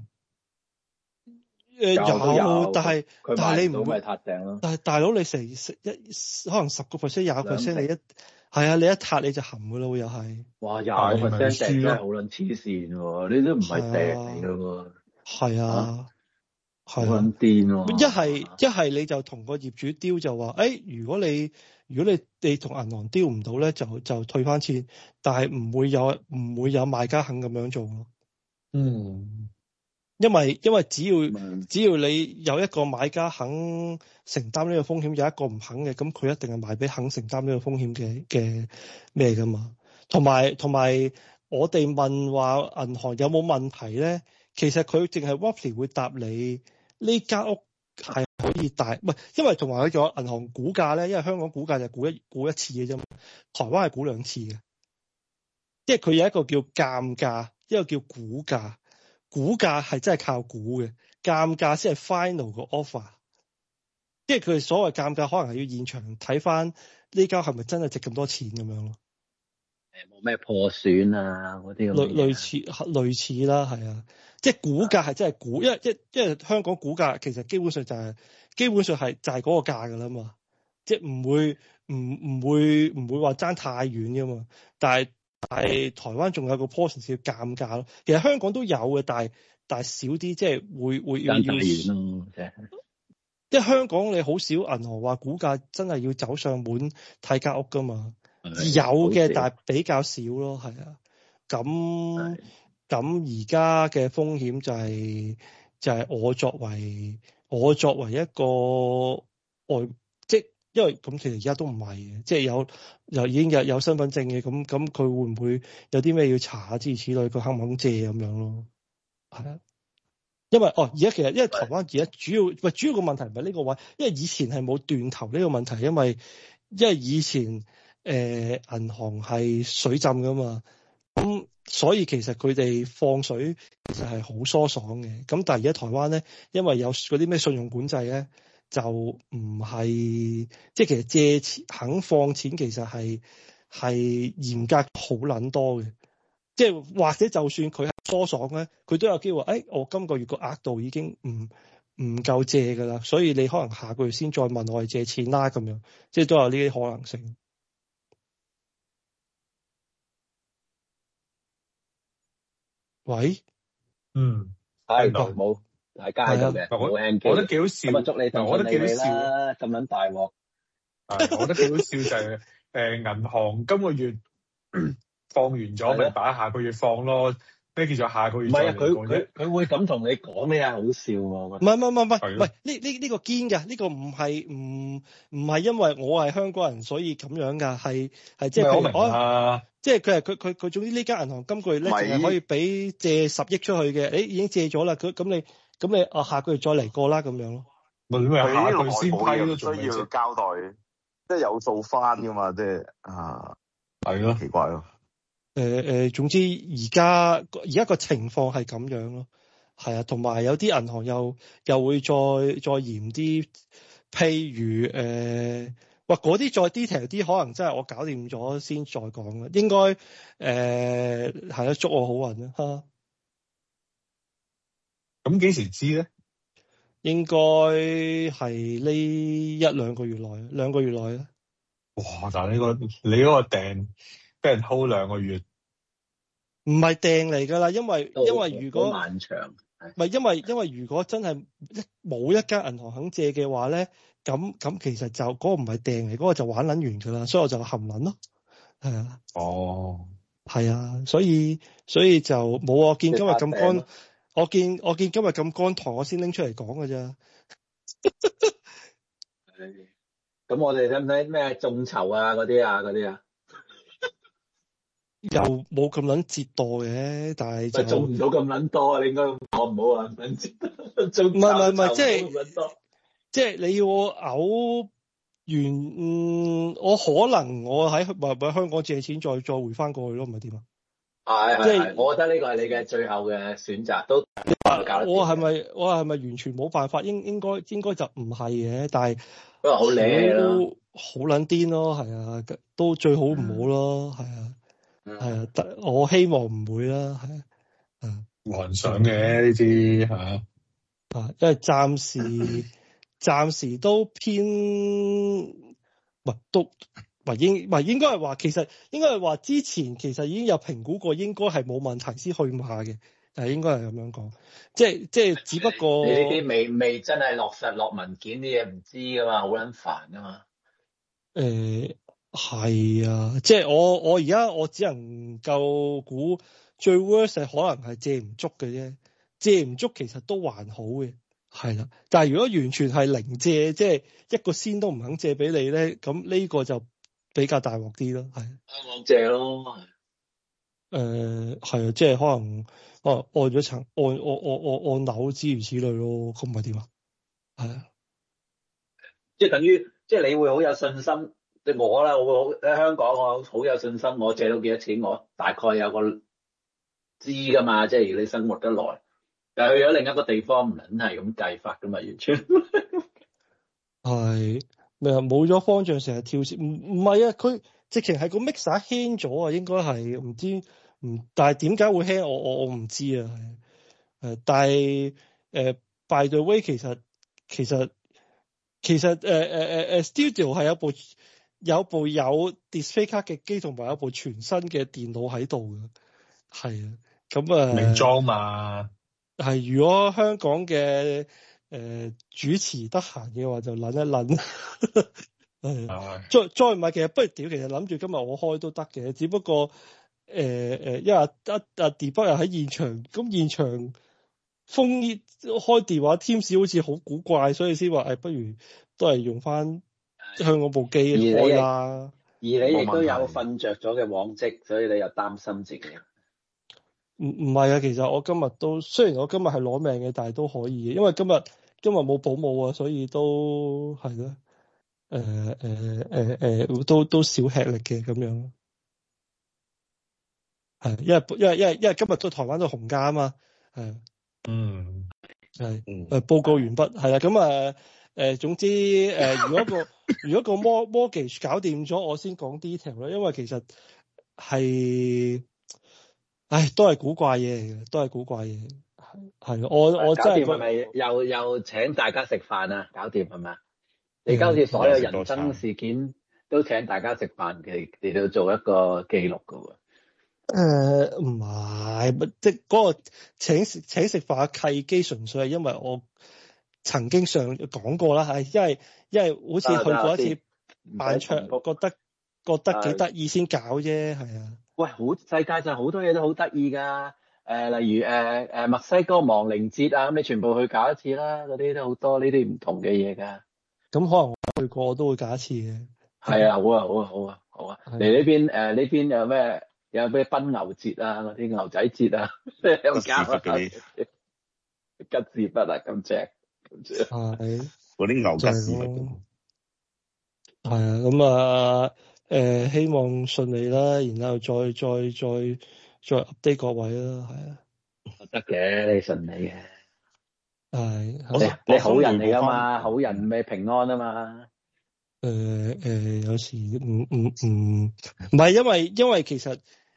有，但係你唔會撻訂咯。 但係大佬你可能10%、20%，你你一撻你就含噶啦，又係。 哇，20%訂真係好撚黐線喎！呢都唔係訂嚟噶喎。係啊。好撚癲喎！ 一係你就同個業主丟就話，如果你同銀行丟唔到咧，就退翻錢，但係唔會有買家肯咁樣做咯。因為只要你有一個買家肯承擔呢個風險，有一個唔肯嘅，咁佢一定係賣俾肯承擔呢個風險嘅咩噶嘛。同埋我哋問話銀行有冇問題咧，其實佢淨係 roughly 會答你。呢間屋係可以大，唔係，因為同埋佢仲有銀行估價咧，因為香港估價就估一次嘅啫嘛，台灣係估2次嘅，即係佢有一個叫鑑價，一個叫估價。估價係真係靠估嘅，鑑價先係 final 個 offer， 即係佢所謂鑑價可能係要現場睇翻呢間係咪真係值咁多錢咁樣咯。 冇咩破損啊嗰啲咁。 類似啦，係啊。即係估價係真係估，因為香港估價其實基本上係就係嗰個價㗎啦嘛，即係唔會話爭太遠㗎嘛。但係台灣仲有個 portion 叫鑑價咯。其實香港都有嘅，但係少啲，即係會要遠咯，即係。因為香港你好少銀行話估價真係要走上門睇間屋㗎嘛，有嘅但係比較少咯，係啊，咁而家嘅風險就係我作為一個即因為咁其實而家都唔係嘅，即係又已經有身份證嘅，咁佢會唔會有啲咩要查諸如此類，佢肯唔肯借咁樣咯？係啊，因為台灣而家主要個問題唔係呢個位，因為以前係冇斷頭呢個問題，因為以前銀行係水浸噶嘛。咁所以其實佢哋放水其實係好疏爽嘅，咁但係而家台灣咧，因為有嗰啲咩信用管制咧，就唔係即係其實借錢肯放錢其實係嚴格好撚多嘅，即係或者就算佢係疏爽咧，佢都有機會我今個月個額度已經唔夠借㗎啦，所以你可能下個月先再問我哋借錢啦咁樣，即係都有呢啲可能性。喂， 係冇大家喺度嘅，冇 N G， 我覺得幾好笑。 咁啊，祝你我覺得幾好笑啦，咁撚大鑊。 我覺得幾好笑就係銀行今個月放完咗，咪擺下個月放咯。咩叫做下個月？唔係啊， 佢會咁同你講咩啊？好笑喎！ 唔係呢個堅㗎，呢個唔係因為我係香港人所以咁樣㗎，係即係我明啊。 即係佢總之呢間銀行今個月咧淨係可以俾借10億出去嘅，已經借咗啦。咁你下個月再嚟過啦咁樣咯。 咪下個月先批都需要交代，即係有數翻㗎嘛，即係係咯，奇怪咯。 總之而家個情況係咁樣咯，係啊，同埋有啲銀行又會再嚴啲，譬如嗰啲再 detail 啲，可能真係我搞掂咗先再講啦。應該係啦，祝我好運啦嚇。 咁幾時知咧？ 應該係呢1-2個月內，2個月內啦。 哇！但係你嗰個訂俾人 hold 2個月， 唔係訂嚟㗎啦，因為如果漫長， 唔係因為如果真係冇一間銀行肯借嘅話咧，咁其實就嗰個唔係訂嚟，嗰個就玩撚完㗎啦，所以我就含撚咯，係啊。 哦， 係啊，所以就冇我見今日咁乾，我見今日咁乾塘，我先拎出嚟講㗎咋。 咁我哋使唔使咩眾籌啊嗰啲啊？ 又冇咁撚折墮嘅，但係就做唔到咁撚多啊！你應該講唔好啊，撚折。唔係，即係你要我嘔我可能我喺香港借錢再回翻過去咯，唔係點啊？ 係，即係我覺得呢個係你嘅最後嘅選擇，都我係咪完全冇辦法？應該就唔係嘅，但係都好靚咯， 好撚癲咯，係啊，都最好唔好咯，係啊，係啊，我希望唔會啦，係啊， 幻想嘅呢啲嚇， 因為暫時都偏，應該係話，其實應該係話之前其實已經有評估過，應該係冇問題先去馬嘅，但係應該係咁樣講，即係只不過你呢啲未真係落實落文件啲嘢唔知噶嘛，好撚煩噶嘛。 係啊，即係我而家我只能夠估最 worst 係可能係借唔足嘅啫，借唔足其實都還好嘅。係啦，但係如果完全係零借，即係一個仙都唔肯借俾你咧，咁呢個就比較大鑊啲咯，係。 香港借咯， 係啊，即係可能按咗層按樓諸如此類咯，咁咪點啊？係啊， 即係等於即係你會好有信心，即係我啦，我會喺香港我好有信心，我借到幾多錢，我大概有個知噶嘛，即係如果你生活得耐。但係去咗另一個地方唔撚係咁計法噶嘛，完全係咩啊？冇咗方丈成日跳線，唔係啊！佢直情係個 mixer 輕咗啊，應該係唔知但係點解會輕？我唔知啊。但係by the way 其實Studio 係有部有 display 卡嘅機，同埋有部全新嘅電腦喺度嘅，係啊，咁名裝嘛。 係，如果香港嘅主持得閒嘅話，就諗一諗。再唔係，其實不如屌，其實諗住今日我開都得嘅，只不過因為阿 Debug 又喺現場，咁現場開電話 Teams 好似好古怪，所以先話不如都係用翻香港部機開啦。 而你亦都有瞓着咗嘅往績，所以你又擔心自己。 唔係啊，其實我今日都雖然我今日係攞命嘅，但係都可以嘅，因為今日冇保姆啊，所以都係咯，都少吃力嘅咁樣。係，因為今日都台灣都紅假啊嘛，係。報告完畢，係啦，咁總之如果個 mortgage 搞掂咗，我先講 detail 啦，因為其實係。都係古怪嘢嚟嘅，都係古怪嘢。係我真係搞掂係咪又請大家食飯啊？搞掂係咪？你而家好似所有人生事件都請大家食飯嚟到做一個記錄㗎喎。 唔係，即係嗰個請食飯嘅契機，純粹係因為我曾經講過啦，係因為好似去過一次辦桌，覺得幾得意先搞啫，係啊。 喂，世界上好多嘢都好得意㗎，例如墨西哥亡靈節啊，咁你全部去搞一次啦，嗰啲都好多呢啲唔同嘅嘢㗎。 咁可能我去過，我都會搞一次嘅。 係啊，好啊。嚟呢邊有咩奔牛節啊，嗰啲牛仔節啊，有冇搞啊？吉士畢啊，咁正。 係。 嗰啲牛吉士畢。 係啊，咁希望順利啦，然後再 update 各位啦，係啊， 得嘅，你順利嘅， 係， 你好人嚟噶嘛，好人咪平安啊嘛， 有時唔係因為其實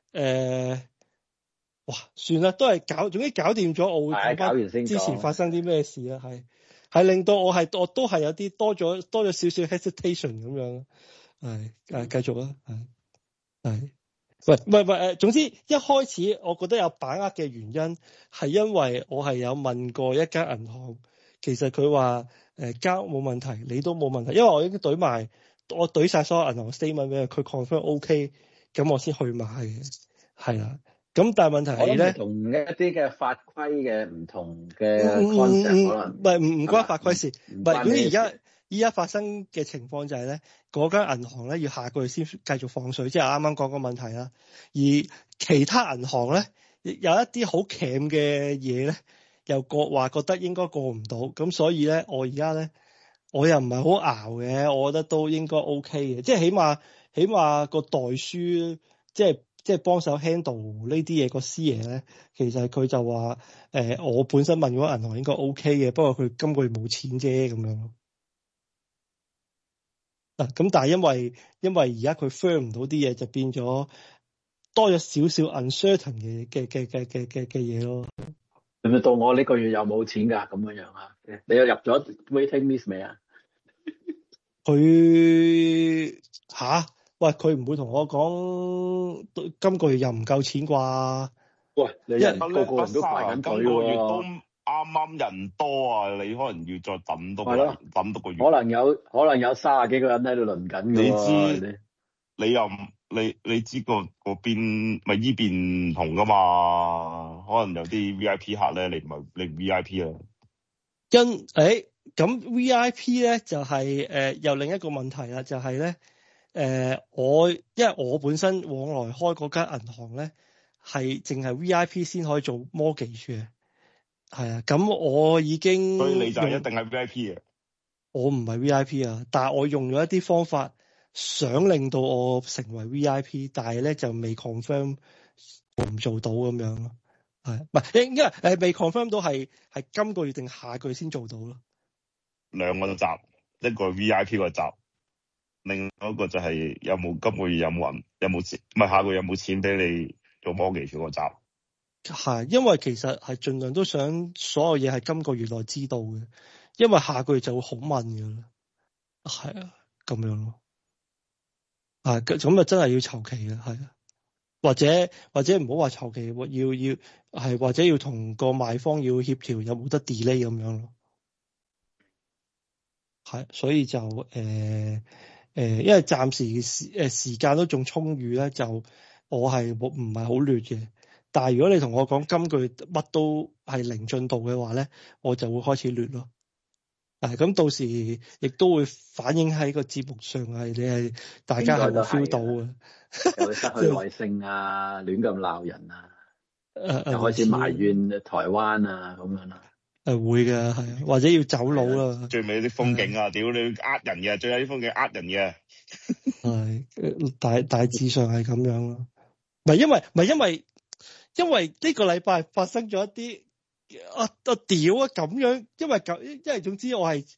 哇，算啦，都係總之搞掂咗，我會講翻之前發生啲咩事啦，係令到我都係有啲多咗少少 hesitation 咁樣。係，繼續啦，係，喂，總之一開始我覺得有把握嘅原因係因為我係有問過一間銀行，其實佢話交冇問題，你都冇問題，因為我已經我懟晒所有銀行 statement 俾佢 confirm OK，咁我先去買嘅，係啦。咁但係問題係咧， 同一啲嘅法規嘅唔同嘅 concept 可能唔關法規事，唔係，總之而家發生嘅情況就係咧，嗰間銀行咧要下個月先繼續放水，即係啱啱講個問題啦。而其他銀行咧，有一啲好鉗嘅嘢咧，又話覺得應該過唔到，咁所以咧，我而家咧， 我又唔係好熬嘅，我覺得都應該 OK 嘅，即係起碼個代書即係幫手 handle 呢啲嘢個師爺咧，其實佢就話我本身問嗰個銀行應該 OK 嘅，不過佢今個月冇錢啫咁樣。咁但係因為而家佢 firm 唔到啲嘢，就變咗多咗少少 uncertain 嘅嘢咯。 係咪到我呢個月又冇錢㗎咁樣啊？你又入咗 waiting list 未啊？ 佢喂，佢唔會同我講今個月又唔夠錢啩？ 喂，你人個人都排緊隊喎。今個月都啱啱人多啊，你可能要再等多個月。 可能有30幾個人喺度輪緊㗎。 你知嗰邊咪依邊唔同㗎嘛？可能有啲 VIP 客咧，你唔 VIP 啊？ 咁 VIP 咧就係又另一個問題啦，就係咧因為我本身往來開嗰間銀行咧係淨係 VIP 先可以做 mortgage 嘅，係啊，咁我已經所以你就一定係 VIP 嘅。 我唔係 VIP 啊，但係我用咗一啲方法想令到我成為 VIP， 但係咧就未 confirm 我唔做到咁樣咯，係唔係？因為未 confirm 到係今個月定下個月先做到咯。 兩個集，一個 VIP 個集，另外一個就係有冇今個月有冇錢，唔係下個月有冇錢俾你做 mortgage 個集。 係，因為其實係盡量都想所有嘢係今個月內知道嘅，因為下個月就會好問㗎啦。係啊，咁樣咯。咁啊真係要籌期嘅，係啊，或者唔好話籌期，要係或者要同個賣方要協調，有冇得 delay 咁樣咯。係，所以就因為暫時時間都仲充裕咧，就我係唔係好劣嘅。但係如果你同我講今個月乜都係零進度嘅話咧，我就會開始劣咯。咁到時亦都會反映喺個節目上，你係大家係會 feel 到嘅， 又會失去耐性啊，亂咁鬧人啊，又開始埋怨台灣啊咁樣啦。 會嘅，係或者要走佬啦。 最尾啲風景啊，屌你呃人嘅，最後啲風景呃人嘅。 係大致上係咁樣咯。唔係因為呢個禮拜發生咗一啲。屌咁樣，因為總之我係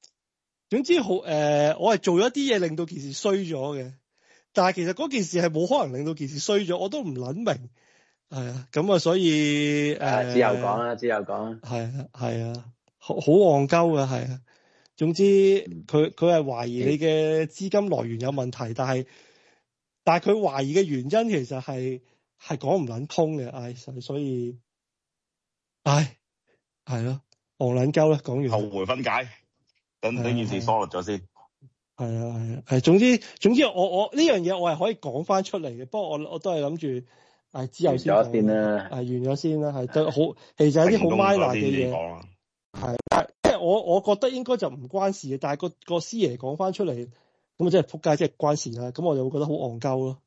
我係做咗啲嘢令到件事衰咗嘅，但係其實嗰件事係冇可能令到件事衰咗，我都唔撚明，係啊，咁啊，所以之後講啦，之後講， 係啊，好戇鳩㗎，係啊，總之佢係懷疑你嘅資金來源有問題，但係佢懷疑嘅原因其實係講唔撚通嘅，所以。係咯，戇撚鳩啦，講完後回分解，等件事疏落咗先。 係，總之我呢樣嘢我係可以講翻出嚟嘅，不過我都係諗住之後先講先啦，完咗先啦，係都好，其實有啲好 minor 嘅嘢，係，即係我覺得應該就唔關事嘅，但係個師爺講翻出嚟，咁啊真係仆街，即係關事啦，咁我就會覺得好戇鳩咯，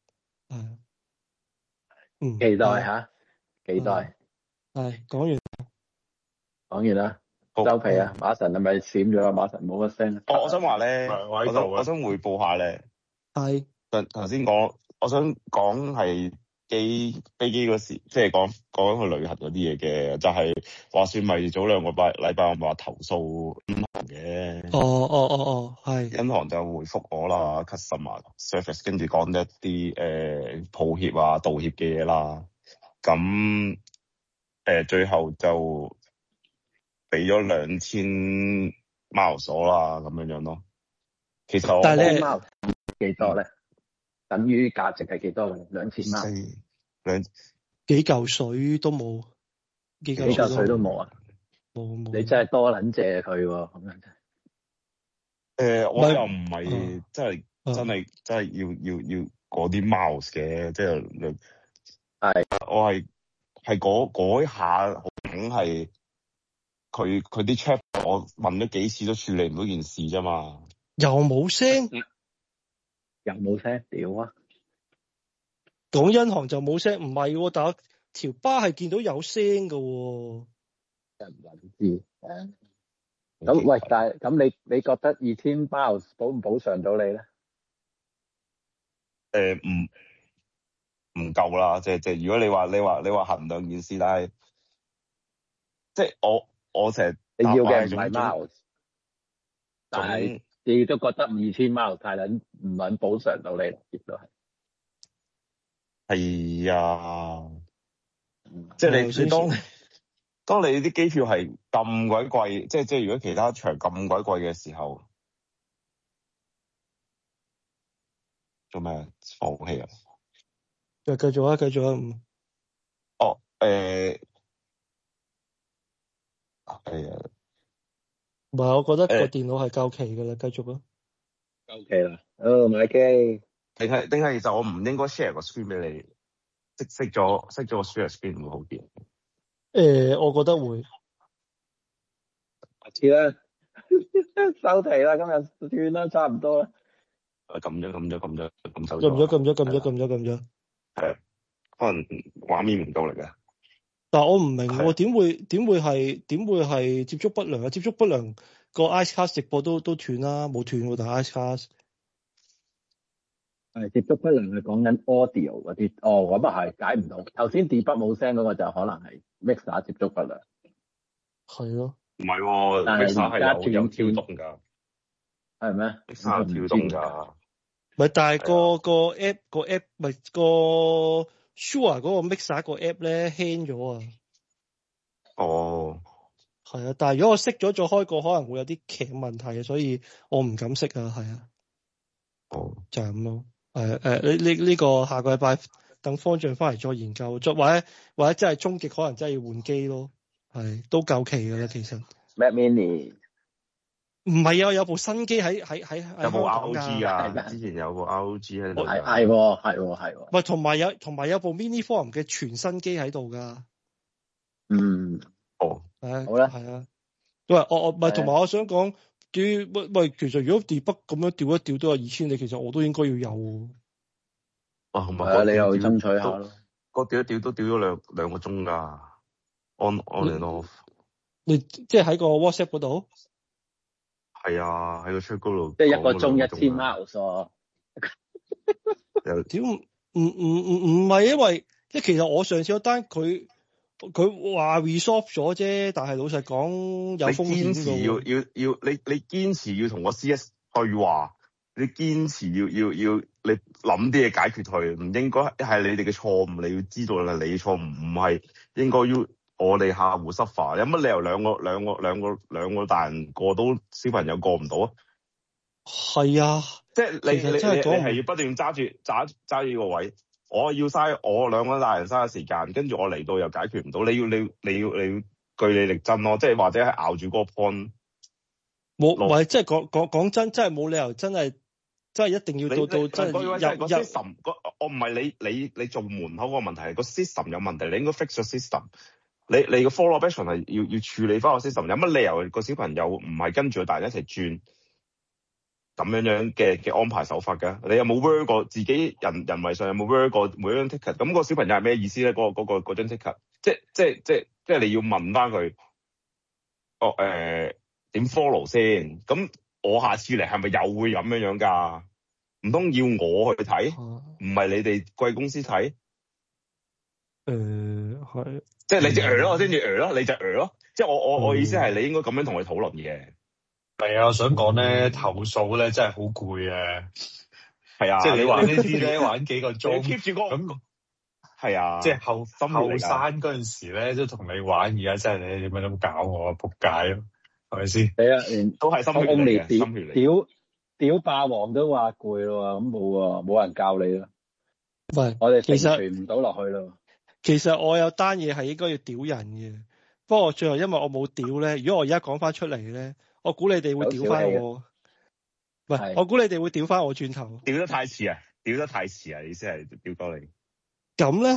期待吓，期待。 講完啦，收皮啊！馬神係咪閃咗啊？馬神冇乜聲。 我想話咧，我想匯報下咧。 係。 頭先講，我想講係飛機嗰時，即係講去旅行嗰啲嘢嘅，就係話算咪早2個禮拜我咪話投訴銀行嘅。 係。 銀行就回覆我啦 ，customer service 跟住講一啲抱歉啊、道歉嘅嘢啦。咁最後就俾咗2000貓鎖啦，咁樣咯。其實但係貓幾多咧？等於價值係幾多嘅？2000貓。 幾嚿水都冇，幾嚿水都冇啊！ 冇。 你真係多撚謝佢喎，咁樣真。 我又唔係真係要嗰啲 mouse 嘅，即係我係嗰下好梗係佢啲 check， 我問咗幾次都處理唔到件事啫嘛。 又冇聲， 屌啊！ 講銀行就冇聲，唔係喎，但係條巴係見到有聲㗎喎。 真唔知咁喂，但係咁你覺得2000 miles 補唔補償到你咧？ 唔夠啦，即係如果你話衡量件事，但係即係我成日你要嘅唔係 miles，但係你都覺得2000 miles 太撚唔撚補償到你，亦都係。 係啊，即係你當你啲機票係咁鬼貴，即係如果其他場咁鬼貴嘅時候，做咩放棄啊？ 繼續啊！ 哦，係啊， 唔係，我覺得個電腦係夠期㗎啦，繼續啊！ 夠期啦，買機。 定係其實我唔應該 share 個 screen 俾你，熄咗個 share screen 會好啲。 我覺得會。 下次啦，收皮啦，今日斷啦，差唔多啦。 撳咗。係啊，可能畫面唔到嚟嘅。 但係我唔明喎，點會係接觸不良啊？接觸不良個 Icecast 直播都斷啦，冇斷喎，但係 Icecast 係接觸不良係講緊 audio 嗰啲，咁啊係解唔到。頭先 debug 冇聲嗰個就可能係 mixer 接觸不良。 係咯。 唔係喎，mixer 係有跳動㗎。 係咩 ？mixer 有跳動㗎。 唔係，但係個 app 咪個 Shure 嗰個 mixer 個 app 咧輕咗啊。 哦。 係啊，但係如果我熄咗再開個，可能會有啲劇問題，所以我唔敢熄啊。係啊。 哦。 就係咁咯。呢個下個禮拜等方丈翻嚟再研究，或者真係終極可能真係要換機咯。係都夠期㗎啦，其實。 Mac Mini。 唔係啊，有部新機喺有部 ROG 啊，之前有部 ROG 喺度。 係。 唔係，同埋有部 Mini Forum 嘅全新機喺度㗎。 哦。 好啦。 係啊。喂，我唔係，同埋我想講，喂，其實如果 debug 咁樣調一調都有2000，你其實我都應該要有。 你又爭取下咯。 個調一調都調咗兩個鐘㗎。on and off。 你即係喺個 WhatsApp 嗰度？ 係啊，喺個出高度。 即係一個鐘1000 miles。 屌唔係，因為即係其實我上次嗰單佢話 resolve 咗啫，但係老實講有風險㗎。你堅持要你堅持要同個 CS 對話，你堅持要你諗啲嘢解決佢，唔應該係你哋嘅錯誤，你要知道係你嘅錯誤，唔係應該要我哋客戶 suffer。有乜理由兩個大人過到小朋友過唔到啊？係啊， 即係你係要不斷揸住個位，我要嘥我兩個大人嘥嘅時間，跟住我嚟到又解決唔到，你要據理力爭咯，即係或者係咬住嗰個 point。冇， 唔係即係講真，真係冇理由真係一定要到真係入 system。我唔係你做門口個問題，個 system 有問題，你應該 fix 咗 system。你個 follow up action 係要處理翻個 system。有乜理由個小朋友唔係跟住個大人一齊轉咁樣嘅安排手法㗎？你有冇 work 過自己人為上有冇 work 過每一張 ticket？咁個小朋友係咩意思咧？嗰張 ticket，即係你要問翻佢，點 follow 先？咁我下次嚟係咪又會咁樣㗎？唔通要我去睇？唔係你哋貴公司睇？ 係。 即係你就咯，先至咯，你就咯。即係我意思係你應該咁樣同佢討論嘅。 係啊，我想講咧，投訴咧真係好攰啊。 係啊， 即係你玩呢啲咧，玩幾個鐘 ，keep 住嗰個咁。係啊， 即係後生嗰陣時咧，都同你玩，而家真係你點樣咁搞我啊？仆街咯，係咪先？ 係啊， 都係心血嚟嘅，心血嚟。屌霸王都話攰咯，咁冇人教你啦。 喂， 我哋其實傳唔到落去咯。 其實我有單嘢係應該要屌人嘅，不過最後因為我冇屌咧，如果我而家講翻出嚟咧，我估你哋會屌翻我。喂，我估你哋會屌翻我轉頭。 屌得太遲啊！意思係屌多你。 咁咧，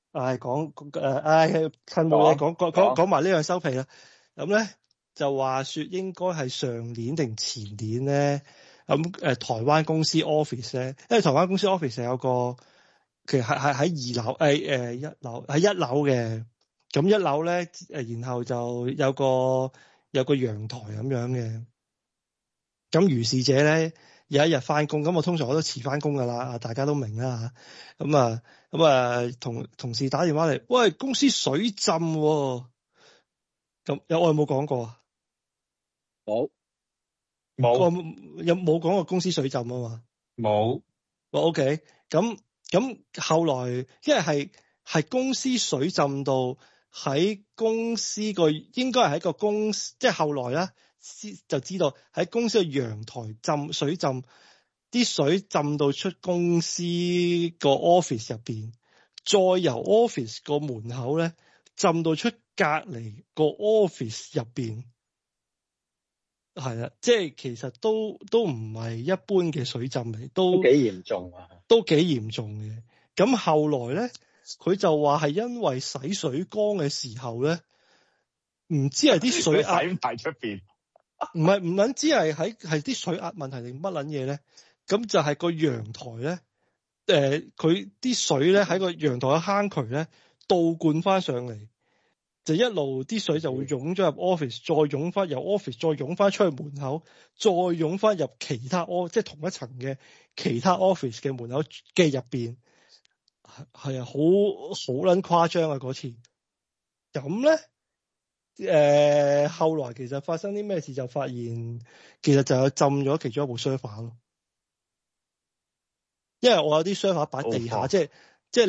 趁冇嘢講埋呢樣收皮啦。咁咧就話說應該係上年定前年咧，台灣公司 office 咧，因為台灣公司 office 有個其實係喺2樓，1樓喺1樓嘅。咁1樓咧，然後就有個有個陽台咁樣嘅。咁如是者咧，有一日翻工，咁我通常我都遲翻工噶啦，大家都明啦嚇。咁同事打電話嚟，喂，公司水浸喎。咁我有冇講過啊？ 冇有冇講過公司水浸啊嘛？ 冇。 OK。咁後來，因為係公司水浸到喺公司個應該係喺個公司，即係後來咧就知道喺公司嘅陽台水浸，啲水浸到出公司個 office 入邊，再由 office 個門口咧浸到出隔離個 office 入邊。係啦，即係其實都唔係一般嘅水浸嚟，都幾嚴重啊，都幾嚴重嘅。咁後來咧，佢就話係因為洗水缸嘅時候咧，唔知係啲水壓洗埋出邊， 唔撚知係啲水壓問題定乜撚嘢咧？咁就係個陽台咧，佢啲水咧喺個陽台嘅坑渠咧倒灌翻上嚟。就一路啲水就會湧咗入 office， 再湧翻由 office 再湧翻出去門口，再湧翻入其他即係同一層嘅其他 office 嘅門口嘅入邊，係啊，好撚誇張啊嗰次。咁咧，後來其實發生啲咩事就發現，其實就有浸咗其中一部 server 咯。因為我有啲 server 擺地下，即係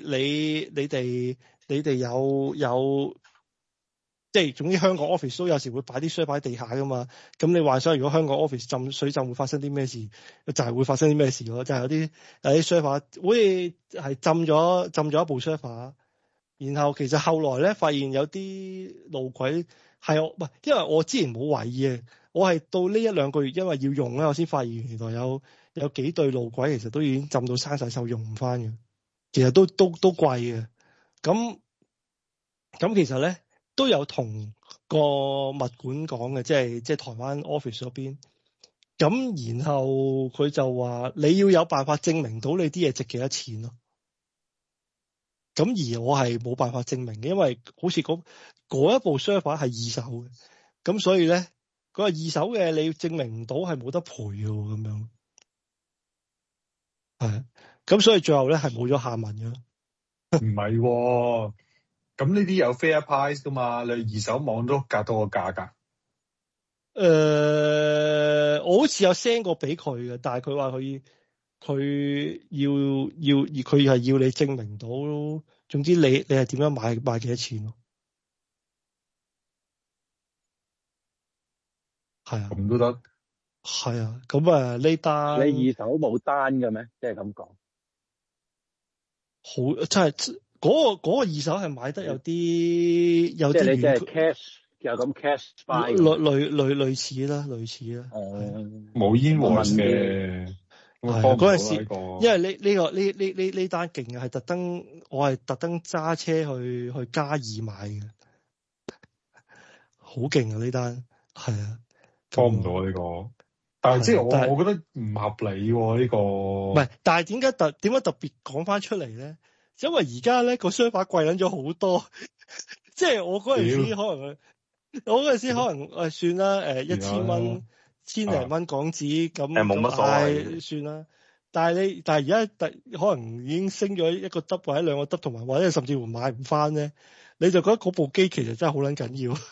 你哋有即係總之香港 office 都有時會擺啲水擺喺地下噶嘛。咁你幻想如果香港 office 水浸會發生啲咩事，就係會發生啲咩事咯。就係有啲 server 會係浸咗一部 server， 然後其實後來咧發現有啲路軌係唔係，因為我之前冇懷疑嘅，我係到呢1-2個月因為要用咧，我先發現原來有幾對路軌其實都已經浸到生晒鏽，用唔翻嘅。其實都貴嘅。咁其實咧都有同個物管講嘅，即係台灣 office 嗰邊。咁然後佢就話你要有辦法證明到你啲嘢值幾多錢咯。咁而我係冇辦法證明嘅，因為好似嗰一部 server 係二手嘅，咁所以咧佢話二手嘅你證明唔到係冇得賠嘅咁樣。係，咁所以最後咧係冇咗下文嘅。 唔係喎，咁呢啲有 fair price 噶嘛？你二手網都隔到個價格。 我好似有 send 過俾佢嘅，但係佢話佢係要你證明到，總之你係點樣買幾多錢咯？係啊，咁都得。係啊，咁呢單你二手冇單嘅咩？即係咁講。 好，真係嗰個二手係買得有啲即係你即係 cash 又咁 cash buy 類似啦。 冇煙黃嘅。 嗰陣時，因為呢單勁嘅係我係特登揸車去嘉義買嘅，好勁啊呢單，係啊， 幫唔到呢個。但係即係我覺得唔合理喎呢個。唔係，但係點解特別講翻出嚟咧？因為而家咧個商法貴撚咗好多，即係我嗰陣時可能算啦，1000蚊1000零蚊港紙咁冇乜所謂算啦。但係而家可能已經升咗一個 double 或者2個 double， 同埋或者甚至乎買唔翻咧，你就覺得嗰部機其實真係好撚緊要。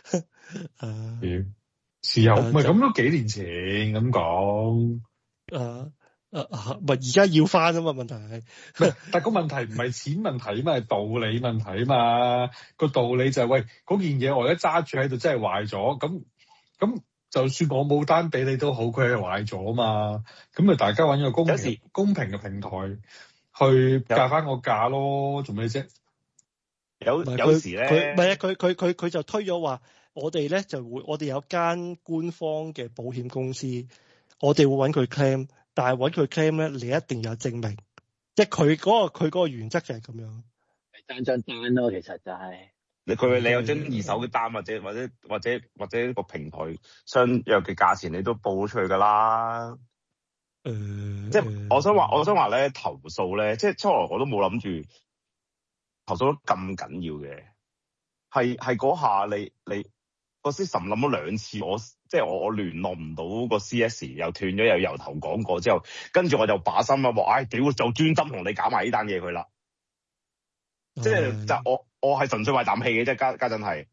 時候唔係咁都幾年前咁講。 唔係而家要翻啊嘛，問題係， 但個問題唔係錢問題啊嘛，係道理問題啊嘛。個道理就係喂，嗰件嘢我而家揸住喺度真係壞咗，咁就算我冇單俾你都好，佢係壞咗啊嘛。咁咪大家揾個公平嘅平台去價翻個價咯，做咩啫？ 有時咧， 佢唔係啊，佢就推咗話，我哋咧我哋有間官方嘅保險公司，我哋會揾佢 claim。但係揾佢 claim 咧，你一定有證明，即係佢嗰個原則就係咁樣， 係張單咯，其實就係你有張二手嘅單或者個平台相約嘅價錢，你都報咗出去㗎啦。即係我想話咧，投訴咧，即係初來我都冇諗住投訴得咁緊要嘅，係嗰下你個 system 冧咗2次，我聯絡唔到個 CS， 又斷咗，又由頭講過之後，跟住我就把心啦，話屌就專心同你搞埋呢單嘢佢啦。即係就我係純粹為啖氣嘅啫，家陣係。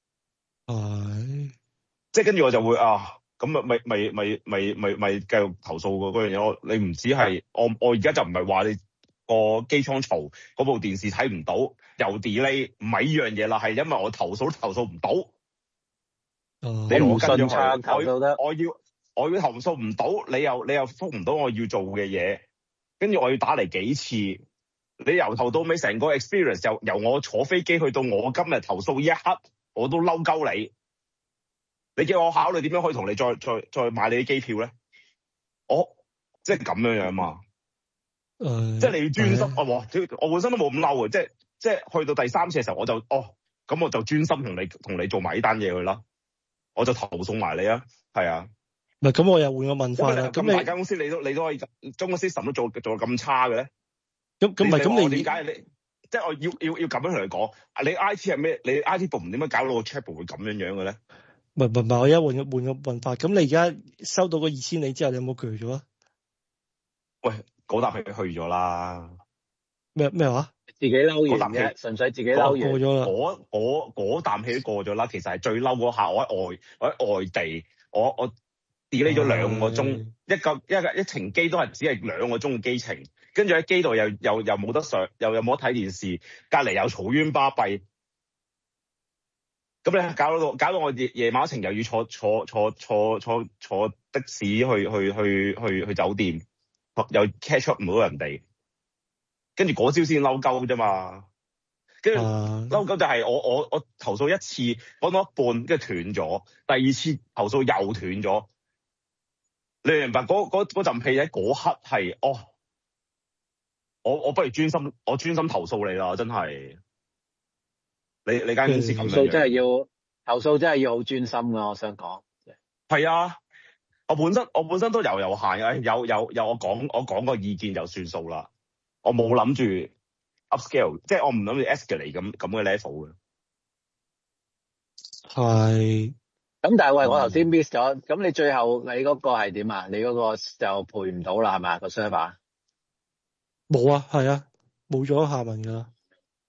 即係跟住我就會咁啊，咪繼續投訴嗰樣嘢。你唔止係我而家就唔係話你個機艙嘈，嗰部電視睇唔到又 delay， 唔係呢樣嘢啦，係因為我投訴唔到。你我跟住佢，我要投訴唔到，你又覆唔到我要做嘅嘢，跟住我要打嚟幾次，你由頭到尾成個 experience 由我坐飛機去到我今日投訴呢一刻，我都嬲鳩你。你叫我考慮點樣可以同你再買你啲機票咧？即係咁樣樣嘛。即係你要專心。我本身都冇咁嬲嘅，即係去到第3次嘅時候，我就咁我就專心同你做埋呢單嘢去啦。我就投訴埋你啊，係啊。 唔係咁，我又換個問法啦。 咁大間公司你都可以將個 system 都做到咁差嘅咧？ 咁唔係咁你點解你即係我要咁樣同你講？你 IT 係咩？你 IT 部門點解搞到個 chat 部會咁樣樣嘅咧？ 唔係，我而家換個問法。咁你而家收到個2000里之後，你有冇鋸咗啊？ 喂，嗰啖氣去咗啦。 咩話？ 自己嬲完嘅，純粹自己嬲完。 過咗啦。 嗰啖氣都過咗啦。其實係最嬲嗰下，我喺外地，我 delay 咗2個鐘，一程機都係只係2個鐘嘅機程，跟住喺機度又冇得上，又冇得睇電視，隔離又嘈冤巴閉。咁你搞到我夜晚程又要坐的士去酒店，又 catch up 唔到人哋，跟住嗰朝先嬲鳩啫嘛。跟住嬲鳩就係我投訴1次講到一半，跟住斷咗，第2次投訴又斷咗。你明白嗰陣氣喺嗰刻係我不如專心投訴你啦，真係。你間公司咁樣投訴真係要好專心噶，我想講。 係啊，我本身都有限嘅，有我講個意見就算數啦。我冇諗住 upscale， 即係我唔諗住 escalate 咁嘅 level 嘅。 係。 咁但係喂，我頭先 miss 咗，咁你最後你嗰個係點啊？你嗰個就賠唔到啦，係咪個 server？ 冇啊，係啊，冇咗下文噶啦。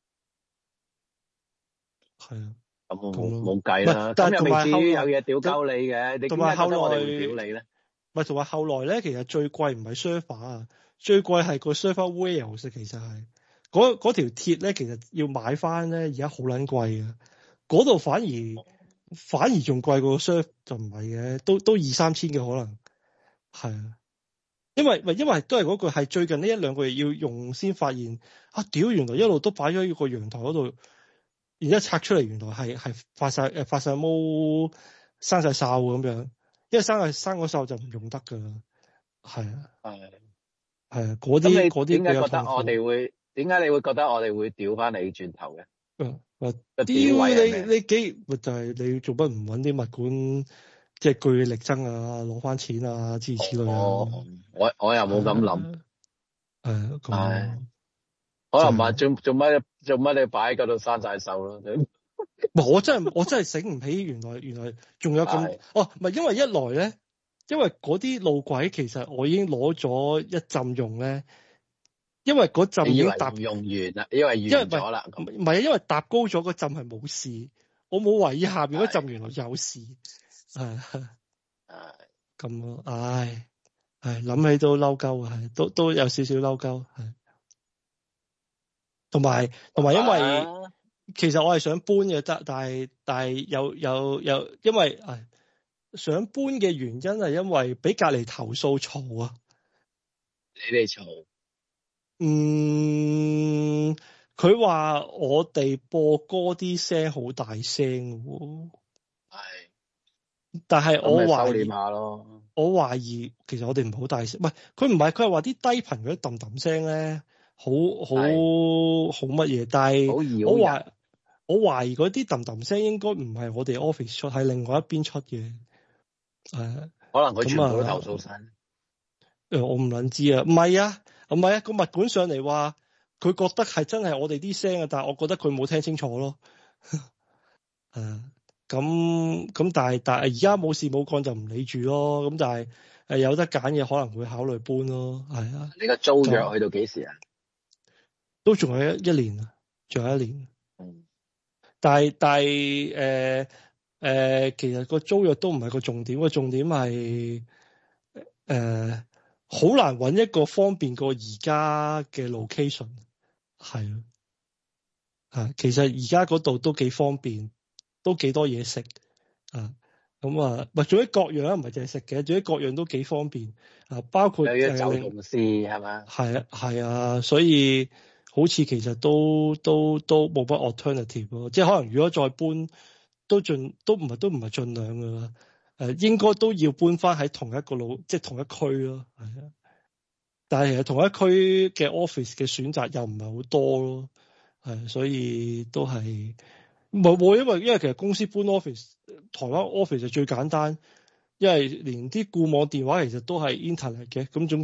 係啊， 咁冇計啦。但係又未至於有嘢屌鳩你嘅，你點解覺得我哋會屌你咧？ 唔係，同埋後來咧，其實最貴唔係 server 啊，最貴係個 server warehouse。其實係嗰條鐵咧，其實要買翻咧，而家好撚貴嘅。嗰度反而仲貴過個 server， 就唔係嘅，都2-3千嘅可能。係啊，因為都係嗰句，係最近呢1-2個月要用先發現屌，原來一路都擺咗喺個陽台嗰度。然之後拆出嚟，原來係發晒毛生晒哨咁樣，因為生個哨就唔用得噶啦。係啊，嗰啲點解覺得我哋會？點解你會覺得我哋會屌翻你轉頭嘅？ 屌你幾就係你做乜唔揾啲物管即係據理力爭啊，攞翻錢啊諸如此類啊？ 我又冇咁諗。 咁。 可能話做乜你擺喺嗰度生晒手咯？ 我真係醒唔起，原來仲有咁。唔係因為一來咧，因為嗰啲路軌其實我已經攞咗一浸用咧，因為嗰浸已經搭用完啦，因為完咗啦。 唔係因為搭高咗嗰浸係冇事，我冇懷疑下邊嗰浸原來有事。咁咯，諗起都嬲鳩啊，都有少少嬲鳩係。同埋因為其實我係想搬嘅，但係有因為想搬嘅原因係因為俾隔離投訴嘈啊。 你哋嘈？ 佢話我哋播歌啲聲好大聲喎。但係我懷疑下咯。 我懷疑其實我哋唔好大聲，唔係佢係話啲低頻嗰啲揼揼聲咧。好乜嘢？但係我懷疑嗰啲揼揼聲應該唔係我哋 office 出，係另外一邊出嘅。 可能佢全部都投訴晒。 我唔撚知啊，唔係啊，個物管上嚟話佢覺得係真係我哋啲聲啊，但係我覺得佢冇聽清楚咯。咁但係而家冇事冇幹就唔理住咯。咁但係有得揀嘅可能會考慮搬咯。係啊。 你個租約去到幾時啊？ 都仲有一年啊，仲有一年。但係其實個租約都唔係個重點，個重點係好難揾一個方便過而家嘅 location。係啊，其實而家嗰度都幾方便，都幾多嘢食啊。咁啊，唔係總之各樣啊，唔係淨係食嘅，總之各樣都幾方便啊。包括又要走同事係嘛？ 係啊，所以好似其實都冇乜 alternative 咯。即係可能如果再搬，都唔係盡量噶啦。應該都要搬翻喺同一個路，即係同一區咯。係啊，但係其實同一區嘅 office 嘅選擇又唔係好多咯。係，所以都係冇，因為其實公司搬 office， 台灣 office 就最簡單，因為連啲固網電話其實都係 internet 嘅。咁總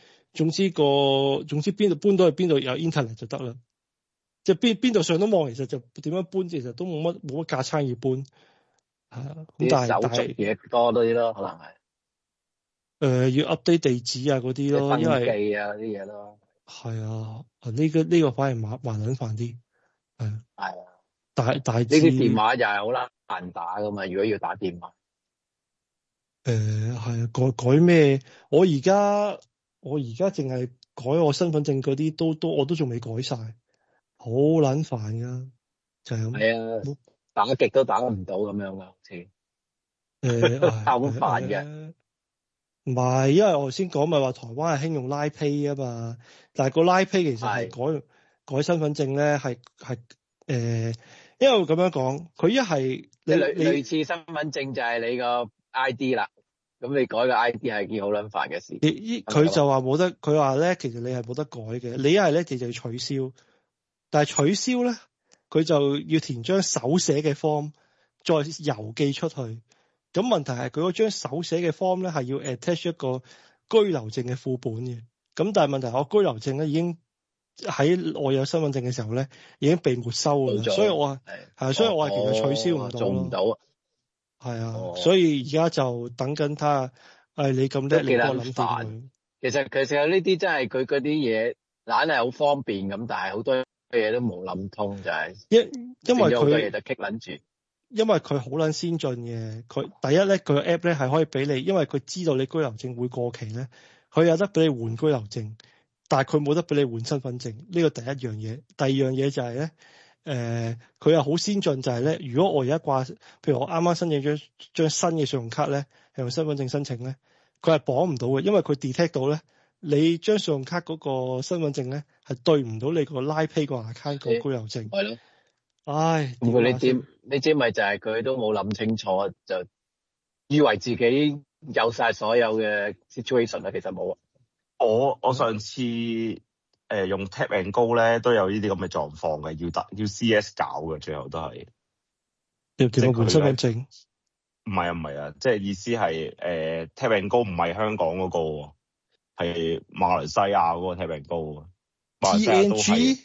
之邊度搬到去邊度有 internet 就得啦。即係邊度上到網，其實就點樣搬，其實都冇乜架撐要搬。係啊，咁但係手續嘢多啲咯，可能係要 update 地址啊嗰啲咯，因為登記啊嗰啲嘢咯。 係啊，呢個反而麻撚煩啲。係啊， 大致呢啲電話又係好難打噶嘛，如果要打電話。 係啊，改咩？我而家淨係改我身份證嗰啲我都仲未改晒，好撚煩噶，就係咁。 係啊，打極都打唔到咁樣噶，好似好煩嘅。 唔係，因為我頭先講咪話台灣係興用 Line Pay 啊嘛，但係個 Line Pay 其實係改身份證咧，係因為咁樣講，佢一係你類似身份證就係你個 ID 啦，咁你改個 ID 係件好撚煩嘅事。 佢就話冇得，佢話咧其實你係冇得改嘅，你一係咧你就要取消，但係取消咧佢就要填張手寫嘅 form 再郵寄出去。咁問題係佢嗰張手寫嘅 form 咧係要 attach 一個居留證嘅副本嘅。咁但係問題係我居留證咧已經喺我有身份證嘅時候咧已經被沒收㗎啦，所以我係其實取消唔到， 做唔到。 係啊，所以而家就等緊睇下，你咁叻，你幫我諗掂。 其實呢啲真係佢嗰啲嘢懶係好方便咁，但係好多嘢都冇諗通，就係因為佢好多嘢就棘撚住。 因為佢好撚先進嘅，佢第一咧，佢個 app 咧係可以俾你，因為佢知道你居留證會過期咧，佢有得俾你換居留證，但係佢冇得俾你換身份證。呢個第一樣嘢。第二樣嘢就係咧，佢又好先進，就係咧，如果我而家掛，譬如我啱啱申請張新嘅信用卡咧，係用身份證申請咧，佢係綁唔到嘅，因為佢 detect 到咧，你張信用卡嗰個身份證咧係對唔到你個 Line Pay 個 account 個居留證。 係咯。 唉， 你知咪就係佢都冇諗清楚，就以為自己有晒所有嘅 situation 啦，其實冇啊。 我上次用 Tap and Go 咧都有呢啲咁嘅狀況嘅，要 CS 搞嘅，最後都係要點換身份證？ 唔係啊，即係意思係Tap and Go 唔係香港嗰個，係馬來西亞嗰個 Tap and Go 啊。馬來西亞都係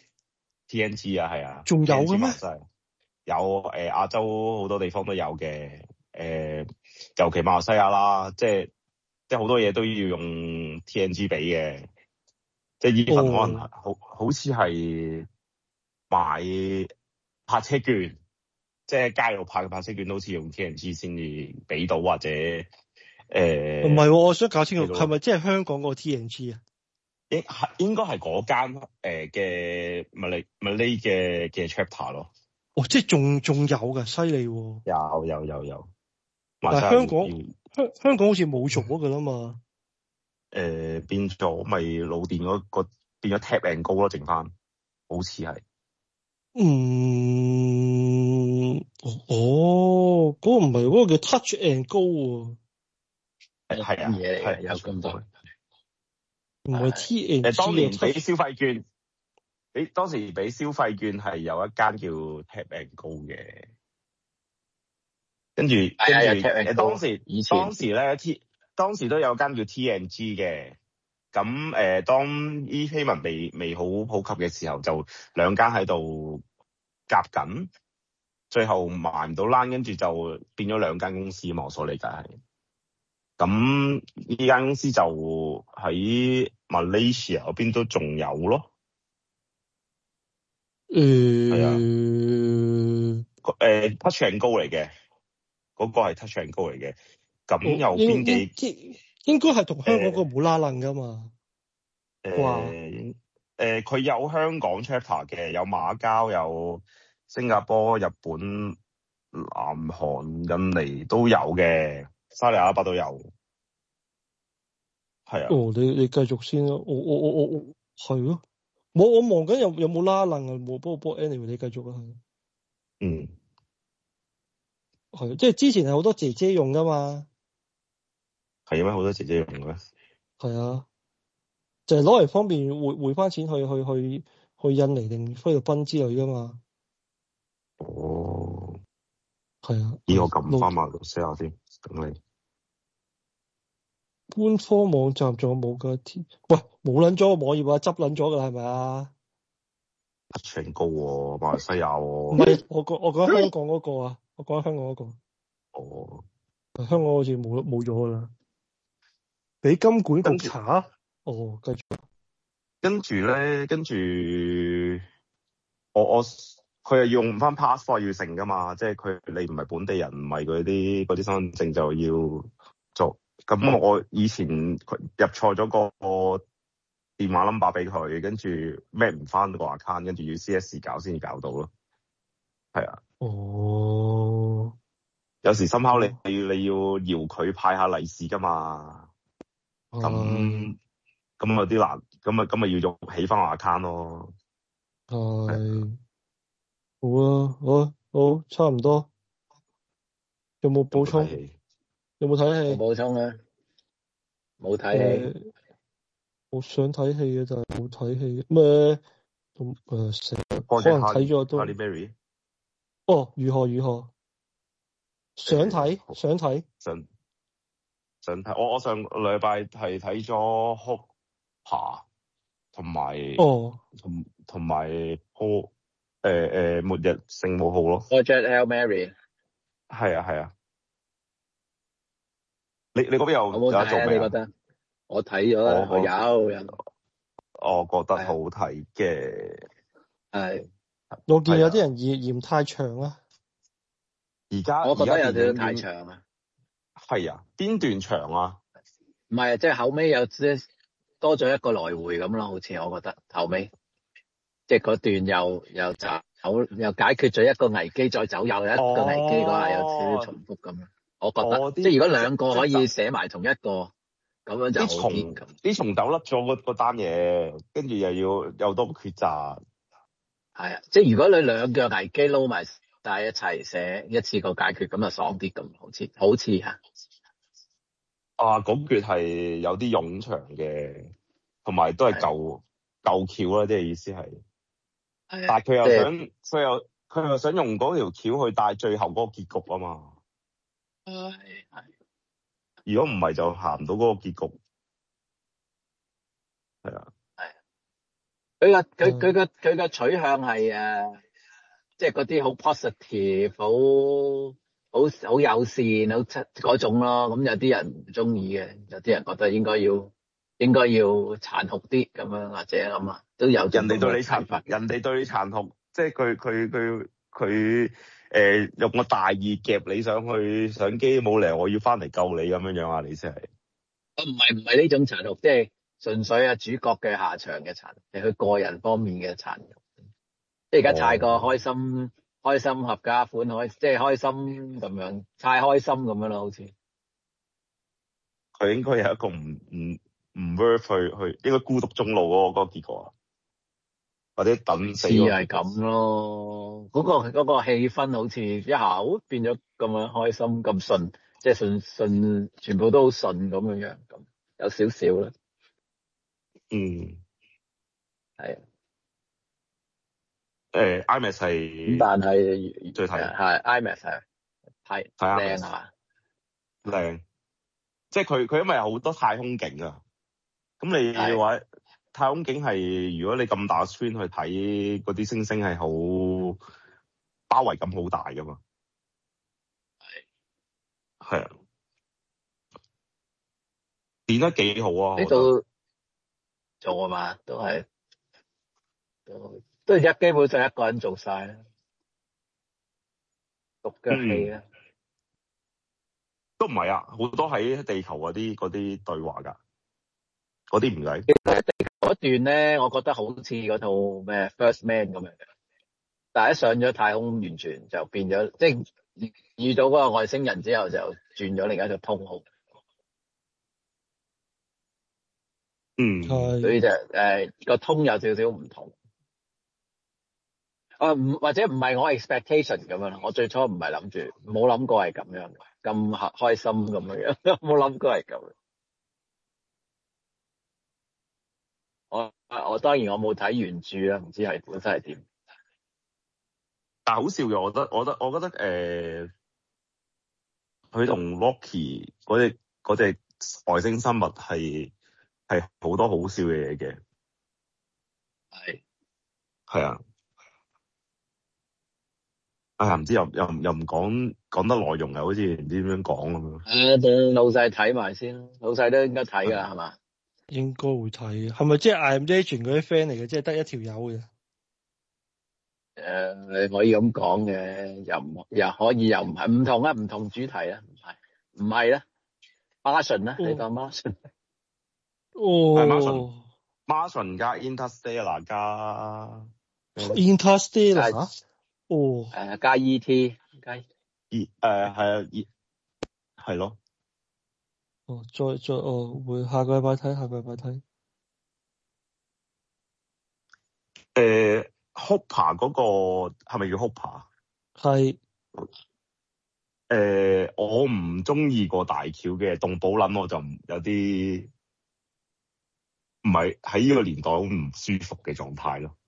TNG 啊，係啊， 仲有嘅咩？ 有亞洲好多地方都有嘅，尤其馬來西亞啦，即係好多嘢都要用 TNG 俾嘅，即係依份可能好似係買泊車券，即係街度泊嘅泊車券都好似用 TNG 先至俾到，或者唔係，我想搞清楚係咪即係香港個 TNG 啊？ 應該係嗰間嘅Malay嘅 chapter 咯。 哦，即係仲有㗎，犀利喎！ 有。 但係香港好似冇做㗎啦嘛。 變咗咪老電嗰個變咗 Tap and Go 咯，剩翻好似係。 嗰個唔係嗰個叫 Touch and Go 喎。 係啊， 嘢嚟嘅，有咁多。 唔係 TNG 當年俾消費券，當時俾消費券係有一間叫 Tap and Go 嘅，跟住當時都有間叫 TNG 嘅，咁當 e-payment 未好普及嘅時候，就兩間喺度夾緊， 最後埋唔到欄，跟住就變咗兩間公司嘛，我所理解係。咁呢間公司就喺 Malaysia 嗰邊都仲有咯。係啊。Touch and Go 嚟嘅，嗰個係 Touch and Go 嚟嘅。咁右邊應該係同香港個冇拉楞噶嘛？ 佢有香港 chapter 嘅，有馬交，有新加坡、日本、南韓、印尼都有嘅，沙利阿拉伯都有。係啊。 你繼續先啦。我係咯。我望緊有冇拉楞啊？冇，不過 anyway 你繼續啊。係，即係之前係好多姐姐用噶嘛。 係咩？好多姐姐用嘅。係啊，就係攞嚟方便匯翻錢去印尼定菲律賓之類噶嘛。 哦。 係啊。 我撳翻埋度 share 下先，等你。 官方網站仲有冇噶？喂，冇撚咗個網頁啊，執撚咗噶係咪啊 ？Touch and Go喎，馬來西亞喎。 唔係，我講香港嗰個啊，我講香港嗰個。香港好似冇咗啦。俾金管局查。繼續。 跟住佢又要用翻 passport 要成噶嘛，即係你唔係本地人，唔係嗰啲身份證就要做。咁我以前入錯咗個電話 number 俾佢，跟住孭唔翻個 account， 跟住要 CS 搞先至搞到咯。係啊。有時深刻你要搖佢派下利是噶嘛。咁有啲難，咁咪要用起翻個 account 咯。 好，差唔多。有冇補充？有冇睇戲？ 冇補充啊！冇睇戲。 我想睇戲嘅，但係冇睇戲。咩？可能睇咗都。如何？想睇。 想睇。我上個禮拜係睇咗 Hopper 同埋同埋末日聖母號咯。 Project Hail Mary。 係啊。你嗰邊有冇睇啊？你覺得？我睇咗啦，我有。 我覺得好睇嘅。 係。 我見有啲人嫌太長啊。 我覺得有啲太長啊。 係啊，邊段長啊？ 唔係，即係後尾有多咗一個來回咁咯，好似我覺得後尾，即係嗰段又走又解決咗一個危機，再走又一個危機嗰下有少少重複咁。我覺得即係如果兩個可以寫埋同一個咁樣就好啲咁。 啲蟲走甩咗嗰單嘢，跟住又多個抉擇。 係啊，即係如果你兩個危機撈埋帶一齊寫一次過解決，咁就爽啲咁，好似嚇。 嗰橛係有啲冗長嘅，同埋都係舊橋啦，即係意思係。但係佢又想用嗰條橋去帶最後嗰個結局啊嘛。如果唔係就行唔到嗰個結局。係啊。 佢個取向係即係嗰啲好 positive，好友善，好嗰種咯。咁有啲人唔中意嘅，有啲人覺得應該要殘酷啲咁樣，或者咁啊，都有。 人哋對你殘酷，即係佢用個大義夾你上去上機，冇理由我要翻嚟救你咁樣啊！你先係。 唔係呢種殘酷，即係純粹主角嘅下場嘅殘酷，係佢個人方面嘅殘酷。即係而家太過開心合家歡，即係開心咁樣，太開心咁樣咯，好似。 佢應該有一個唔 worth 去應該孤獨終老嗰個結果啊，或者等死。似係咁咯，嗰個氣氛好似一下變咗咁樣開心咁順，即係順全部都好順咁樣咁，有少少啦。係啊。 IMAX 係， 但係最睇係 IMAX 係睇靚啊嘛， 靚，即係佢因為有好多太空景啊，咁你話太空景係如果你咁大 screen 去睇嗰啲星星係好包圍感好大噶嘛。係啊，練得幾好啊！ 呢度做啊嘛，都係基本上一個人做晒啦，獨腳戲啊。 都唔係啊，好多喺地球嗰啲對話㗎，嗰啲唔計。 嗰段咧，我覺得好似嗰套咩 First Man 咁樣嘅，但係一上咗太空，完全就變咗，即係遇到嗰個外星人之後，就轉咗另一個通號。所以就個通有少少唔同。或者唔係我 expectation 咁樣，我最初唔係諗住，冇諗過係咁樣，咁開心咁樣，冇諗過係咁。我當然我冇睇原著啦，唔知係本身係點。 但係好笑嘅，我覺得佢同 Loki 嗰隻外星生物係好多好笑嘅嘢嘅。係啊。唔知又唔講得內容，又好似唔知點樣講咁樣。 等老細睇埋先，老細都應該睇㗎係嘛？ 應該會睇，係咪即係 I Am Legend 嗰啲 friend 嚟嘅？即係得一條友嘅。 你可以咁講嘅，又可以又唔係，唔同啊，唔同主題啊，唔係啦。Martian 啦，你當 Martian。 係 Martian 加 Interstellar 加 Interstellar。 加 E.T. 加係咯。 會下個禮拜睇。 Hopper 嗰個係咪叫 Hopper？ 係。 我唔中意個大橋嘅動保撚，我就有啲唔係喺呢個年代好唔舒服嘅狀態咯。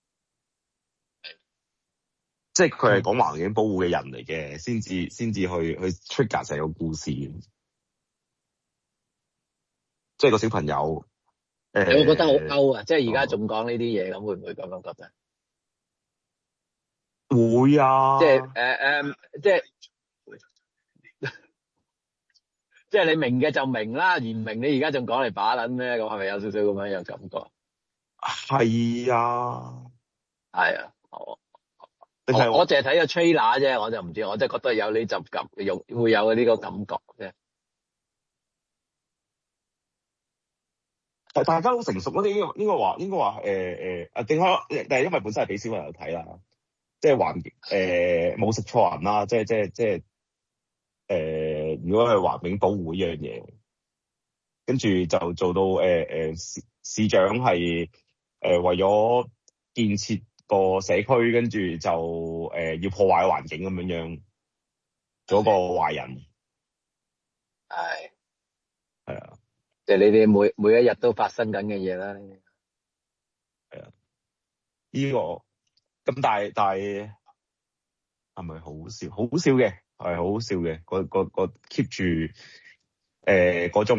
即係佢係講環境保護嘅人嚟嘅，先至去 trigger 成個故事。即係個小朋友， 我覺得好勾啊！即係而家仲講呢啲嘢，咁會唔會咁樣覺得？ 會啊！ 即係你明嘅就明啦，而唔明你而家仲講嚟把撚咩？咁係咪有少少咁樣有感覺？ 係啊， 係啊，我淨係睇個 trailer 啫，我就唔知，我真係覺得有呢陣感，會有呢個感覺啫。 大家好成熟咯，應該話定開，但係因為本身係俾小朋友睇啦，即係環境冇食錯人啦，即係如果係環境保護呢樣嘢，跟住就做到市長係為咗建設個社區，跟住就要破壞環境咁樣做一個壞人。係啊。 即係你哋每一日都發生緊嘅嘢啦。 係啊，呢個咁但係係咪好笑？好笑嘅，係好笑嘅。個 keep 住嗰種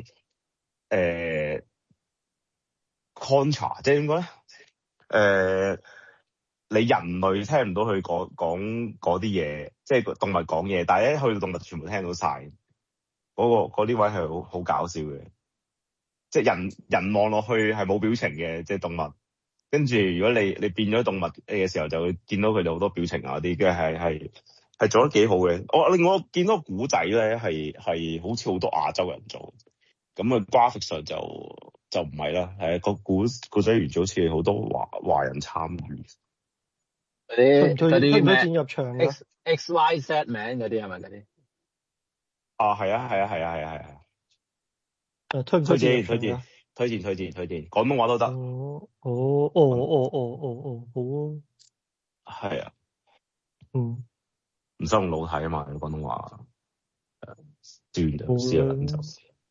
contra， 即係點講咧？你人類聽唔到佢講嗰啲嘢，即係動物講嘢，但係一去到動物全部聽到晒。嗰啲位係好搞笑嘅，即係人望落去係冇表情嘅，即係動物。跟住如果你變咗動物嘅時候，就會見到佢哋好多表情啊啲，跟住係做得幾好嘅。另外見到個古仔咧係好似好多亞洲人做，咁啊 graphic 上就唔係啦，係個古仔原著好似好多華人參與。 嗰啲咩入場 XYZ 名嗰啲係咪嗰啲？ 係啊。 推薦， 廣東話都得。好啊。係啊。唔使用腦睇啊嘛，廣東話。轉就試下就。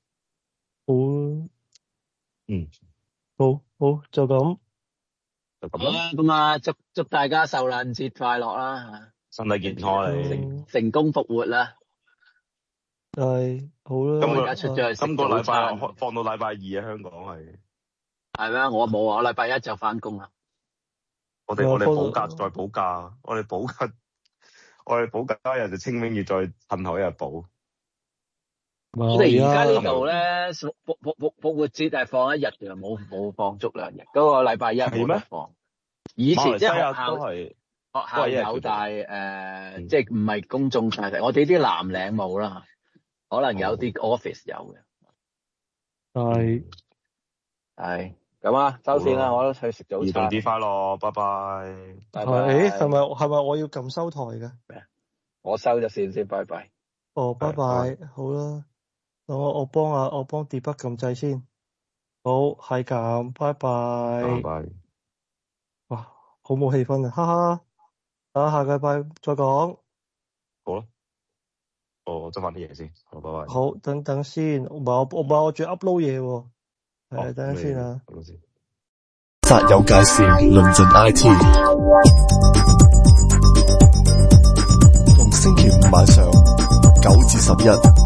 好，就咁。 好啦，咁啊，祝大家受難節快樂啦， 身體健康你。 成功復活啦。 係好啦。 今個禮拜放到禮拜二啊，香港係。 係咩？我冇啊，我禮拜一就返工啦。 我哋補假再補假，我哋補假一日就清明節再噴後一日補。 我哋而家呢度咧，復活節係放一日嘅，冇放足2日。嗰個禮拜一冇得放。以前即係學校有，但係即係唔係公眾假期。我哋啲藍領冇啦，可能有啲 office 有嘅。係咁啊，收線啦，我都去食早餐。兒童節快樂，拜拜。 拜拜。係咪我要撳收台嘅？ 我收咗線先，拜拜。 哦，拜拜，好啦。我幫碟筆撳掣先。好，係咁，拜拜。 拜拜。 哇，好冇氣氛啊，哈哈。下個禮拜再講。 好啦。我執翻啲嘢先。好，拜拜。 好，等先。我仲要 upload 嘢喎。係，等陣先啊。 擇友界線，論盡 IT。逢星期五晚上9至11。